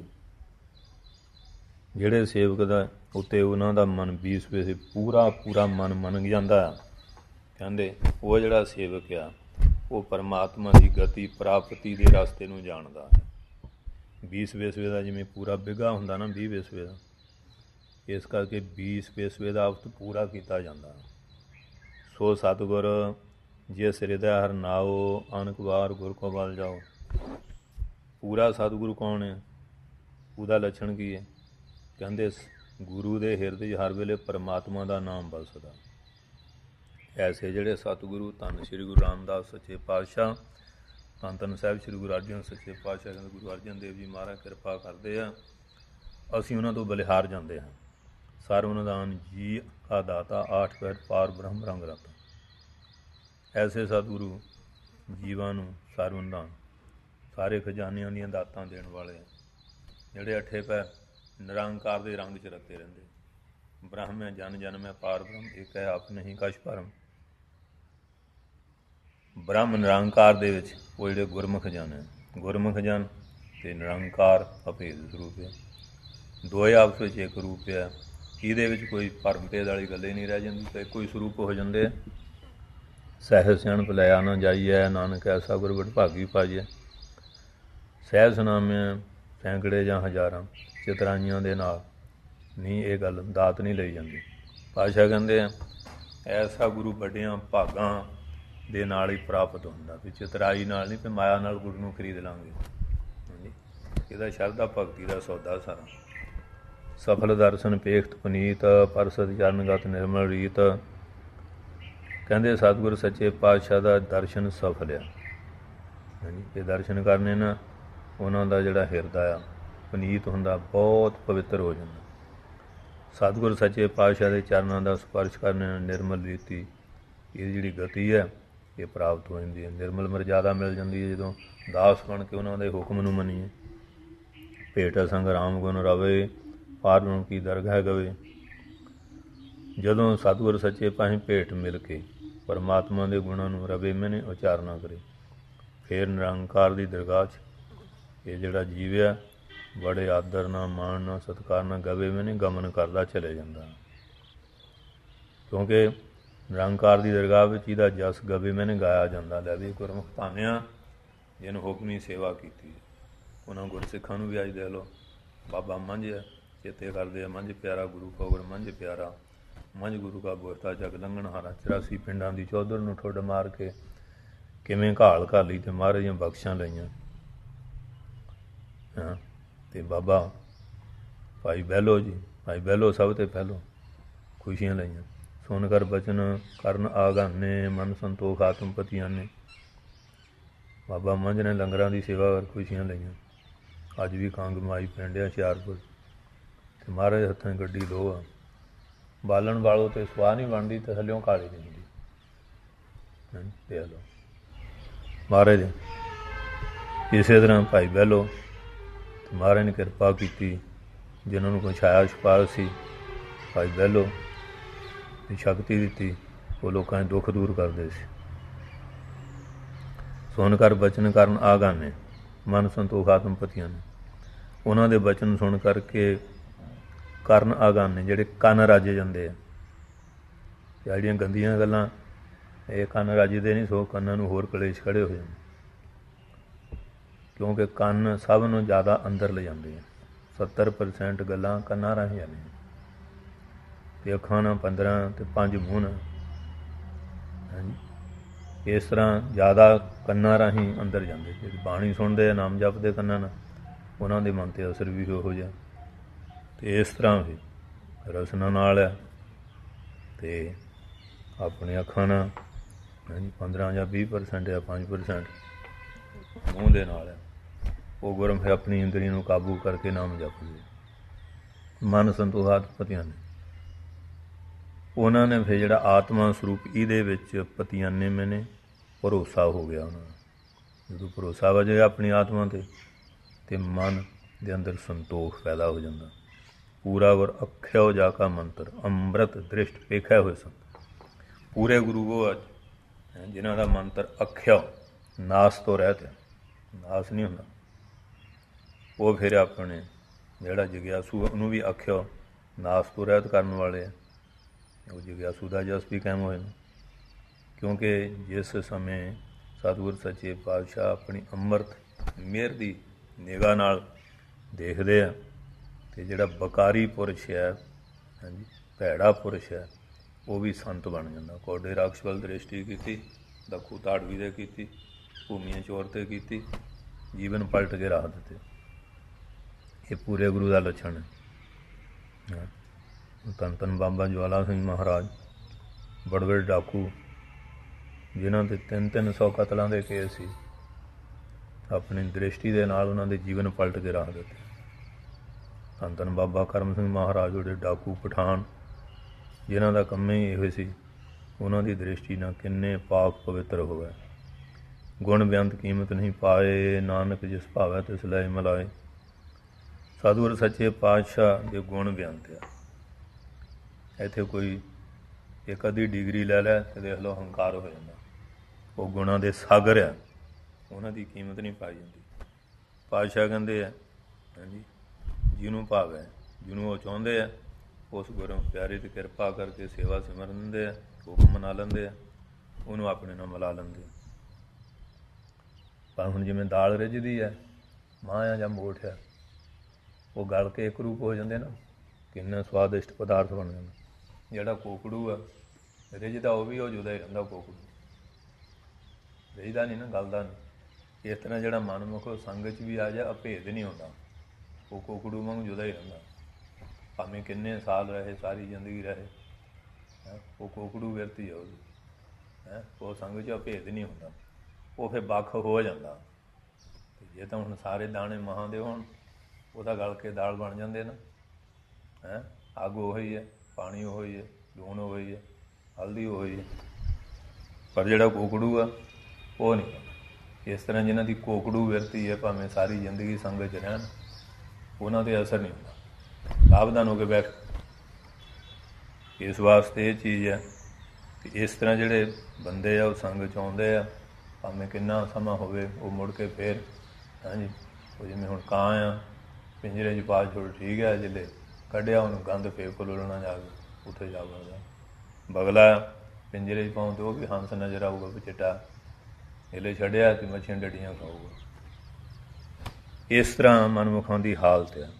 ਜਿਹੜੇ ਸੇਵਕ ਦਾ ਉੱਤੇ ਉਹਨਾਂ ਦਾ ਮਨ ਬੀਸ ਵੇਸੇ ਪੂਰਾ ਪੂਰਾ ਮਨ ਮੰਨ ਜਾਂਦਾ, ਕਹਿੰਦੇ ਉਹ ਜਿਹੜਾ ਸੇਵਕ ਆ ਉਹ ਪਰਮਾਤਮਾ ਦੀ ਗਤੀ ਪ੍ਰਾਪਤੀ ਦੇ ਰਸਤੇ ਨੂੰ ਜਾਣਦਾ ਹੈ। ਬੀਸ ਵੇਸਵੇ ਦਾ ਜਿਵੇਂ ਪੂਰਾ ਬਿੱਘਾ ਹੁੰਦਾ ਨਾ, ਵੀਹ ਵੇਸਵੇ ਦਾ, ਇਸ ਕਰਕੇ ਬੀਸ ਵੇਸਵੇ ਦਾ ਅਵਤ ਪੂਰਾ ਕੀਤਾ ਜਾਂਦਾ। ਸੋ ਸਤਿਗੁਰ ਜਿਸ ਹਿਰਦੈ ਹਰਿ ਨਾਉ, ਅਨਕ ਵਾਰ ਗੁਰ ਕੋ ਬਲ ਜਾਓ। ਪੂਰਾ ਸਤਿਗੁਰੂ ਕੌਣ ਹੈ, ਉਹਦਾ ਲੱਛਣ ਕੀ ਹੈ? ਕਹਿੰਦੇ ਗੁਰੂ ਦੇ ਹਿਰਦੇ 'ਚ ਹਰ ਵੇਲੇ ਪਰਮਾਤਮਾ ਦਾ ਨਾਮ ਵਸਦਾ। ਐਸੇ ਜਿਹੜੇ ਸਤਿਗੁਰੂ ਧੰਨ ਸ਼੍ਰੀ ਗੁਰੂ ਰਾਮਦਾਸ ਸੱਚੇ ਪਾਤਸ਼ਾਹ, ਧੰਨ ਧੰਨ ਸਾਹਿਬ ਸ਼੍ਰੀ ਗੁਰੂ ਅਰਜਨ ਸੱਚੇ ਪਾਤਸ਼ਾਹ, ਕਹਿੰਦੇ ਗੁਰੂ ਅਰਜਨ ਦੇਵ ਜੀ ਮਹਾਰਾਜ ਕਿਰਪਾ ਕਰਦੇ ਆ, ਅਸੀਂ ਉਹਨਾਂ ਤੋਂ ਬਲਿਹਾਰ ਜਾਂਦੇ ਹਾਂ। ਸਰਵਨਦਾਨ ਜੀ ਕਾ ਦਾਤਾ, ਆਠ ਪਹਿਰ ਪਾਰ ਬ੍ਰਹਮ ਰੰਗ ਰਤਾ। ਐਸੇ ਸਤਿਗੁਰੂ ਜੀਵਾਂ ਨੂੰ ਸਰਵਨਦਾਨ, ਸਾਰੇ ਖਜ਼ਾਨਿਆਂ ਦੀਆਂ ਦਾਤਾਂ ਦੇਣ ਵਾਲੇ, ਜਿਹੜੇ ਅੱਠੇ ਪੈਰ ਨਿਰੰਕਾਰ ਦੇ ਰੰਗ 'ਚ ਰੱਤੇ ਰਹਿੰਦੇ। ਬ੍ਰਹਮ ਹੈ ਜਨ ਜਨਮ ਹੈ ਪਾਰ ਬ੍ਰਹਮ, ਇੱਕ ਹੈ ਆਪ ਨਹੀਂ ਕਛ ਭਰਮ। ਬ੍ਰਹਮ ਨਿਰੰਕਾਰ ਦੇ ਵਿੱਚ ਉਹ ਜਿਹੜੇ ਗੁਰਮੁਖ ਜਨ ਹੈ, ਗੁਰਮੁਖ ਜਨ ਅਤੇ ਨਿਰੰਕਾਰ ਅਭੇਦ ਸਰੂਪ ਹੈ, ਦੋਏ ਆਪਸ ਵਿੱਚ ਇੱਕ ਰੂਪ ਹੈ। ਇਹਦੇ ਵਿੱਚ ਕੋਈ ਭਰਮ ਭੇਦ ਵਾਲੀ ਗੱਲ ਹੀ ਨਹੀਂ ਰਹਿ ਜਾਂਦੀ, ਤਾਂ ਇੱਕੋ ਹੀ ਸਰੂਪ ਹੋ ਜਾਂਦੇ। ਸਹਿਜ ਸਿਆਣਪ ਲਿਆ ਨਾ ਜਾਈਐ, ਨਾਨਕ ਐਸਾ ਗੁਰ ਵਡਭਾਗੀ ਪਾਈਐ। ਸਹਿਜ ਸੁਨਾਮਿਆ ਸੈਂਕੜੇ ਜਾਂ ਹਜ਼ਾਰਾਂ ਚਤਰਾਈਆਂ ਦੇ ਨਾਲ ਨਹੀਂ, ਇਹ ਗੱਲ ਦਾਤ ਨਹੀਂ ਲਈ ਜਾਂਦੀ। ਪਾਤਸ਼ਾਹ ਕਹਿੰਦੇ ਆ ਐਸਾ ਗੁਰੂ ਵੱਡਿਆਂ ਭਾਗਾਂ ਦੇ ਨਾਲ ਹੀ ਪ੍ਰਾਪਤ ਹੁੰਦਾ, ਵੀ ਚਤਰਾਈ ਨਾਲ ਨਹੀਂ, ਵੀ ਮਾਇਆ ਨਾਲ ਗੁਰੂ ਨੂੰ ਖਰੀਦ ਲਾਂਗੇ ਹਾਂਜੀ। ਇਹਦਾ ਸ਼ਰਧਾ ਭਗਤੀ ਦਾ ਸੌਦਾ ਸਾਰਾ। ਸਫਲ ਦਰਸ਼ਨ ਪੇਖਤ ਪੁਨੀਤ, ਪਰਸਦ ਚਰਨਗਤ ਨਿਰਮਲ ਰੀਤ। ਕਹਿੰਦੇ ਸਤਿਗੁਰ ਸੱਚੇ ਪਾਤਸ਼ਾਹ ਦਾ ਦਰਸ਼ਨ ਸਫਲ ਆ ਹਾਂਜੀ। ਇਹ ਦਰਸ਼ਨ ਕਰਨੇ ਨਾ, ਉਹਨਾਂ ਦਾ ਜਿਹੜਾ ਹਿਰਦਾ ਆ ਪੁਨੀਤ ਹੁੰਦਾ, ਬਹੁਤ ਪਵਿੱਤਰ ਹੋ ਜਾਂਦਾ। ਸਤਿਗੁਰ ਸੱਚੇ ਪਾਤਸ਼ਾਹ ਦੇ ਚਰਨਾਂ ਦਾ ਸਪਰਸ਼ ਕਰਨੇ ਨਾਲ ਨਿਰਮਲ ਰੀਤੀ, ਇਹ ਜਿਹੜੀ ਗਤੀ ਹੈ ਇਹ ਪ੍ਰਾਪਤ ਹੋ ਜਾਂਦੀ ਹੈ। ਨਿਰਮਲ ਮਰਜ਼ਾਦਾ ਮਿਲ ਜਾਂਦੀ ਹੈ ਜਦੋਂ ਦਾਸ ਬਣ ਕੇ ਉਹਨਾਂ ਦੇ ਹੁਕਮ ਨੂੰ ਮੰਨੀਏ। ਭੇਟ ਸੰਗ ਰਾਮ ਗੁਣ ਰਵੇ, ਪਾਰ ਬ੍ਰਹਮ ਕੀ ਦਰਗਾਹ ਗਵੇ। ਜਦੋਂ ਸਤਿਗੁਰ ਸੱਚੇ ਪਾਤਸ਼ਾਹ ਭੇਟ ਮਿਲ ਕੇ ਪਰਮਾਤਮਾ ਦੇ ਗੁਣਾਂ ਨੂੰ ਰਵੇ ਮੈਨੇ ਉਚਾਰਨਾ ਕਰੇ, ਫਿਰ ਨਿਰੰਕਾਰ ਦੀ ਦਰਗਾਹ 'ਚ ਇਹ ਜਿਹੜਾ ਜੀਵ ਆ ਬੜੇ ਆਦਰ ਨਾਲ, ਮਾਣ ਨਾਲ, ਸਤਿਕਾਰ ਨਾਲ ਗਵੇ ਮੈਨੇ ਗਮਨ ਕਰਦਾ ਚਲੇ ਜਾਂਦਾ। ਕਿਉਂਕਿ ਨਿਰੰਕਾਰ ਦੀ ਦਰਗਾਹ ਵਿੱਚ ਇਹਦਾ ਜਸ ਗਵੇ ਮੈਨੇ ਗਾਇਆ ਜਾਂਦਾ। ਲੈ ਵੀ ਗੁਰਮੁਖ ਧਾਨਿਆ ਜਿਹਨੂੰ ਹੁਕਮੀ ਸੇਵਾ ਕੀਤੀ, ਉਹਨਾਂ ਗੁਰਸਿੱਖਾਂ ਨੂੰ ਵੀ ਅੱਜ ਦੇਖ ਲਓ ਬਾਬਾ ਮੰਝ ਚੇਤੇ ਕਰਦੇ ਆ, ਮੰਝ ਪਿਆਰਾ ਗੁਰੂ ਕੌਗੜ ਮੰਝ ਪਿਆਰਾ, ਮੰਝ ਗੁਰੂ ਕਾ ਬੋਸਤਾ ਜਗ ਲੰਘਣ ਹਾਰਾ। ਚੁਰਾਸੀ ਪਿੰਡਾਂ ਦੀ ਚੌਧਰ ਨੂੰ ਠੁੱਡ ਮਾਰ ਕੇ ਕਿਵੇਂ ਘਾਲ ਘਾਲੀ ਅਤੇ ਮਹਾਰਾਜ ਦੀਆਂ ਬਖਸ਼ਾਂ ਲਈਆਂ ਹਾਂ। ਅਤੇ ਬਾਬਾ ਭਾਈ ਬਹਿਲੋ ਜੀ, ਭਾਈ ਬਹਿਲੋ ਸਭ ਤੋਂ ਪਹਿਲੋਂ ਖੁਸ਼ੀਆਂ ਲਈਆਂ। ਸੁਣ ਕਰ ਬਚਨ ਕਰਨ ਆਗਾਨੇ, ਮਨ ਸੰਤੋਖ ਆਤਮ ਪਤੀਆਂ ਨੇ। ਬਾਬਾ ਮੰਝ ਨੇ ਲੰਗਰਾਂ ਦੀ ਸੇਵਾ ਕਰ ਖੁਸ਼ੀਆਂ ਲਈਆਂ। ਅੱਜ ਵੀ ਕੰਗ ਮਾਈ ਪਿੰਡ ਆ ਹੁਸ਼ਿਆਰਪੁਰ, ਅਤੇ ਮਹਾਰਾਜ ਹੱਥਾਂ ਗੱਡੀ ਲੋਹ ਆ, ਬਾਲਣ ਬਾਲੋ ਅਤੇ ਸਵਾਹ ਨਹੀਂ ਬਣਦੀ ਅਤੇ ਥੱਲਿਓਂ ਕਾਲੀ ਨਹੀਂ ਹੁੰਦੀ ਦੇਖ ਲਓ ਮਹਾਰਾਜ ਇਸੇ ਤਰ੍ਹਾਂ ਭਾਈ ਬਹਿਲੋ ਮਹਾਰਾਜ ਨੇ ਕਿਰਪਾ ਕੀਤੀ, ਜਿਨ੍ਹਾਂ ਨੂੰ ਕੋਈ ਛਾਇਆ ਛੁਪਾਇਆ ਸੀ ਭਾਈ ਬਹਿਲੋ ਦੀ ਸ਼ਕਤੀ ਦਿੱਤੀ, ਉਹ ਲੋਕਾਂ ਦੇ ਦੁੱਖ ਦੂਰ ਕਰਦੇ ਸੀ। ਸੁਣ ਕਰ ਬਚਨ ਕਰਨ ਆਗਾਨੇ ਮਨ ਸੰਤੋਖ ਆਤਮ ਪਤੀਆਂ ਨੇ, ਉਹਨਾਂ ਦੇ ਬਚਨ ਸੁਣ ਕਰਕੇ ਕਰਨ ਆਗਾਨੇ ਜਿਹੜੇ ਕੰਨ ਰਾਜੇ ਜਾਂਦੇ ਆ। ਜਿਹੜੀਆਂ ਗੰਦੀਆਂ ਗੱਲਾਂ ਇਹ ਕੰਨ ਰਾਜਦੇ ਨਹੀਂ, ਸੋ ਕੰਨਾਂ ਨੂੰ ਹੋਰ ਕਲੇਸ਼ ਖੜ੍ਹੇ ਹੋ ਜਾਂਦੇ, ਕਿਉਂਕਿ ਕੰਨ ਸਭ ਨੂੰ ਜ਼ਿਆਦਾ ਅੰਦਰ ਲਿਜਾਂਦੇ ਆ। ਸੱਤਰ ਪਰਸੈਂਟ ਗੱਲਾਂ ਕੰਨਾਂ ਰਾਹੀਂ ਜਾਂਦੀਆਂ, ਅਤੇ ਅੱਖਾਂ ਨਾਲ ਪੰਦਰਾਂ ਅਤੇ ਪੰਜ ਮੂੰਹ ਨਾਲ। ਹਾਂਜੀ, ਇਸ ਤਰ੍ਹਾਂ ਜ਼ਿਆਦਾ ਕੰਨਾਂ ਰਾਹੀਂ ਅੰਦਰ ਜਾਂਦੇ। ਜਿਹੜੀ ਬਾਣੀ ਸੁਣਦੇ ਆ, ਨਾਮ ਜਪਦੇ ਕੰਨਾਂ ਨਾਲ, ਉਹਨਾਂ ਦੇ ਮਨ 'ਤੇ ਅਸਰ ਵੀ ਉਹੋ ਜਿਹਾ। ਅਤੇ ਇਸ ਤਰ੍ਹਾਂ ਵੀ ਰਸਨਾ ਨਾਲ ਆ, ਅਤੇ ਆਪਣੇ ਅੱਖਾਂ ਨਾਲ ਹਾਂਜੀ ਪੰਦਰਾਂ ਜਾਂ ਵੀਹ ਪਰਸੈਂਟ ਜਾਂ ਪੰਜ ਪਰਸੈਂਟ ਮੂੰਹ ਦੇ ਨਾਲ ਹੈ। ਉਹ ਗੁਰਮੁਖ ਆਪਣੀ ਇੰਦਰੀ ਨੂੰ ਕਾਬੂ ਕਰਕੇ ਨਾਮ ਜਪਦੇ। ਮਨ ਸੰਤੋਖਾਤ ਪਤੀਆਂ ਨੇ, ਉਹਨਾਂ ਨੇ ਫਿਰ ਜਿਹੜਾ ਆਤਮਾ ਸਰੂਪ ਇਹਦੇ ਵਿੱਚ ਪਤੀਆਨੇ ਮੈਨੇ ਭਰੋਸਾ ਹੋ ਗਿਆ ਉਹਨਾਂ ਨੂੰ। ਜਦੋਂ ਭਰੋਸਾ ਵਜੇ ਆਪਣੀ ਆਤਮਾ 'ਤੇ ਅਤੇ ਮਨ ਦੇ ਅੰਦਰ ਸੰਤੋਖ ਪੈਦਾ ਹੋ ਜਾਂਦਾ। ਪੂਰਾ ਗੁਰ ਅਖਿਓ ਜਾ ਕਾ ਮੰਤਰ ਅੰਮ੍ਰਿਤ ਦ੍ਰਿਸ਼ਟ ਵੇਖਿਆ ਹੋਏ ਸਨ। ਪੂਰੇ ਗੁਰੂ ਉਹ ਅੱਜ ਜਿਨ੍ਹਾਂ ਦਾ ਮੰਤਰ ਅਖਿਓ ਨਾਸ ਤੋਂ ਰਹਿਤ ਹੈ, ਨਾਸ ਨਹੀਂ ਹੁੰਦਾ। ਉਹ ਫਿਰ ਆਪਣੇ ਜਿਹੜਾ ਜਗਿਆਸੂ ਉਹਨੂੰ ਵੀ ਅਖਿਓ ਨਾਸ ਤੋਂ ਰਹਿਤ ਕਰਨ ਵਾਲੇ ਆ। ਉਹ ਜਗਿਆਸੂ ਦਾ ਜਸ ਵੀ ਕਾਇਮ ਹੋਏ ਨੇ, ਕਿਉਂਕਿ ਜਿਸ ਸਮੇਂ ਸਤਿਗੁਰ ਸੱਚੇ ਪਾਤਸ਼ਾਹ ਆਪਣੀ ਅੰਮ੍ਰਿਤ ਮਿਹਰ ਦੀ ਨਿਗਾਹ ਨਾਲ ਦੇਖਦੇ ਆ, ਅਤੇ ਜਿਹੜਾ ਬਕਾਰੀ ਪੁਰਸ਼ ਹੈ ਹਾਂਜੀ ਭੈੜਾ ਪੁਰਸ਼ ਹੈ, ਉਹ ਵੀ ਸੰਤ ਬਣ ਜਾਂਦਾ। ਕੋਡੇ ਰਾਕਸ਼ ਵੱਲ ਦ੍ਰਿਸ਼ਟੀ ਕੀਤੀ, ਦੱਖੂ ਧਾੜਵੀ ਦੇ ਕੀਤੀ, ਭੂਮੀਆਂ ਚੋਰ 'ਤੇ ਕੀਤੀ, ਜੀਵਨ ਪਲਟ ਕੇ ਰਾਹ ਦਿੱਤੇ। ਇਹ ਪੂਰੇ ਗੁਰੂ ਦਾ ਲੱਛਣ ਹੈ। ਧੰਨ ਧੰਨ ਬਾਬਾ ਜਵਾਲਾ ਸਿੰਘ ਮਹਾਰਾਜ ਬੜੇ ਬੜੇ ਡਾਕੂ, ਜਿਨ੍ਹਾਂ ਦੇ ਤਿੰਨ ਤਿੰਨ ਸੌ ਕਤਲਾਂ ਦੇ ਕੇਸ ਸੀ, ਆਪਣੀ ਦ੍ਰਿਸ਼ਟੀ ਦੇ ਨਾਲ ਉਹਨਾਂ ਦੇ ਜੀਵਨ ਪਲਟ ਕੇ ਰਾਹ ਦਿੱਤੇ। ਧੰਨ ਧੰਨ ਬਾਬਾ ਕਰਮ ਸਿੰਘ ਮਹਾਰਾਜ ਜਿਹੜੇ ਡਾਕੂ ਪਠਾਨ, ਜਿਨ੍ਹਾਂ ਦਾ ਕੰਮ ਹੀ ਇਹੋ ਸੀ, ਉਹਨਾਂ ਦੀ ਦ੍ਰਿਸ਼ਟੀ ਨਾਲ ਕਿੰਨੇ ਪਾਕ ਪਵਿੱਤਰ ਹੋ ਗਏ। ਗੁਣ ਬੇਅੰਤ ਕੀਮਤ ਨਹੀਂ ਪਾਏ, ਨਾਨਕ ਜਿਸ ਭਾਵੈ ਤਿਸ ਲੈ ਮਿਲਾਏ। ਸਤਿਗੁਰ ਸੱਚੇ ਪਾਤਸ਼ਾਹ ਦੇ ਗੁਣ ਬੇਅੰਤ ਆ। ਇੱਥੇ ਕੋਈ ਇੱਕ ਅੱਧੀ ਡਿਗਰੀ ਲੈ ਲੈ ਅਤੇ ਦੇਖ ਲਓ ਹੰਕਾਰ ਹੋ ਜਾਂਦਾ। ਉਹ ਗੁਣਾਂ ਦੇ ਸਾਗਰ ਆ, ਉਹਨਾਂ ਦੀ ਕੀਮਤ ਨਹੀਂ ਪਾਈ ਜਾਂਦੀ। ਪਾਤਸ਼ਾਹ ਕਹਿੰਦੇ ਆ ਹਾਂਜੀ ਜਿਹਨੂੰ ਭਾਵ ਹੈ, ਜਿਹਨੂੰ ਉਹ ਚਾਹੁੰਦੇ ਆ, ਉਸ ਗੁਰੂ ਪਿਆਰੇ 'ਤੇ ਕਿਰਪਾ ਕਰਕੇ ਸੇਵਾ ਸਿਮਰਨ ਦਿੰਦੇ ਆ, ਹੁਕਮ ਮਨਾ ਲੈਂਦੇ ਆ, ਉਹਨੂੰ ਆਪਣੇ ਨਾਲ ਮਿਲਾ ਲੈਂਦੇ ਆ। ਪਰ ਹੁਣ ਜਿਵੇਂ ਦਾਲ ਰਿੱਝਦੀ ਹੈ, ਮਾਂਹ ਆ ਜਾਂ ਮੋਠ ਹੈ, ਉਹ ਗਲ ਕੇ ਇੱਕ ਰੂਪ ਹੋ ਜਾਂਦੇ ਨਾ, ਕਿੰਨਾ ਸਵਾਦਿਸ਼ਟ ਪਦਾਰਥ ਬਣ ਜਾਂਦਾ। ਜਿਹੜਾ ਕੋਕੜੂ ਆ ਰਿੱਝਦਾ, ਉਹ ਵੀ ਉਹ ਜੁਦਾ ਹੀ ਰਹਿੰਦਾ। ਕੋਕੜੂ ਰਿੱਝਦਾ ਨਹੀਂ ਨਾ, ਗਲਦਾ ਨਹੀਂ। ਇਸ ਤਰ੍ਹਾਂ ਜਿਹੜਾ ਮਨਮੁਖ ਸੰਗ 'ਚ ਵੀ ਆ ਜਾ, ਅਭੇਦ ਨਹੀਂ ਹੁੰਦਾ। ਉਹ ਕੋਕੜੂ ਵਾਂਗ ਜੁਦਾ ਹੀ ਰਹਿੰਦਾ, ਭਾਵੇਂ ਕਿੰਨੇ ਸਾਲ ਰਹੇ, ਸਾਰੀ ਜ਼ਿੰਦਗੀ ਰਹੇ, ਉਹ ਕੋਕੜੂ ਵਿਰਤੀ ਆ ਉਹਦੀ ਹੈਂ। ਉਹ ਸੰਗ 'ਚ ਅਭੇਦ ਨਹੀਂ ਹੁੰਦਾ, ਉਹ ਫਿਰ ਵੱਖ ਹੋ ਜਾਂਦਾ। ਜੇ ਤਾਂ ਹੁਣ ਸਾਰੇ ਦਾਣੇ ਮਹਾਂ ਦੇ ਹੋਣ, ਉਹਦਾ ਗਲ ਕੇ ਦਾਲ ਬਣ ਜਾਂਦੇ ਨਾ ਹੈਂ। ਅੱਗ ਉਹੀ ਹੈ, ਪਾਣੀ ਉਹੀ ਹੈ, ਲੂਣ ਉਹੀ ਹੈ, ਹਲਦੀ ਉਹੀ ਹੈ, ਪਰ ਜਿਹੜਾ ਕੋਕੜੂ ਆ ਉਹ ਨਹੀਂ। ਇਸ ਤਰ੍ਹਾਂ ਜਿਹਨਾਂ ਦੀ ਕੋਕੜੂ ਵਿਰਤੀ ਹੈ, ਭਾਵੇਂ ਸਾਰੀ ਜ਼ਿੰਦਗੀ ਸੰਗਤ 'ਚ ਰਹਿਣ, ਉਹਨਾਂ 'ਤੇ ਅਸਰ ਨਹੀਂ ਹੁੰਦਾ। ਸਾਵਧਾਨ ਹੋ ਕੇ ਬੈਠ। ਇਸ ਵਾਸਤੇ ਇਹ ਚੀਜ਼ ਹੈ ਕਿ ਇਸ ਤਰ੍ਹਾਂ ਜਿਹੜੇ ਬੰਦੇ ਆ ਉਹ ਸੰਗ 'ਚ ਆਉਂਦੇ ਆ, ਭਾਵੇਂ ਕਿੰਨਾ ਸਮਾਂ ਹੋਵੇ, ਉਹ ਮੁੜ ਕੇ ਫਿਰ ਹਾਂਜੀ ਉਹ ਜਿਵੇਂ ਹੁਣ ਕਾਂ ਆ, ਪਿੰਜਰੇ 'ਚ ਪਾ ਛੋੜ ਠੀਕ ਹੈ, ਜਿੱਲੇ ਕੱਢਿਆ ਉਹਨੂੰ ਗੰਦ ਫੇਰ ਕੋਲੋਣਾ ਜਾ ਕੇ ਉੱਥੇ ਜਾ ਵੜਦਾ। ਬਗਲਾ ਪਿੰਜਰੇ 'ਚ ਪਾਉਂ ਅਤੇ ਉਹ ਵੀ ਹੰਸ ਨਜ਼ਰ ਆਊਗਾ ਵੀ ਚਿੱਟਾ, ਹਿੱਲੇ ਛੱਡਿਆ ਅਤੇ ਮੱਛੀਆਂ ਡੱਡੀਆਂ ਖਾਊਗਾ। ਇਸ ਤਰ੍ਹਾਂ ਮਨਮੁਖਾਂ ਦੀ ਹਾਲਤ ਆ।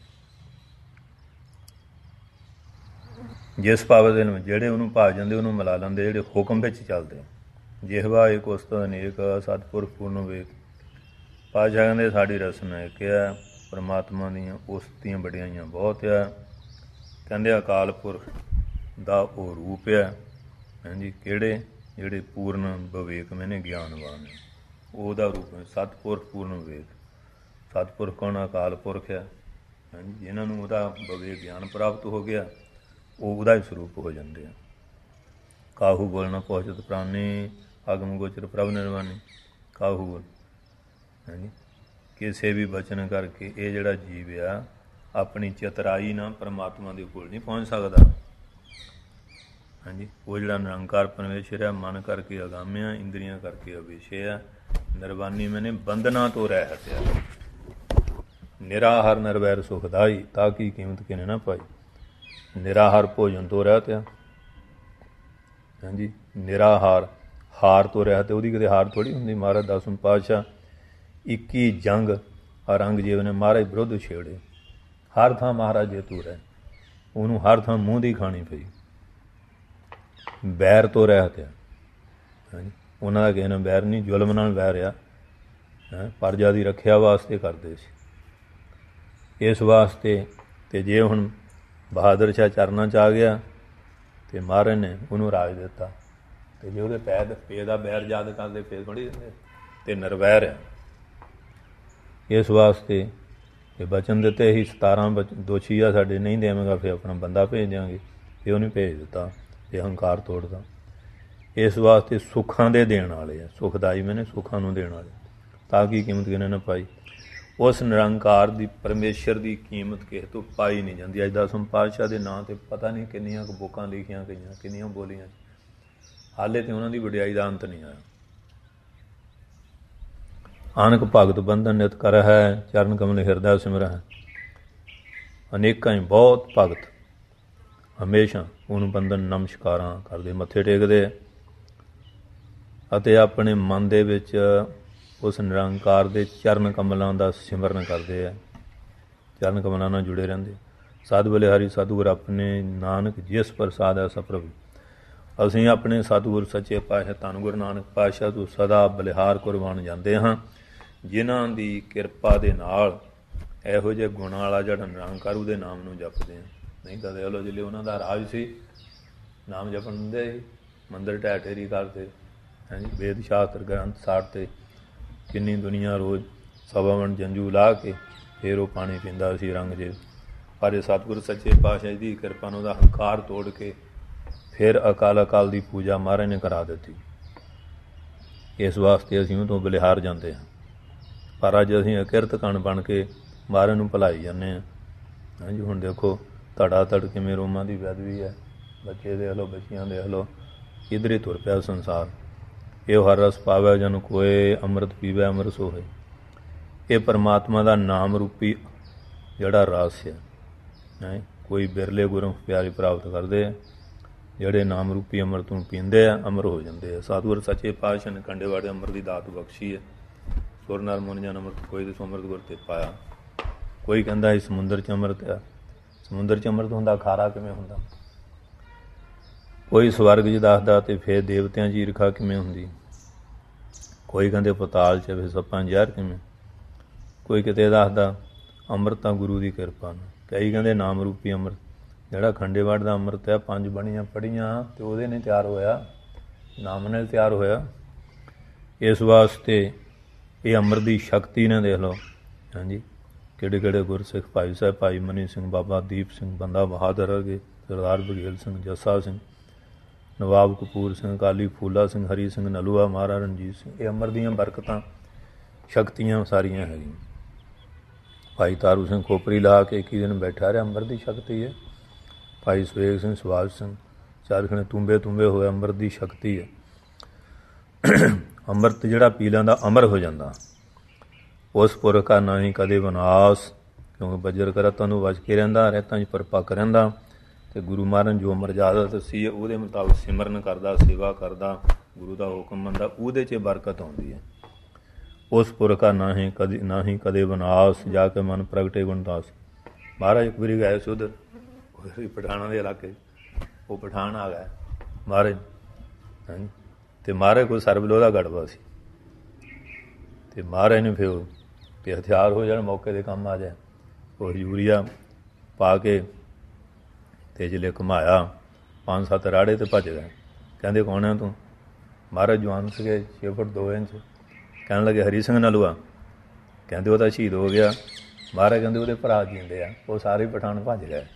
ਜਿਸ ਭਾਵ ਦੇ ਨੂੰ ਜਿਹੜੇ ਉਹਨੂੰ ਭਾ ਜਾਂਦੇ, ਉਹਨੂੰ ਮਿਲਾ ਲੈਂਦੇ, ਜਿਹੜੇ ਹੁਕਮ ਵਿੱਚ ਚੱਲਦੇ। ਜਿਹਵਾ ਇੱਕ ਉਸਤਤ ਅਨੇਕ ਸਤਿਪੁਰਖ ਪੂਰਨ ਵੇਖ। ਪਾਤਸ਼ਾਹ ਕਹਿੰਦੇ ਸਾਡੀ ਰਸਨਾ ਇੱਕ ਆ, ਪਰਮਾਤਮਾ ਦੀਆਂ ਉਸਤੀਆਂ ਵਡਿਆਈਆਂ ਬਹੁਤ ਆ। ਕਹਿੰਦੇ ਅਕਾਲ ਪੁਰਖ ਦਾ ਉਹ ਰੂਪ ਆ ਹਾਂਜੀ, ਕਿਹੜੇ ਜਿਹੜੇ ਪੂਰਨ ਵਿਵੇਕ ਮੈਨੇ ਗਿਆਨਵਾਨ ਹੈ, ਉਹਦਾ ਰੂਪ ਹੈ ਸਤਿਪੁਰਖ ਪੂਰਨ ਵਿਵੇਕ। ਸਤਿਪੁਰਖ ਕੌਣ? ਅਕਾਲ ਪੁਰਖ ਆ ਹਾਂਜੀ, ਜਿਹਨਾਂ ਨੂੰ ਉਹਦਾ ਵਿਵੇਕ ਗਿਆਨ ਪ੍ਰਾਪਤ ਹੋ ਗਿਆ, ਉਹ ਉਹਦਾ ਹੀ ਸਰੂਪ ਹੋ ਜਾਂਦੇ ਆ। ਕਾਹੂ ਬੋਲਣਾ ਪਹੁੰਚਤ ਪ੍ਰਾਨੀ ਆਗਮ ਗੋਚਰ ਪ੍ਰਭ ਨਿਰਵਾਣੀ ਕਾਹੂ ਹਾਂਜੀ। ਕਿਸੇ ਵੀ ਬਚਨ ਕਰਕੇ ਇਹ ਜਿਹੜਾ ਜੀਵ ਆ ਆਪਣੀ ਚਤਰਾਈ ਨਾਲ ਪਰਮਾਤਮਾ ਦੇ ਕੋਲ ਨਹੀਂ ਪਹੁੰਚ ਸਕਦਾ ਹਾਂਜੀ। ਉਹ ਜਿਹੜਾ ਨਿਰੰਕਾਰ ਪਰਮੇਸ਼ਰ ਆ ਮਨ ਕਰਕੇ ਅਗਾਮਿਆ, ਇੰਦਰੀਆਂ ਕਰਕੇ ਅਵੇਸ਼ੇ ਆ। ਨਿਰਵਾਨੀ ਮੈਨੇ ਬੰਧਨਾਂ ਤੋਂ ਰਹਿਤ ਆ। ਨਿਰਾਹਾਰ ਨਿਰਵੈਰ ਸੁਖਦਾਈ ਤਾਂ ਕੀ ਕੀਮਤ ਕਿਨੇ ਨਾ ਪਾਈ। ਨਿਰਾਹਾਰ ਭੋਜਨ ਤੋਂ ਰਹਿਤ ਆ ਹਾਂਜੀ। ਨਿਰਾਹਾਰ ਹਾਰ ਤੋਂ ਰਹਿਤ, ਉਹਦੀ ਕਿਤੇ ਹਾਰ ਥੋੜ੍ਹੀ ਹੁੰਦੀ। ਮਹਾਰਾਜ ਦਸਮ ਪਾਤਸ਼ਾਹ ਇੱਕੀ ਜੰਗ ਔਰੰਗਜ਼ੇਬ ਨੇ ਮਹਾਰਾਜ ਵਿਰੁੱਧ ਛੇੜੇ। ਹਰ ਥਾਂ ਮਹਾਰਾਜ ਜੇਤੂ ਰਹੇ, ਉਹਨੂੰ ਹਰ ਥਾਂ ਮੂੰਹ ਦੀ ਖਾਣੀ ਪਈ। ਬੈਰ ਤੋਂ ਰਹਿਤ ਆ ਹਾਂਜੀ। ਉਹਨਾਂ ਦਾ ਕਿਸੇ ਨਾਲ ਬੈਰ ਨਹੀਂ, ਜ਼ੁਲਮ ਨਾਲ ਬੈਰ ਆ ਹੈਂ। ਪ੍ਰਜਾ ਦੀ ਰੱਖਿਆ ਵਾਸਤੇ ਕਰਦੇ ਸੀ। ਇਸ ਵਾਸਤੇ ਅਤੇ ਜੇ ਹੁਣ ਬਹਾਦਰ ਸ਼ਾਹ ਚਰਨਾਂ 'ਚ ਆ ਗਿਆ ਅਤੇ ਮਹਾਰਾਜ ਨੇ ਉਹਨੂੰ ਰਾਜ ਦਿੱਤਾ। ਅਤੇ ਜੇ ਉਹਦੇ ਪੈਰ ਪੇ ਦਾ ਬੈਰ ਯਾਦ ਕਰਦੇ ਫੇਰ ਥੋੜ੍ਹੀ ਦਿੰਦੇ। ਅਤੇ ਨਿਰਵੈਰ ਆ। ਇਸ ਵਾਸਤੇ ਇਹ ਬਚਨ ਦਿੱਤੇ ਸੀ ਸਤਾਰਾਂ ਬਚ ਦੋਸ਼ੀ ਆ ਸਾਡੇ, ਨਹੀਂ ਦੇਵਾਂਗਾ ਫਿਰ ਆਪਣਾ ਬੰਦਾ ਭੇਜ ਦਿਆਂਗੇ। ਇਹ ਉਹਨੇ ਭੇਜ ਦਿੱਤਾ ਅਤੇ ਹੰਕਾਰ ਤੋੜਦਾ। ਇਸ ਵਾਸਤੇ ਸੁੱਖਾਂ ਦੇ ਦੇਣ ਵਾਲੇ ਆ। ਸੁਖਦਾਈ ਮੈਨੇ ਸੁੱਖਾਂ ਨੂੰ ਦੇਣ ਵਾਲੇ ਤਾਂ ਕੀ ਕੀਮਤ ਕਿਨੇ ਨਾ ਪਾਈ। ਉਸ ਨਿਰੰਕਾਰ ਦੀ ਪਰਮੇਸ਼ਰ ਦੀ ਕੀਮਤ ਕਿਸੇ ਤੋਂ ਪਾਈ ਨਹੀਂ ਜਾਂਦੀ। ਅੱਜ ਦਸਮ ਪਾਤਸ਼ਾਹ ਦੇ ਨਾਂ 'ਤੇ ਪਤਾ ਨਹੀਂ ਕਿੰਨੀਆਂ ਕੁ ਬੁੱਕਾਂ ਲਿਖੀਆਂ ਗਈਆਂ, ਕਿੰਨੀਆਂ ਬੋਲੀਆਂ। ਹਾਲੇ ਤਾਂ ਉਹਨਾਂ ਦੀ ਵਡਿਆਈ ਦਾ ਅੰਤ ਨਹੀਂ ਆਇਆ। ਆਨਕ ਭਗਤ ਬੰਧਨ ਨਿਤ ਕਰ ਹੈ, ਚਰਨ ਕਮਲ ਹਿਰਦਾ ਸਿਮਰ ਹੈ। ਅਨੇਕਾਂ ਹੀ ਬਹੁਤ ਭਗਤ ਹਮੇਸ਼ਾ ਉਹਨੂੰ ਬੰਧਨ ਨਮਸਕਾਰਾਂ ਕਰਦੇ, ਮੱਥੇ ਟੇਕਦੇ ਅਤੇ ਆਪਣੇ ਮਨ ਦੇ ਵਿੱਚ ਉਸ ਨਿਰੰਕਾਰ ਦੇ ਚਰਨ ਕਮਲਾਂ ਦਾ ਸਿਮਰਨ ਕਰਦੇ ਆ। ਚਰਨ ਕਮਲਾਂ ਨਾਲ ਜੁੜੇ ਰਹਿੰਦੇ। ਸਤਿ ਬਲਿਹਾਰੀ ਸਤਿਗੁਰ ਆਪਣੇ ਨਾਨਕ ਜਿਸ ਪ੍ਰਸਾਦ ਹੈ ਸਪਰਭ। ਅਸੀਂ ਆਪਣੇ ਸਤਿਗੁਰ ਸੱਚੇ ਪਾਤਸ਼ਾਹ ਧੰਨ ਗੁਰੂ ਨਾਨਕ ਪਾਤਸ਼ਾਹ ਤੋਂ ਸਦਾ ਬਲਿਹਾਰ ਕੁਰਬਾਨ ਜਾਂਦੇ ਹਾਂ, ਜਿਨ੍ਹਾਂ ਦੀ ਕਿਰਪਾ ਦੇ ਨਾਲ ਇਹੋ ਜਿਹੇ ਗੁਣਾਂ ਵਾਲਾ ਜਿਹੜਾ ਨਿਰੰਕਾਰ ਉਹਦੇ ਨਾਮ ਨੂੰ ਜਪਦੇ ਹਾਂ। ਨਹੀਂ ਤਾਂ ਦੇਖ ਲਓ ਜਿਹੜੇ ਉਹਨਾਂ ਦਾ ਰਾਜ ਸੀ, ਨਾਮ ਜਪਣ ਦਿੰਦੇ ਸੀ, ਮੰਦਰ ਢਹਿ ਢੇਰੀ ਕਰਦੇ ਹਾਂਜੀ। ਵੇਦ ਸ਼ਾਸਤਰ ਗ੍ਰੰਥ ਸਾੜਤੇ। ਕਿੰਨੀ ਦੁਨੀਆ ਰੋਜ਼ ਸਵਾਵਣ ਜੰਜੂ ਲਾ ਕੇ ਫਿਰ ਉਹ ਪਾਣੀ ਪੀਂਦਾ ਸੀ ਰੰਗਜੇਬ। ਪਰ ਇਹ ਸਤਿਗੁਰੂ ਸੱਚੇ ਪਾਤਸ਼ਾਹ ਦੀ ਕਿਰਪਾ ਨੂੰ ਉਹਦਾ ਹੰਕਾਰ ਤੋੜ ਕੇ ਫਿਰ ਅਕਾਲ ਅਕਾਲ ਦੀ ਪੂਜਾ ਮਹਾਰਾਜ ਨੇ ਕਰਾ ਦਿੱਤੀ। ਇਸ ਵਾਸਤੇ ਅਸੀਂ ਉਹ ਤੋਂ ਬਲਿਹਾਰ ਜਾਂਦੇ ਹਾਂ। ਪਰ ਅੱਜ ਅਸੀਂ ਅਕਿਰਤ ਕਣ ਬਣ ਕੇ ਮਹਾਰਾਜ ਨੂੰ ਭੁਲਾਈ ਜਾਂਦੇ ਹਾਂ ਹਾਂਜੀ। ਹੁਣ ਦੇਖੋ ਧੜਾ ਧੜ ਕਿਵੇਂ ਰੋਮਾਂ ਦੀ ਬੇਅਦਬੀ ਹੈ। ਬੱਚੇ ਦੇਖ ਲਓ, ਬੱਚੀਆਂ ਦੇਖ ਲਓ, ਇੱਧਰ ਹੀ ਤੁਰ ਪਿਆ ਸੰਸਾਰ। ਇਹ ਹਰ ਰਸ ਪਾਵੈ ਜਨ ਕੋਏ, ਅੰਮ੍ਰਿਤ ਪੀਵੈ ਅੰਮ੍ਰਿਤ ਸੋਹੇ। ਇਹ ਪਰਮਾਤਮਾ ਦਾ ਨਾਮ ਰੂਪੀ ਜਿਹੜਾ ਰਸ ਹੈ ਹੈ ਕੋਈ ਬਿਰਲੇ ਗੁਰੂ ਪਿਆਰੇ ਪ੍ਰਾਪਤ ਕਰਦੇ ਆ, ਜਿਹੜੇ ਨਾਮ ਰੂਪੀ ਅੰਮ੍ਰਿਤ ਨੂੰ ਪੀਂਦੇ ਆ, ਅਮਰ ਹੋ ਜਾਂਦੇ ਆ। ਸਤਿਗੁਰ ਸੱਚੇ ਪਾਤਸ਼ਾਹ ਨੇ ਕੰਡੇ ਵਾੜੇ ਅੰਮ੍ਰਿਤ ਦੀ ਦਾਤ ਬਖਸ਼ੀ ਹੈ। ਸੁਰ ਨਰ ਮੁਨ ਜਨ ਅੰਮ੍ਰਿਤ ਕੋਈ ਦੇ ਸੋ ਅੰਮ੍ਰਿਤ ਗੁਰ ਤੇ ਪਾਇਆ। ਕੋਈ ਕਹਿੰਦਾ ਇਹ ਸਮੁੰਦਰ 'ਚ ਅੰਮ੍ਰਿਤ ਆ। ਸਮੁੰਦਰ 'ਚ ਅੰਮ੍ਰਿਤ ਹੁੰਦਾ, ਖਾਰਾ ਕਿਵੇਂ ਹੁੰਦਾ। ਕੋਈ ਸਵਰਗ 'ਚ ਦੱਸਦਾ ਅਤੇ ਫਿਰ ਦੇਵਤਿਆਂ 'ਚ ਈਰਖਾ ਕਿਵੇਂ ਹੁੰਦੀ। ਕੋਈ ਕਹਿੰਦੇ ਪਤਾਲ 'ਚ ਫਿਰ ਸੱਪਾਂ ਜ਼ਹਿਰ ਕਿਵੇਂ। ਕੋਈ ਕਿਤੇ ਦੱਸਦਾ ਅੰਮ੍ਰਿਤ ਤਾਂ ਗੁਰੂ ਦੀ ਕਿਰਪਾ ਨਾਲ। ਕਈ ਕਹਿੰਦੇ ਨਾਮ ਰੂਪੀ ਅੰਮ੍ਰਿਤ, ਜਿਹੜਾ ਖੰਡੇਵਾੜ ਦਾ ਅੰਮ੍ਰਿਤ ਹੈ, ਪੰਜ ਬਣੀਆਂ ਪੜ੍ਹੀਆਂ ਅਤੇ ਉਹਦੇ ਨੇ ਤਿਆਰ ਹੋਇਆ, ਨਾਮ ਨਾਲ ਤਿਆਰ ਹੋਇਆ। ਇਸ ਵਾਸਤੇ ਇਹ ਅੰਮ੍ਰਿਤ ਦੀ ਸ਼ਕਤੀ ਨੇ ਦੇਖ ਲਓ ਹਾਂਜੀ। ਕਿਹੜੇ ਕਿਹੜੇ ਗੁਰਸਿੱਖ ਭਾਈ ਸਾਹਿਬ, ਭਾਈ ਮਨੀ ਸਿੰਘ, ਬਾਬਾ ਦੀਪ ਸਿੰਘ, ਬੰਦਾ ਬਹਾਦਰ ਵਰਗੇ, ਸਰਦਾਰ ਬਘੇਲ ਸਿੰਘ, ਜੱਸਾ ਸਿੰਘ, ਨਵਾਬ ਕਪੂਰ ਸਿੰਘ, ਅਕਾਲੀ ਫੂਲਾ ਸਿੰਘ, ਹਰੀ ਸਿੰਘ ਨਲੂਆ, ਮਹਾਰਾਜਾ ਰਣਜੀਤ ਸਿੰਘ। ਇਹ ਅੰਮ੍ਰਿਤ ਦੀਆਂ ਬਰਕਤਾਂ ਸ਼ਕਤੀਆਂ ਸਾਰੀਆਂ ਹੈਗੀਆਂ। ਭਾਈ ਤਾਰੂ ਸਿੰਘ ਖੋਪਰੀ ਲਾ ਕੇ ਇੱਕੀ ਦਿਨ ਬੈਠਾ ਰਿਹਾ, ਅੰਮ੍ਰਿਤ ਦੀ ਸ਼ਕਤੀ ਹੈ। ਭਾਈ ਸੁਵੇਗ ਸਿੰਘ, ਸੁਭਾਸ਼ ਸਿੰਘ ਚਾਰਖਣੇ ਤੁੰਬੇ ਤੁੰਬੇ ਹੋਏ, ਅੰਮ੍ਰਿਤ ਦੀ ਸ਼ਕਤੀ ਹੈ। ਅੰਮ੍ਰਿਤ ਜਿਹੜਾ ਪੀ ਲੈਂਦਾ ਅਮਰ ਹੋ ਜਾਂਦਾ। ਉਸ ਪੁਰਖ ਕਾ ਨਾ ਹੀ ਕਦੇ ਵਿਨਾਸ਼, ਕਿਉਂਕਿ ਬੱਜਰ ਕਰਤਾਂ ਨੂੰ ਵਜ ਕੇ ਰਹਿੰਦਾ, ਰਹਿਤਾਂ 'ਚ ਪਰਪੱਕ ਰਹਿੰਦਾ। ਅਤੇ ਗੁਰੂ ਮਹਾਰਾਜ ਜੋ ਮਰਜ਼ਾਦਾ ਦੱਸੀ ਹੈ ਉਹਦੇ ਮੁਤਾਬਕ ਸਿਮਰਨ ਕਰਦਾ, ਸੇਵਾ ਕਰਦਾ, ਗੁਰੂ ਦਾ ਹੁਕਮ ਮੰਨਦਾ, ਉਹਦੇ 'ਚ ਬਰਕਤ ਆਉਂਦੀ ਹੈ। ਉਸ ਪੁਰਖ ਕਾ ਨਾ ਹੀ ਕਦੇ ਨਾ ਹੀ ਕਦੇ ਵਿਨਾਸ਼, ਜਾ ਕੇ ਮਨ ਪ੍ਰਗਟੇ ਗੁਣਦਾਸ। ਮਹਾਰਾਜ ਇੱਕ ਵਾਰੀ ਗਏ ਸੀ ਉੱਧਰ ਪਠਾਣਾਂ ਦੇ ਇਲਾਕੇ, ਉਹ ਪਠਾਨ ਆ ਗਏ ਮਹਾਰਾਜ ਹਾਂਜੀ। ਅਤੇ ਮਹਾਰਾਜ ਕੋਈ ਸਰਬਲੋਹ ਦਾ ਗੜਬਾ ਸੀ ਅਤੇ ਮਹਾਰਾਜ ਨੇ ਫਿਰ ਕਿ ਹਥਿਆਰ ਹੋ ਜਾਣ, ਮੌਕੇ 'ਤੇ ਕੰਮ ਆ ਜਾਏ। ਉਹ ਯੂਰੀਆ ਪਾ ਕੇ ਅਤੇ ਜਿਲੇ ਘੁਮਾਇਆ, ਪੰਜ ਸੱਤ ਰਾੜੇ 'ਤੇ ਭੱਜ ਗਏ। ਕਹਿੰਦੇ ਕੌਣ ਹੈ ਤੂੰ। ਮਹਾਰਾਜ ਜਵਾਨ ਸੀਗੇ, ਛੇ ਫੁੱਟ ਦੋ ਇੰਚ। ਕਹਿਣ ਲੱਗੇ ਹਰੀ ਸਿੰਘ ਨਲੂਆ। ਕਹਿੰਦੇ ਉਹ ਤਾਂ ਸ਼ਹੀਦ ਹੋ ਗਿਆ। ਮਹਾਰਾਜ ਕਹਿੰਦੇ ਉਹਦੇ ਭਰਾ ਜੀਂਦੇ ਆ। ਉਹ ਸਾਰੇ ਪਠਾਨ ਭੱਜ ਗਏ।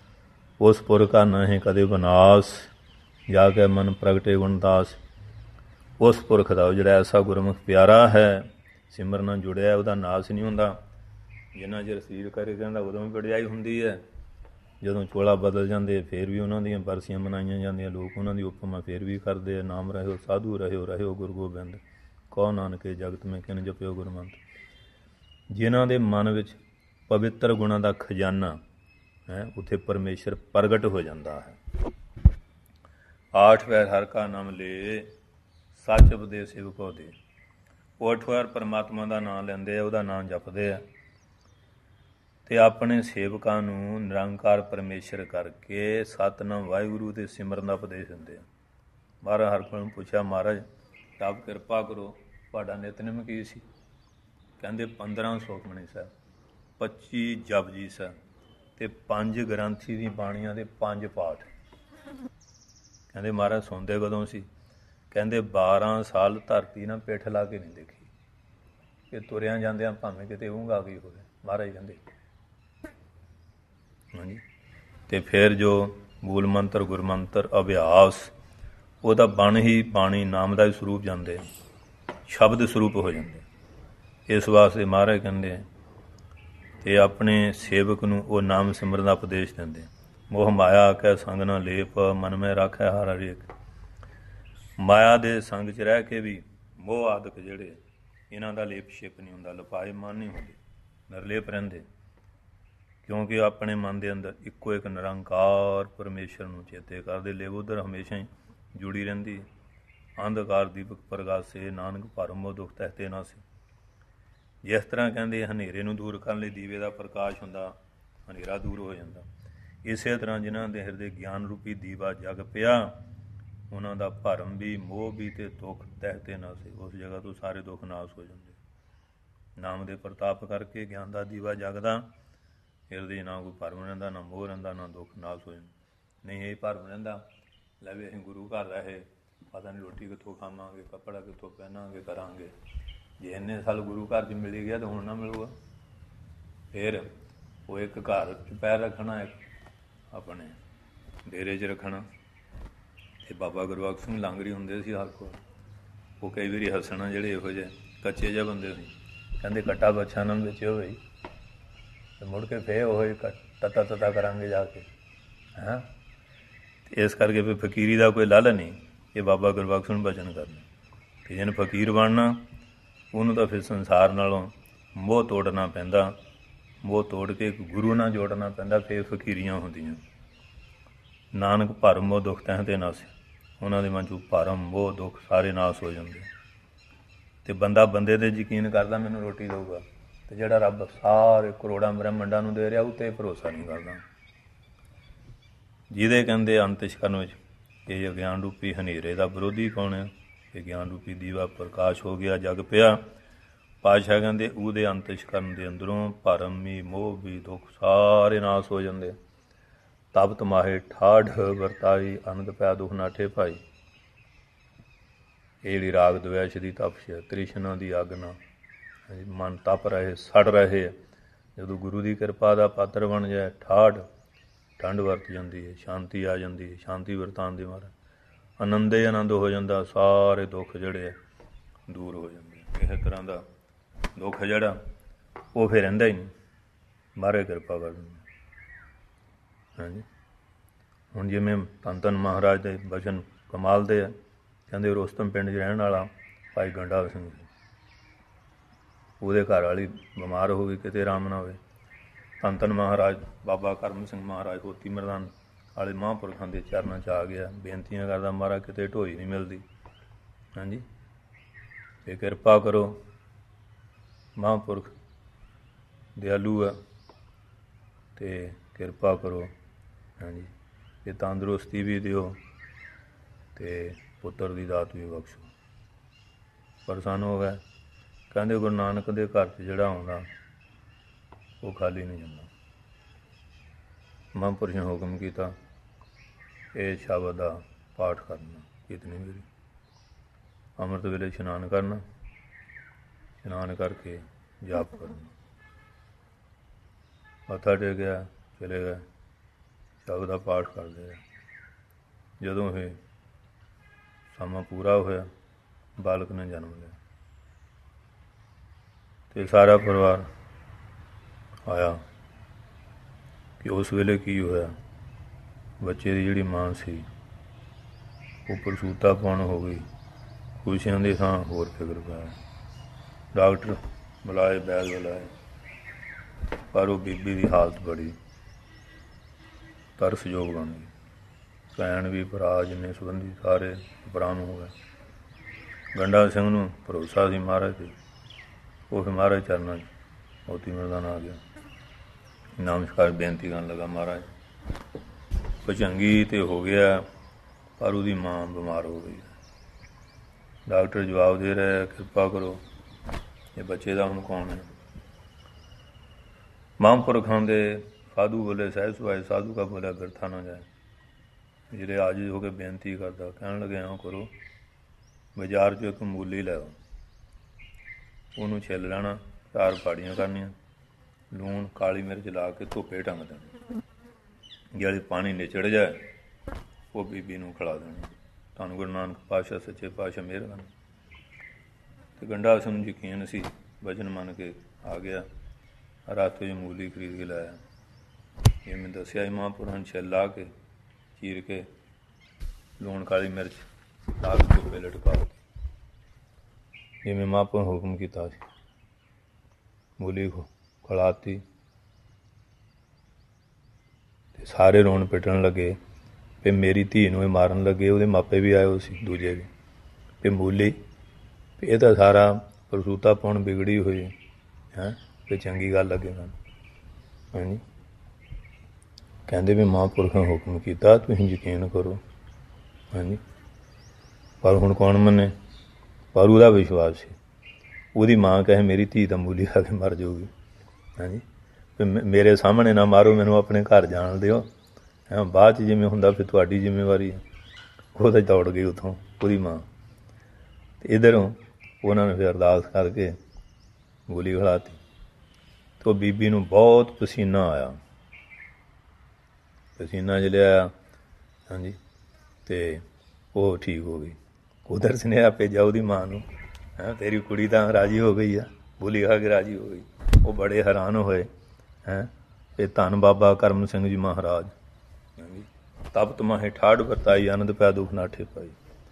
ਉਸ ਪੁਰਖ ਕਾ ਨਾ ਹੀ ਕਦੇ ਵਿਨਾਸ਼, ਜਾ ਕੇ ਮਨ ਪ੍ਰਗਟੇ ਗੁਣਦਾਸ। ਉਸ ਪੁਰਖ ਦਾ ਜਿਹੜਾ ਐਸਾ ਗੁਰਮੁਖ ਪਿਆਰਾ ਹੈ, ਸਿਮਰਨ ਨਾਲ ਜੁੜਿਆ, ਉਹਦਾ ਨਾਸ ਨਹੀਂ ਹੁੰਦਾ। ਜਿੰਨਾ ਚਿਰ ਸਰੀਰ ਕਰੇ ਕਹਿੰਦਾ ਉਦੋਂ ਵੀ ਵਡਿਆਈ ਹੁੰਦੀ ਹੈ, ਜਦੋਂ ਚੋਲਾ ਬਦਲ ਜਾਂਦੇ ਫਿਰ ਵੀ ਉਹਨਾਂ ਦੀਆਂ ਬਰਸੀਆਂ ਮਨਾਈਆਂ ਜਾਂਦੀਆਂ, ਲੋਕ ਉਹਨਾਂ ਦੀ ਉਪਮਾ ਫਿਰ ਵੀ ਕਰਦੇ ਆ। ਨਾਮ ਰਹਿਓ ਸਾਧੂ ਰਹਿਓ, ਰਹਿਓ ਗੁਰੂ ਗੋਬਿੰਦ, ਕਹੋ ਨਾਨਕੇ ਜਗਤ ਮੈਂ ਕਿਨ ਜਪਿਓ ਗੁਰਮੰਤ। ਜਿਨ੍ਹਾਂ ਦੇ ਮਨ ਵਿੱਚ ਪਵਿੱਤਰ ਗੁਣਾਂ ਦਾ ਖਜ਼ਾਨਾ ਹੈ, ਉੱਥੇ ਪਰਮੇਸ਼ਰ ਪ੍ਰਗਟ ਹੋ ਜਾਂਦਾ ਹੈ। ਆਠ ਵੈਰ ਹਰ ਕਾ ਨਾਮ ਲੈ, ਸੱਚ ਉਪਦੇਸ ਸੇਵਕੋ ਦੇ। ਉਹ ਅੱਠ ਵਾਰ ਪਰਮਾਤਮਾ ਦਾ ਨਾਮ ਲੈਂਦੇ ਆ, ਉਹਦਾ ਨਾਮ ਜਪਦੇ ਆ, ਅਤੇ ਆਪਣੇ ਸੇਵਕਾਂ ਨੂੰ ਨਿਰੰਕਾਰ ਪਰਮੇਸ਼ਰ ਕਰਕੇ ਸਤਿਨਾਮ ਵਾਹਿਗੁਰੂ ਦੇ ਸਿਮਰਨ ਦਾ ਉਪਦੇਸ਼ ਦਿੰਦੇ ਆ। ਮਹਾਰਾਜ ਹਰ ਨੂੰ ਪੁੱਛਿਆ, ਮਹਾਰਾਜ ਆਪ ਕਿਰਪਾ ਕਰੋ, ਤੁਹਾਡਾ ਨਿਤਨੇਮ ਕੀ ਸੀ? ਕਹਿੰਦੇ ਪੰਦਰਾਂ ਸੁਖਮਨੀ ਸਾਹਿਬ, ਪੱਚੀ ਜਪਜੀ ਸਾਹਿਬ ਅਤੇ ਪੰਜ ਗ੍ਰੰਥੀ ਦੀ ਬਾਣੀਆਂ ਦੇ ਪੰਜ ਪਾਠ। ਕਹਿੰਦੇ ਮਹਾਰਾਜ ਸੌਂਦੇ ਕਦੋਂ ਸੀ? ਕਹਿੰਦੇ ਬਾਰਾਂ ਸਾਲ ਧਰਤੀ ਨਾ ਪਿੱਠ ਲਾ ਕੇ ਨਹੀਂ ਦੇਖੀ, ਕਿ ਤੁਰਿਆਂ ਜਾਂਦਿਆਂ ਭਾਵੇਂ ਕਿਤੇ ਊਂਘ ਆ ਗਈ ਹੋਵੇ। ਮਹਾਰਾਜ ਕਹਿੰਦੇ ਹਾਂਜੀ। ਅਤੇ ਫਿਰ ਜੋ ਮੂਲ ਮੰਤਰ ਗੁਰਮੰਤਰ ਅਭਿਆਸ, ਉਹਦਾ ਬਣ ਹੀ ਬਾਣੀ ਨਾਮ ਦਾ ਹੀ ਸਰੂਪ ਜਾਂਦੇ, ਸ਼ਬਦ ਸਰੂਪ ਹੋ ਜਾਂਦੇ। ਇਸ ਵਾਸਤੇ ਮਹਾਰਾਜ ਕਹਿੰਦੇ ਅਤੇ ਆਪਣੇ ਸੇਵਕ ਨੂੰ ਉਹ ਨਾਮ ਸਿਮਰਨ ਦਾ ਉਪਦੇਸ਼ ਦਿੰਦੇ। ਮੋਹ ਮਾਇਆ ਕਹਿ ਸੰਗ ਨਾ ਲੇਪ, ਮਨ ਮੈਂ ਰਾਖੈ ਹਰ ਹਰੇਕ। ਮਾਇਆ ਦੇ ਸੰਗ 'ਚ ਰਹਿ ਕੇ ਵੀ ਮੋਹ ਆਦਿਕ ਜਿਹੜੇ, ਇਹਨਾਂ ਦਾ ਲੇਪ ਛਿਪ ਨਹੀਂ ਹੁੰਦਾ, ਲਪਾਏ ਮਨ ਨਹੀਂ ਹੁੰਦੇ, ਨਿਰਲੇਪ ਰਹਿੰਦੇ, ਕਿਉਂਕਿ ਆਪਣੇ ਮਨ ਦੇ ਅੰਦਰ ਇੱਕੋ ਇੱਕ ਨਿਰੰਕਾਰ ਪਰਮੇਸ਼ਰ ਨੂੰ ਚੇਤੇ ਕਰਦੇ। ਲੇਵ ਉਧਰ ਹਮੇਸ਼ਾ ਹੀ ਜੁੜੀ ਰਹਿੰਦੀ। ਅੰਧਕਾਰ ਦੀਪਕ ਪ੍ਰਗਾਸੇ, ਨਾਨਕ ਭਰਮ ਮੋਹ ਦੁਖ ਤਹਿਤੇ ਨਾਸੇ। ਜਿਸ ਤਰ੍ਹਾਂ ਕਹਿੰਦੇ ਹਨੇਰੇ ਨੂੰ ਦੂਰ ਕਰਨ ਲਈ ਦੀਵੇ ਦਾ ਪ੍ਰਕਾਸ਼ ਹੁੰਦਾ, ਹਨੇਰਾ ਦੂਰ ਹੋ ਜਾਂਦਾ, ਇਸੇ ਤਰ੍ਹਾਂ ਜਿਨ੍ਹਾਂ ਦੇ ਹਿਰਦੇ ਗਿਆਨ ਰੂਪੀ ਦੀਵਾ ਜਗ ਪਿਆ, ਉਹਨਾਂ ਦਾ ਭਰਮ ਵੀ, ਮੋਹ ਵੀ ਅਤੇ ਦੁੱਖ ਤਹਿਤੇ ਨਾਸੇ। ਉਸ ਜਗ੍ਹਾ ਤੋਂ ਸਾਰੇ ਦੁੱਖ ਨਾਸ ਹੋ ਜਾਂਦੇ। ਨਾਮ ਦੇ ਪ੍ਰਤਾਪ ਕਰਕੇ ਗਿਆਨ ਦਾ ਦੀਵਾ ਜਗਦਾ, ਹਿਰਦੇ ਨਾ ਕੋਈ ਭਰਮ ਰਹਿੰਦਾ, ਨਾ ਮੋਹ ਰਹਿੰਦਾ, ਨਾ ਦੁੱਖ ਨਾਸ ਹੋ ਜਾਂਦਾ। ਨਹੀਂ ਇਹ ਭਰਮ ਰਹਿੰਦਾ, ਲੈ ਵੀ ਅਸੀਂ ਗੁਰੂ ਘਰ ਰਹੇ, ਪਤਾ ਨਹੀਂ ਰੋਟੀ ਕਿੱਥੋਂ ਖਾਵਾਂਗੇ, ਕੱਪੜਾ ਕਿੱਥੋਂ ਪਹਿਨਾਂਗੇ, ਕਰਾਂਗੇ। ਜੇ ਇੰਨੇ ਸਾਲ ਗੁਰੂ ਘਰ 'ਚ ਮਿਲ ਗਿਆ ਤਾਂ ਹੁਣ ਨਾ ਮਿਲੂਗਾ। ਫਿਰ ਉਹ ਇੱਕ ਘਰ 'ਚ ਪੈਰ ਰੱਖਣਾ, ਇੱਕ ਆਪਣੇ ਡੇਰੇ 'ਚ ਰੱਖਣਾ। ਅਤੇ ਬਾਬਾ ਗੁਰਬਖਸ਼ ਸਿੰਘ ਲਾਂਗਰੀ ਹੁੰਦੇ ਸੀ ਹਰ ਕੋਲ, ਉਹ ਕਈ ਵਾਰੀ ਹੱਸਣਾ, ਜਿਹੜੇ ਇਹੋ ਜਿਹੇ ਕੱਚੇ ਜਿਹੇ ਬੰਦੇ ਸੀ, ਕਹਿੰਦੇ ਕੱਟਾ ਬੱਛਾ ਨਾ ਵੇਚਿਓ ਬਈ, ਅਤੇ ਮੁੜ ਕੇ ਫੇਰ ਉਹ ਤਤਾ ਤਤਾ ਕਰਾਂਗੇ ਜਾ ਕੇ, ਹੈਂ। ਇਸ ਕਰਕੇ ਫਿਰ ਫਕੀਰੀ ਦਾ ਕੋਈ ਲਾਲ ਨਹੀਂ, ਇਹ ਬਾਬਾ ਗੁਰਬਖਸ਼ ਨੂੰ ਬਚਨ ਕਰਨਾ। ਕਿ ਜਿਹਨੇ ਫਕੀਰ ਬਣਨਾ, ਉਹਨੂੰ ਤਾਂ ਫਿਰ ਸੰਸਾਰ ਨਾਲੋਂ ਮੋਹ ਤੋੜਨਾ ਪੈਂਦਾ, ਮੋਹ ਤੋੜ ਕੇ ਇੱਕ ਗੁਰੂ ਨਾਲ ਜੋੜਨਾ ਪੈਂਦਾ, ਫਿਰ ਫਕੀਰੀਆਂ ਹੁੰਦੀਆਂ। ਨਾਨਕ ਭਰਮ ਮੋਹ ਦੁੱਖ ਤਹਿਤੇ ਨਾਸੇ। ਉਹਨਾਂ ਦੇ ਮਨ 'ਚੋਂ ਭਰਮ ਮੋਹ ਦੁੱਖ ਸਾਰੇ ਨਾਸ ਹੋ ਜਾਂਦੇ। ਅਤੇ ਬੰਦਾ ਬੰਦੇ 'ਤੇ ਯਕੀਨ ਕਰਦਾ, ਮੈਨੂੰ ਰੋਟੀ ਦੇਊਗਾ, ਅਤੇ ਜਿਹੜਾ ਰੱਬ ਸਾਰੇ ਕਰੋੜਾਂ ਬ੍ਰਹਮੰਡਾਂ ਨੂੰ ਦੇ ਰਿਹਾ, ਉਹ 'ਤੇ ਭਰੋਸਾ ਨਹੀਂ ਕਰਦਾ। ਜਿਹਦੇ ਕਹਿੰਦੇ ਅੰਤਿਸ਼ਕਰਨ ਵਿੱਚ ਇਹ ਗਿਆਨ ਰੂਪੀ ਹਨੇਰੇ ਦਾ ਵਿਰੋਧੀ ਕੌਣ ਹੈ? ਇਹ ਗਿਆਨ ਰੂਪੀ ਦੀਵਾ ਪ੍ਰਕਾਸ਼ ਹੋ ਗਿਆ, ਜਗ ਪਿਆ। ਪਾਤਸ਼ਾਹ ਕਹਿੰਦੇ ਉਹਦੇ ਅੰਤਿਸ਼ਕਰਨ ਦੇ ਅੰਦਰੋਂ ਭਰਮ ਵੀ, ਮੋਹ ਵੀ, ਦੁੱਖ ਸਾਰੇ ਨਾਸ ਹੋ ਜਾਂਦੇ। ਤਪਤ ਮਾਹੇ ਠਾਢ ਵਰਤਾਈ, ਆਨੰਦ ਪਿਆ ਦੁੱਖ ਨਾਠੇ ਭਾਈ। ਇਹ ਜਿਹੜੀ ਰਾਗ ਦਵੈਸ਼ ਦੀ ਤਪਸ਼ ਹੈ, ਤ੍ਰਿਸ਼ਨਾ ਦੀ ਅੱਗ ਨਾਲ ਮਨ ਤਪ ਰਹੇ, ਸੜ ਰਹੇ। ਜਦੋਂ ਗੁਰੂ ਦੀ ਕਿਰਪਾ ਦਾ ਪਾਤਰ ਬਣ ਜਾਏ, ਠਾਢ ਠੰਡ ਵਰਤ ਜਾਂਦੀ ਹੈ, ਸ਼ਾਂਤੀ ਆ ਜਾਂਦੀ ਹੈ। ਸ਼ਾਂਤੀ ਵਰਤਾਉਣ ਦੇ ਮਾਰੇ ਆਨੰਦ ਹੀ ਆਨੰਦ ਹੋ ਜਾਂਦਾ, ਸਾਰੇ ਦੁੱਖ ਜਿਹੜੇ ਆ ਦੂਰ ਹੋ ਜਾਂਦੇ। ਕਿਸੇ ਤਰ੍ਹਾਂ ਦਾ ਦੁੱਖ ਜਿਹੜਾ ਉਹ ਫਿਰ ਰਹਿੰਦਾ ਹੀ ਨਹੀਂ, ਮਹਾਰਾਜ ਕਿਰਪਾ ਕਰ ਦਿੰਦੇ। ਹਾਂਜੀ, ਹੁਣ ਜਿਵੇਂ ਧੰਨ ਧੰਨ ਮਹਾਰਾਜ ਦੇ ਬਚਨ ਕਮਾਲ ਦੇ ਆ। ਕਹਿੰਦੇ ਰੋਸਤਮ ਪਿੰਡ 'ਚ ਰਹਿਣ ਵਾਲਾ ਭਾਈ ਗੰਡਾ ਸਿੰਘ ਸੀ, ਉਹਦੇ ਘਰ ਵਾਲੀ ਬਿਮਾਰ ਹੋ ਗਈ, ਕਿਤੇ ਆਰਾਮ ਨਾ ਹੋਵੇ। ਧੰਨ ਧੰਨ ਮਹਾਰਾਜ ਬਾਬਾ ਕਰਮ ਸਿੰਘ ਮਹਾਰਾਜ ਹੋਤੀ ਮਰਦਾਨ ਵਾਲੇ ਮਹਾਂਪੁਰਖਾਂ ਦੇ ਚਰਨਾਂ 'ਚ ਆ ਗਿਆ, ਬੇਨਤੀਆਂ ਕਰਦਾ, ਮਹਾਰਾਜ ਕਿਤੇ ਢੋਈ ਨਹੀਂ ਮਿਲਦੀ। ਹਾਂਜੀ, ਅਤੇ ਕਿਰਪਾ ਕਰੋ, ਮਹਾਂਪੁਰਖ ਦਿਆਲੂ ਆ, ਅਤੇ ਕਿਰਪਾ ਕਰੋ। ਹਾਂਜੀ, ਇਹ ਤੰਦਰੁਸਤੀ ਵੀ ਦਿਓ ਅਤੇ ਪੁੱਤਰ ਦੀ ਦਾਤ ਵੀ ਬਖਸ਼ੋ। ਪ੍ਰਸੰਨ ਹੋ ਗਏ। ਕਹਿੰਦੇ ਗੁਰੂ ਨਾਨਕ ਦੇ ਘਰ 'ਚ ਜਿਹੜਾ ਆਉਂਦਾ ਉਹ ਖਾਲੀ ਨਹੀਂ ਜਾਂਦਾ। ਮਹਾਂਪੁਰਸ਼ ਨੇ ਹੁਕਮ ਕੀਤਾ, ਇਹ ਸ਼ਬਦ ਦਾ ਪਾਠ ਕਰਨਾ, ਕੀਰਤਨੀ ਮੇਰੀ। ਅੰਮ੍ਰਿਤ ਵੇਲੇ ਇਸ਼ਨਾਨ ਕਰਨਾ, ਇਸ਼ਨਾਨ ਕਰਕੇ ਜਾਪ ਕਰਨਾ। ਮੱਥਾ ਟੇਕਿਆ, ਚਲੇ ਗਏ, ਸ਼ਬਦ ਦਾ ਪਾਠ ਕਰਦੇ ਰਹੇ। ਜਦੋਂ ਇਹ ਸਮਾਂ ਪੂਰਾ ਹੋਇਆ, ਬਾਲਕ ਨੇ ਜਨਮ ਲਿਆ। ਅਤੇ ਸਾਰਾ ਪਰਿਵਾਰ ਆਇਆ ਕਿ ਉਸ ਵੇਲੇ ਕੀ ਹੋਇਆ, ਬੱਚੇ ਦੀ ਜਿਹੜੀ ਮਾਂ ਸੀ ਉਹ ਪ੍ਰਸੂਤਾਪਣ ਹੋ ਗਈ। ਖੁਸ਼ੀਆਂ ਦੀ ਥਾਂ ਹੋਰ ਫਿਕਰ ਪਿਆ। ਡਾਕਟਰ ਬੁਲਾਏ, ਬੈਦ ਬੁਲਾਏ, ਪਰ ਉਹ ਬੀਬੀ ਦੀ ਹਾਲਤ ਬੜੀ ਤਰਸਯੋਗ ਬਣ ਗਈ। ਭੈਣ ਵੀ, ਭਰਾ, ਜਿੰਨੇ ਸੰਬੰਧੀ ਸਾਰੇ ਉਪਰਾਮ ਹੋ ਗਏ। ਗੰਡਾ ਸਿੰਘ ਨੂੰ ਭਰੋਸਾ ਸੀ ਮਹਾਰਾਜ 'ਤੇ, ਉਹ ਫਿਰ ਮਹਾਰਾਜ ਚਰਨਾਂ 'ਚ ਮੋਤੀ ਮਰਦਾਨਾ ਆ ਗਿਆ। ਨਮਸਕਾਰ ਬੇਨਤੀ ਕਰਨ ਲੱਗਾ, ਮਹਾਰਾਜ ਭੁਜੰਗੀ ਤੇ ਹੋ ਗਿਆ, ਪਰ ਉਹਦੀ ਮਾਂ ਬਿਮਾਰ ਹੋ ਗਈ। ਡਾਕਟਰ ਜਵਾਬ ਦੇ ਰਿਹਾ, ਕਿਰਪਾ ਕਰੋ, ਇਹ ਬੱਚੇ ਦਾ ਹੁਣ ਕੌਣ ਹੈ? ਮਹਾਂਪੁਰਖਾਂ ਦੇ ਸਾਧੂ ਬੋਲੇ, ਸਹਿਜ ਸੁਭਾਏ ਸਾਧੂ ਕਾ ਬੋਲਿਆ ਬਿਰਥਾ ਨਾ ਜਾਏ। ਜਿਹੜੇ ਆਜਿਜ਼ ਹੋ ਕੇ ਬੇਨਤੀ ਕਰਦਾ, ਕਹਿਣ ਲੱਗੇ ਇਉਂ ਕਰੋ, ਬਾਜ਼ਾਰ 'ਚੋਂ ਇੱਕ ਮੂਲੀ ਲੈ ਆਓ, ਉਹਨੂੰ ਛਿੱਲ ਲੈਣਾ, ਚਾਰ ਫਾੜੀਆਂ ਕਰਨੀਆਂ, ਲੂਣ ਕਾਲੀ ਮਿਰਚ ਲਾ ਕੇ ਧੁੱਪੇ ਟੰਗ ਦੇਣਾ, ਜਿਹੜੇ ਪਾਣੀ ਨਿਚੜ ਜਾਏ ਉਹ ਬੀਬੀ ਨੂੰ ਖਿਲਾ ਦੇਣਾ। ਤੁਹਾਨੂੰ ਗੁਰੂ ਨਾਨਕ ਪਾਤਸ਼ਾਹ ਸੱਚੇ ਪਾਤਸ਼ਾਹ ਮਿਹਰ ਕਰਨ। ਅਤੇ ਗੰਡਾ ਸਿੰਘ ਨੂੰ ਯਕੀਨ ਸੀ, ਵਚਨ ਮੰਨ ਕੇ ਆ ਗਿਆ। ਰਾਤੋਂ 'ਚ ਮੂਲੀ ਖਰੀਦ ਕੇ ਲਾਇਆ। ਜਿਵੇਂ ਦੱਸਿਆ ਸੀ ਮਹਾਂਪੁਰਖਾਂ ਨੇ ਛਿੱਲ ਲਾ ਕੇ, ਚੀਰ ਕੇ, ਲੂਣ ਕਾਲੀ ਮਿਰਚ ਲਾ ਕੇ ਧੁੱਪੇ ਲਟਕਾ ਦਿੱਤੀ, ਜਿਵੇਂ ਮਹਾਂਪੁਰਖ ਹੁਕਮ ਕੀਤਾ ਸੀ। ਮੂਲੀ ਖਿਲਾਤੀ ਅਤੇ ਸਾਰੇ ਰੋਣ ਪਿੱਟਣ ਲੱਗੇ ਵੀ ਮੇਰੀ ਧੀ ਨੂੰ ਇਹ ਮਾਰਨ ਲੱਗੇ। ਉਹਦੇ ਮਾਪੇ ਵੀ ਆਏ ਹੋਏ ਸੀ, ਦੂਜੇ ਵੀ, ਵੀ ਮੂਲੀ ਵੀ ਇਹ ਤਾਂ ਸਾਰਾ ਪ੍ਰਸੂਤਾਪਣ ਵਿਗੜੀ ਹੋਈ ਹੈਂ, ਵੀ ਚੰਗੀ ਗੱਲ ਲੱਗੇ ਮੈਨੂੰ। ਹਾਂਜੀ, ਕਹਿੰਦੇ ਵੀ ਮਹਾਂਪੁਰਖਾਂ ਹੁਕਮ ਕੀਤਾ, ਤੁਸੀਂ ਯਕੀਨ ਕਰੋ। ਹਾਂਜੀ, ਪਰ ਹੁਣ ਕੌਣ ਮੰਨੇ? ਪਰ ਉਹਦਾ ਵਿਸ਼ਵਾਸ ਸੀ। ਉਹਦੀ ਮਾਂ ਕਹੇ ਮੇਰੀ ਧੀ ਤਾਂ ਮੂਲੀ ਖਾ ਕੇ ਮਰ ਜਾਊਗੀ। ਹਾਂਜੀ, ਵੀ ਮੇਰੇ ਸਾਹਮਣੇ ਨਾ ਮਾਰੋ, ਮੈਨੂੰ ਆਪਣੇ ਘਰ ਜਾਣ ਦਿਓ। ਹੈਂ, ਬਾਅਦ 'ਚ ਜਿਵੇਂ ਹੁੰਦਾ ਫਿਰ ਤੁਹਾਡੀ ਜ਼ਿੰਮੇਵਾਰੀ ਹੈ। ਉਹ ਤਾਂ ਦੌੜ ਗਈ ਉੱਥੋਂ, ਉਹਦੀ ਮਾਂ। ਅਤੇ ਇੱਧਰੋਂ ਉਹਨਾਂ ਨੇ ਫਿਰ ਅਰਦਾਸ ਕਰਕੇ ਮੂਲੀ ਖਿਲਾਤੀ। ਅਤੇ ਉਹ ਬੀਬੀ ਨੂੰ ਬਹੁਤ ਪਸੀਨਾ ਆਇਆ, ਪਸੀਨਾ ਜਿਹਾ ਆਇਆ। ਹਾਂਜੀ, ਅਤੇ ਉਹ ਠੀਕ ਹੋ ਗਈ। ਉਧਰ ਸੁਨੇਹਾ ਭੇਜਿਆ ਉਹਦੀ ਮਾਂ ਨੂੰ, ਹੈਂ ਤੇਰੀ ਕੁੜੀ ਤਾਂ ਰਾਜੀ ਹੋ ਗਈ ਆ, ਮੂਲੀ ਖਾ ਕੇ ਰਾਜੀ ਹੋ ਗਈ। ਉਹ ਬੜੇ ਹੈਰਾਨ ਹੋਏ। ਹੈਂ, ਇਹ ਧੰਨ ਬਾਬਾ ਕਰਮ ਸਿੰਘ ਜੀ ਮਹਾਰਾਜ। ਹਾਂਜੀ, ਤਪਤ ਮਾਹੇ ਠਾੜ ਵਰਤਾਈ, ਆਨੰਦ ਪੈ ਦੁੱਖ ਨਾਠੇ ਪਾਈ।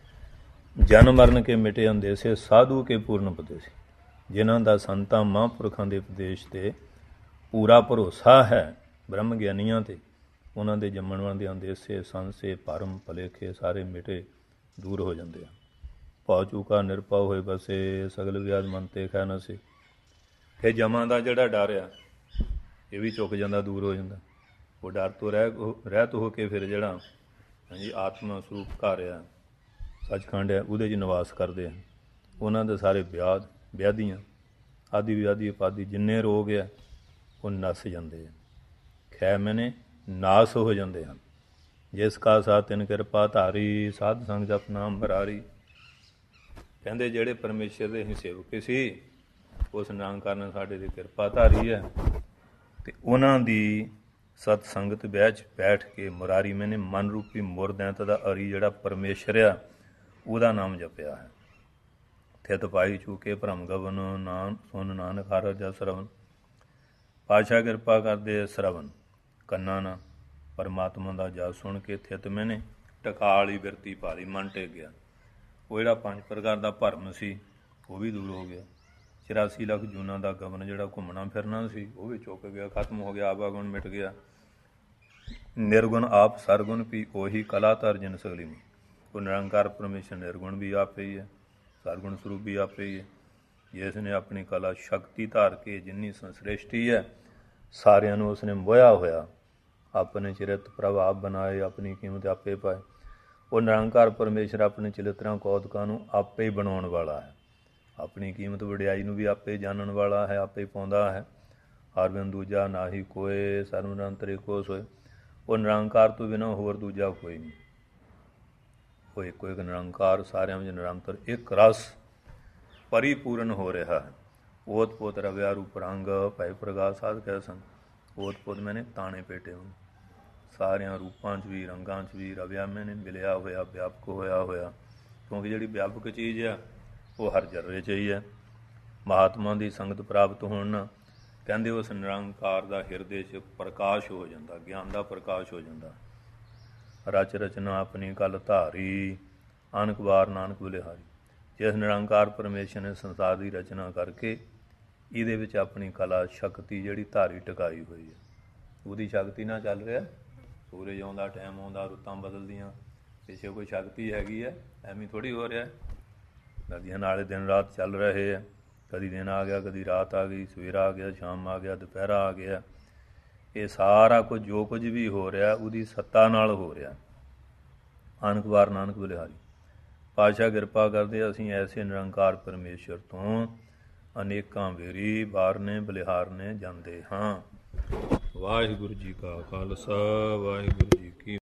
ਜਨਮ ਮਰਨ ਕੇ ਮਿਟੇ ਅੰਦੇਸੇ, ਸਾਧੂ ਕੇ ਪੂਰਨ ਉਪਦੇਸ਼। ਜਿਨ੍ਹਾਂ ਦਾ ਸੰਤਾਂ ਮਹਾਂਪੁਰਖਾਂ ਦੇ ਉਪਦੇਸ਼ 'ਤੇ ਪੂਰਾ ਭਰੋਸਾ ਹੈ, ਬ੍ਰਹਮ ਗਿਆਨੀਆਂ 'ਤੇ, ਉਹਨਾਂ ਦੇ ਜੰਮਣ ਵਾਲਿਆਂ ਦੇ ਅੰਦੇਸੇ, ਸੰਸੇ, ਭਰਮ, ਭੁਲੇਖੇ ਸਾਰੇ ਮਿਟੇ ਦੂਰ ਹੋ ਜਾਂਦੇ ਆ। ਭਉ ਚੂਕਾ ਨਿਰਭਉ ਹੋਏ ਬਸੇ, ਸਗਲ ਵਿਆਧ ਮਨ ਤੇ ਖਹਿ ਨਾ ਸੇ। ਫਿਰ ਜਮਾਂ ਦਾ ਜਿਹੜਾ ਡਰ ਆ ਇਹ ਵੀ ਚੁੱਕ ਜਾਂਦਾ, ਦੂਰ ਹੋ ਜਾਂਦਾ। ਉਹ ਡਰ ਤੋਂ ਰਹਿ ਰਹਿਤ ਹੋ ਕੇ ਫਿਰ ਜਿਹੜਾ ਹਾਂਜੀ ਆਤਮਾ ਸਰੂਪ ਘਰ ਆ, ਸੱਚਖੰਡ ਹੈ, ਉਹਦੇ 'ਚ ਨਿਵਾਸ ਕਰਦੇ ਆ। ਉਹਨਾਂ ਦੇ ਸਾਰੇ ਵਿਆਧ, ਵਿਆਧੀਆਂ, ਆਦਿ ਵਿਆਧੀ ਉਪਾਧੀ ਜਿੰਨੇ ਰੋਗ ਆ ਉਹ ਨੱਸ ਜਾਂਦੇ ਆ। ਖੈ ਮੈਨੇ ਨਾਸ ਹੋ ਜਾਂਦੇ ਹਨ। ਜਿਸ ਕਾ ਸਾਥ ਤਿਨ ਕਿਰਪਾ ਧਾਰੀ, ਸਾਧ ਸੰਗ ਜਪ ਨਾਮ ਬਰਾਰੀ। ਕਹਿੰਦੇ ਜਿਹੜੇ ਪਰਮੇਸ਼ਰ ਦੇ ਅਸੀਂ ਸੇਵਕ ਸੀ, ਉਸ ਨਿਰੰਕਾਰ ਨੇ ਸਾਡੇ 'ਤੇ ਕਿਰਪਾ ਧਾਰੀ ਹੈ। ਅਤੇ ਉਹਨਾਂ ਦੀ ਸਤ ਸੰਗਤ ਵਿੱਚ ਬੈਠ ਕੇ ਮੁਰਾਰੀ ਮੈਨੇ ਮਨ ਰੂਪੀ ਮੁਰਦੈਂਤ ਦਾ ਅਰੀ ਜਿਹੜਾ ਪਰਮੇਸ਼ਰ ਆ ਉਹਦਾ ਨਾਮ ਜਪਿਆ ਹੈ। ਥਿਤ ਪਾਈ ਚੂਕੇ ਭਰਮ ਗਵਨ, ਨਾਨ ਸੁਨ ਨਾਨਕ ਹਰਿ ਰਜਾ ਸਰਵਨ। ਪਾਤਸ਼ਾਹ ਕਿਰਪਾ ਕਰਦੇ ਸਰਵਨ ਕੰਨਾਂ ਨਾਲ ਪਰਮਾਤਮਾ ਦਾ ਜਸ ਸੁਣ ਕੇ ਥਿਤ ਮੈਨੇ ਟਕਾ ਵਾਲੀ ਬਿਰਤੀ ਪਾ ਲਈ, ਮਨ ਟਿਕ ਗਿਆ। ਉਹ ਜਿਹੜਾ ਪੰਜ ਪ੍ਰਕਾਰ ਦਾ ਭਰਮ ਸੀ ਉਹ ਵੀ ਦੂਰ ਹੋ ਗਿਆ। ਚੁਰਾਸੀ ਲੱਖ ਜੂਨਾਂ ਦਾ ਗਵਨ ਜਿਹੜਾ ਘੁੰਮਣਾ ਫਿਰਨਾ ਸੀ ਉਹ ਵੀ ਚੁੱਕ ਗਿਆ, ਖਤਮ ਹੋ ਗਿਆ। ਆਵਾਗੁਣ ਮਿਟ ਗਿਆ। ਨਿਰਗੁਣ ਆਪ ਸਰਗੁਣ ਵੀ ਉਹੀ ਕਲਾ ਧਰ ਜਿਨ ਸਗਲੀ ਨੂੰ। ਉਹ ਨਿਰੰਕਾਰ ਪਰਮੇਸ਼ਰ ਨਿਰਗੁਣ ਵੀ ਆਪੇ ਹੀ ਹੈ, ਸਰਗੁਣ ਸਰੂਪ ਵੀ ਆਪੇ ਹੀ ਹੈ। ਜਿਸ ਨੇ ਆਪਣੀ ਕਲਾ ਸ਼ਕਤੀ ਧਾਰ ਕੇ ਜਿੰਨੀ ਸੰਸ੍ਰਿਸ਼ਟੀ ਹੈ ਸਾਰਿਆਂ ਨੂੰ ਉਸਨੇ ਮੋਹਿਆ ਹੋਇਆ, ਆਪਣੇ ਚਰਿੱਤ ਪ੍ਰਭਾਵ ਬਣਾਏ, ਆਪਣੀ ਕੀਮਤ ਆਪੇ ਪਾਏ। ਉਹ ਨਿਰੰਕਾਰ ਪਰਮੇਸ਼ਰ ਆਪਣੇ ਚਰਿੱਤਰਾਂ ਕੌਤਕਾਂ ਨੂੰ ਆਪੇ ਹੀ ਬਣਾਉਣ ਵਾਲਾ ਹੈ, ਆਪਣੀ ਕੀਮਤ ਵਡਿਆਈ ਨੂੰ ਵੀ ਆਪੇ ਜਾਣਨ ਵਾਲਾ ਹੈ, ਆਪੇ ਪਾਉਂਦਾ ਹੈ। ਹਰ ਬਿਨ ਦੂਜਾ ਨਾਹੀ ਕੋਏ, ਸਰਬ ਨਿਰੰਤਰ ਏਕੋ ਸੋਏ। ਉਹ ਨਿਰੰਕਾਰ ਤੋਂ ਬਿਨਾਂ ਹੋਰ ਦੂਜਾ ਕੋਈ ਨਹੀਂ। ਉਹ ਇੱਕੋ ਇੱਕ ਨਿਰੰਕਾਰ ਸਾਰਿਆਂ ਵਿੱਚ ਨਿਰੰਤਰ ਇੱਕ ਰਸ ਪਰਿਪੂਰਨ ਹੋ ਰਿਹਾ ਹੈ। ਓਤ ਪੋਤ ਰਵਿਆ ਰੂਪ ਰੰਗ, ਭੈ ਪ੍ਰਗਾਸ ਸਾਧ ਕਹਿ ਸੰਗ। ਓਤ ਪੋਤ ਮੈਨੇ ਤਾਣੇ ਪੇਟੇ ਹੋਣ, ਸਾਰਿਆਂ ਰੂਪਾਂ 'ਚ ਵੀ ਰੰਗਾਂ 'ਚ ਵੀ ਰਵਿਆ ਮੈਨੇ ਮਿਲਿਆ ਹੋਇਆ, ਵਿਆਪਕ ਹੋਇਆ ਹੋਇਆ। ਕਿਉਂਕਿ ਜਿਹੜੀ ਵਿਆਪਕ ਚੀਜ਼ ਆ ਉਹ ਹਰ ਜਰਰੇ 'ਚ ਹੀ ਹੈ। ਮਹਾਤਮਾ ਦੀ ਸੰਗਤ ਪ੍ਰਾਪਤ ਹੋਣ ਨਾਲ ਕਹਿੰਦੇ ਉਸ ਨਿਰੰਕਾਰ ਦਾ ਹਿਰਦੇ 'ਚ ਪ੍ਰਕਾਸ਼ ਹੋ ਜਾਂਦਾ, ਗਿਆਨ ਦਾ ਪ੍ਰਕਾਸ਼ ਹੋ ਜਾਂਦਾ। ਰਚ ਰਚਨਾ ਆਪਣੀ ਕਲ ਧਾਰੀ, ਅਨਕ ਵਾਰ ਨਾਨਕ ਬਲਿਹਾਰੀ। ਜਿਸ ਨਿਰੰਕਾਰ ਪਰਮੇਸ਼ਰ ਨੇ ਸੰਸਾਰ ਦੀ ਰਚਨਾ ਕਰਕੇ ਇਹਦੇ ਵਿੱਚ ਆਪਣੀ ਕਲਾ ਸ਼ਕਤੀ ਜਿਹੜੀ ਧਾਰੀ ਟਿਕਾਈ ਹੋਈ ਹੈ, ਉਹਦੀ ਸ਼ਕਤੀ ਨਾਲ ਚੱਲ ਰਿਹਾ। ਸੂਰਜ ਆਉਂਦਾ, ਟਾਈਮ ਆਉਂਦਾ, ਰੁੱਤਾਂ ਬਦਲਦੀਆਂ, ਪਿੱਛੇ ਕੋਈ ਸ਼ਕਤੀ ਹੈਗੀ ਹੈ, ਐਵੇਂ ਥੋੜ੍ਹੀ ਹੋ ਰਿਹਾ। ਨਦੀਆਂ ਨਾਲੇ ਦਿਨ ਰਾਤ ਚੱਲ ਰਹੇ ਹੈ, ਕਦੀ ਦਿਨ ਆ ਗਿਆ, ਕਦੀ ਰਾਤ ਆ ਗਈ, ਸਵੇਰਾ ਆ ਗਿਆ, ਸ਼ਾਮ ਆ ਗਿਆ, ਦੁਪਹਿਰਾ ਆ ਗਿਆ। ਇਹ ਸਾਰਾ ਕੁਝ ਜੋ ਕੁਝ ਵੀ ਹੋ ਰਿਹਾ ਉਹਦੀ ਸੱਤਾ ਨਾਲ ਹੋ ਰਿਹਾ। ਅਨਕ ਵਾਰ ਨਾਨਕ ਬਲਿਹਾਰੀ। ਪਾਤਸ਼ਾਹ ਕਿਰਪਾ ਕਰਦੇ ਅਸੀਂ ਐਸੇ ਨਿਰੰਕਾਰ ਪਰਮੇਸ਼ਰ ਤੋਂ ਅਨੇਕਾਂ ਵੇਰੀ ਵਾਰਨੇ ਬਲਿਹਾਰਨੇ ਜਾਂਦੇ ਹਾਂ। ਵਾਹਿਗੁਰੂ ਜੀ ਕਾ ਖਾਲਸਾ, ਵਾਹਿਗੁਰੂ ਜੀ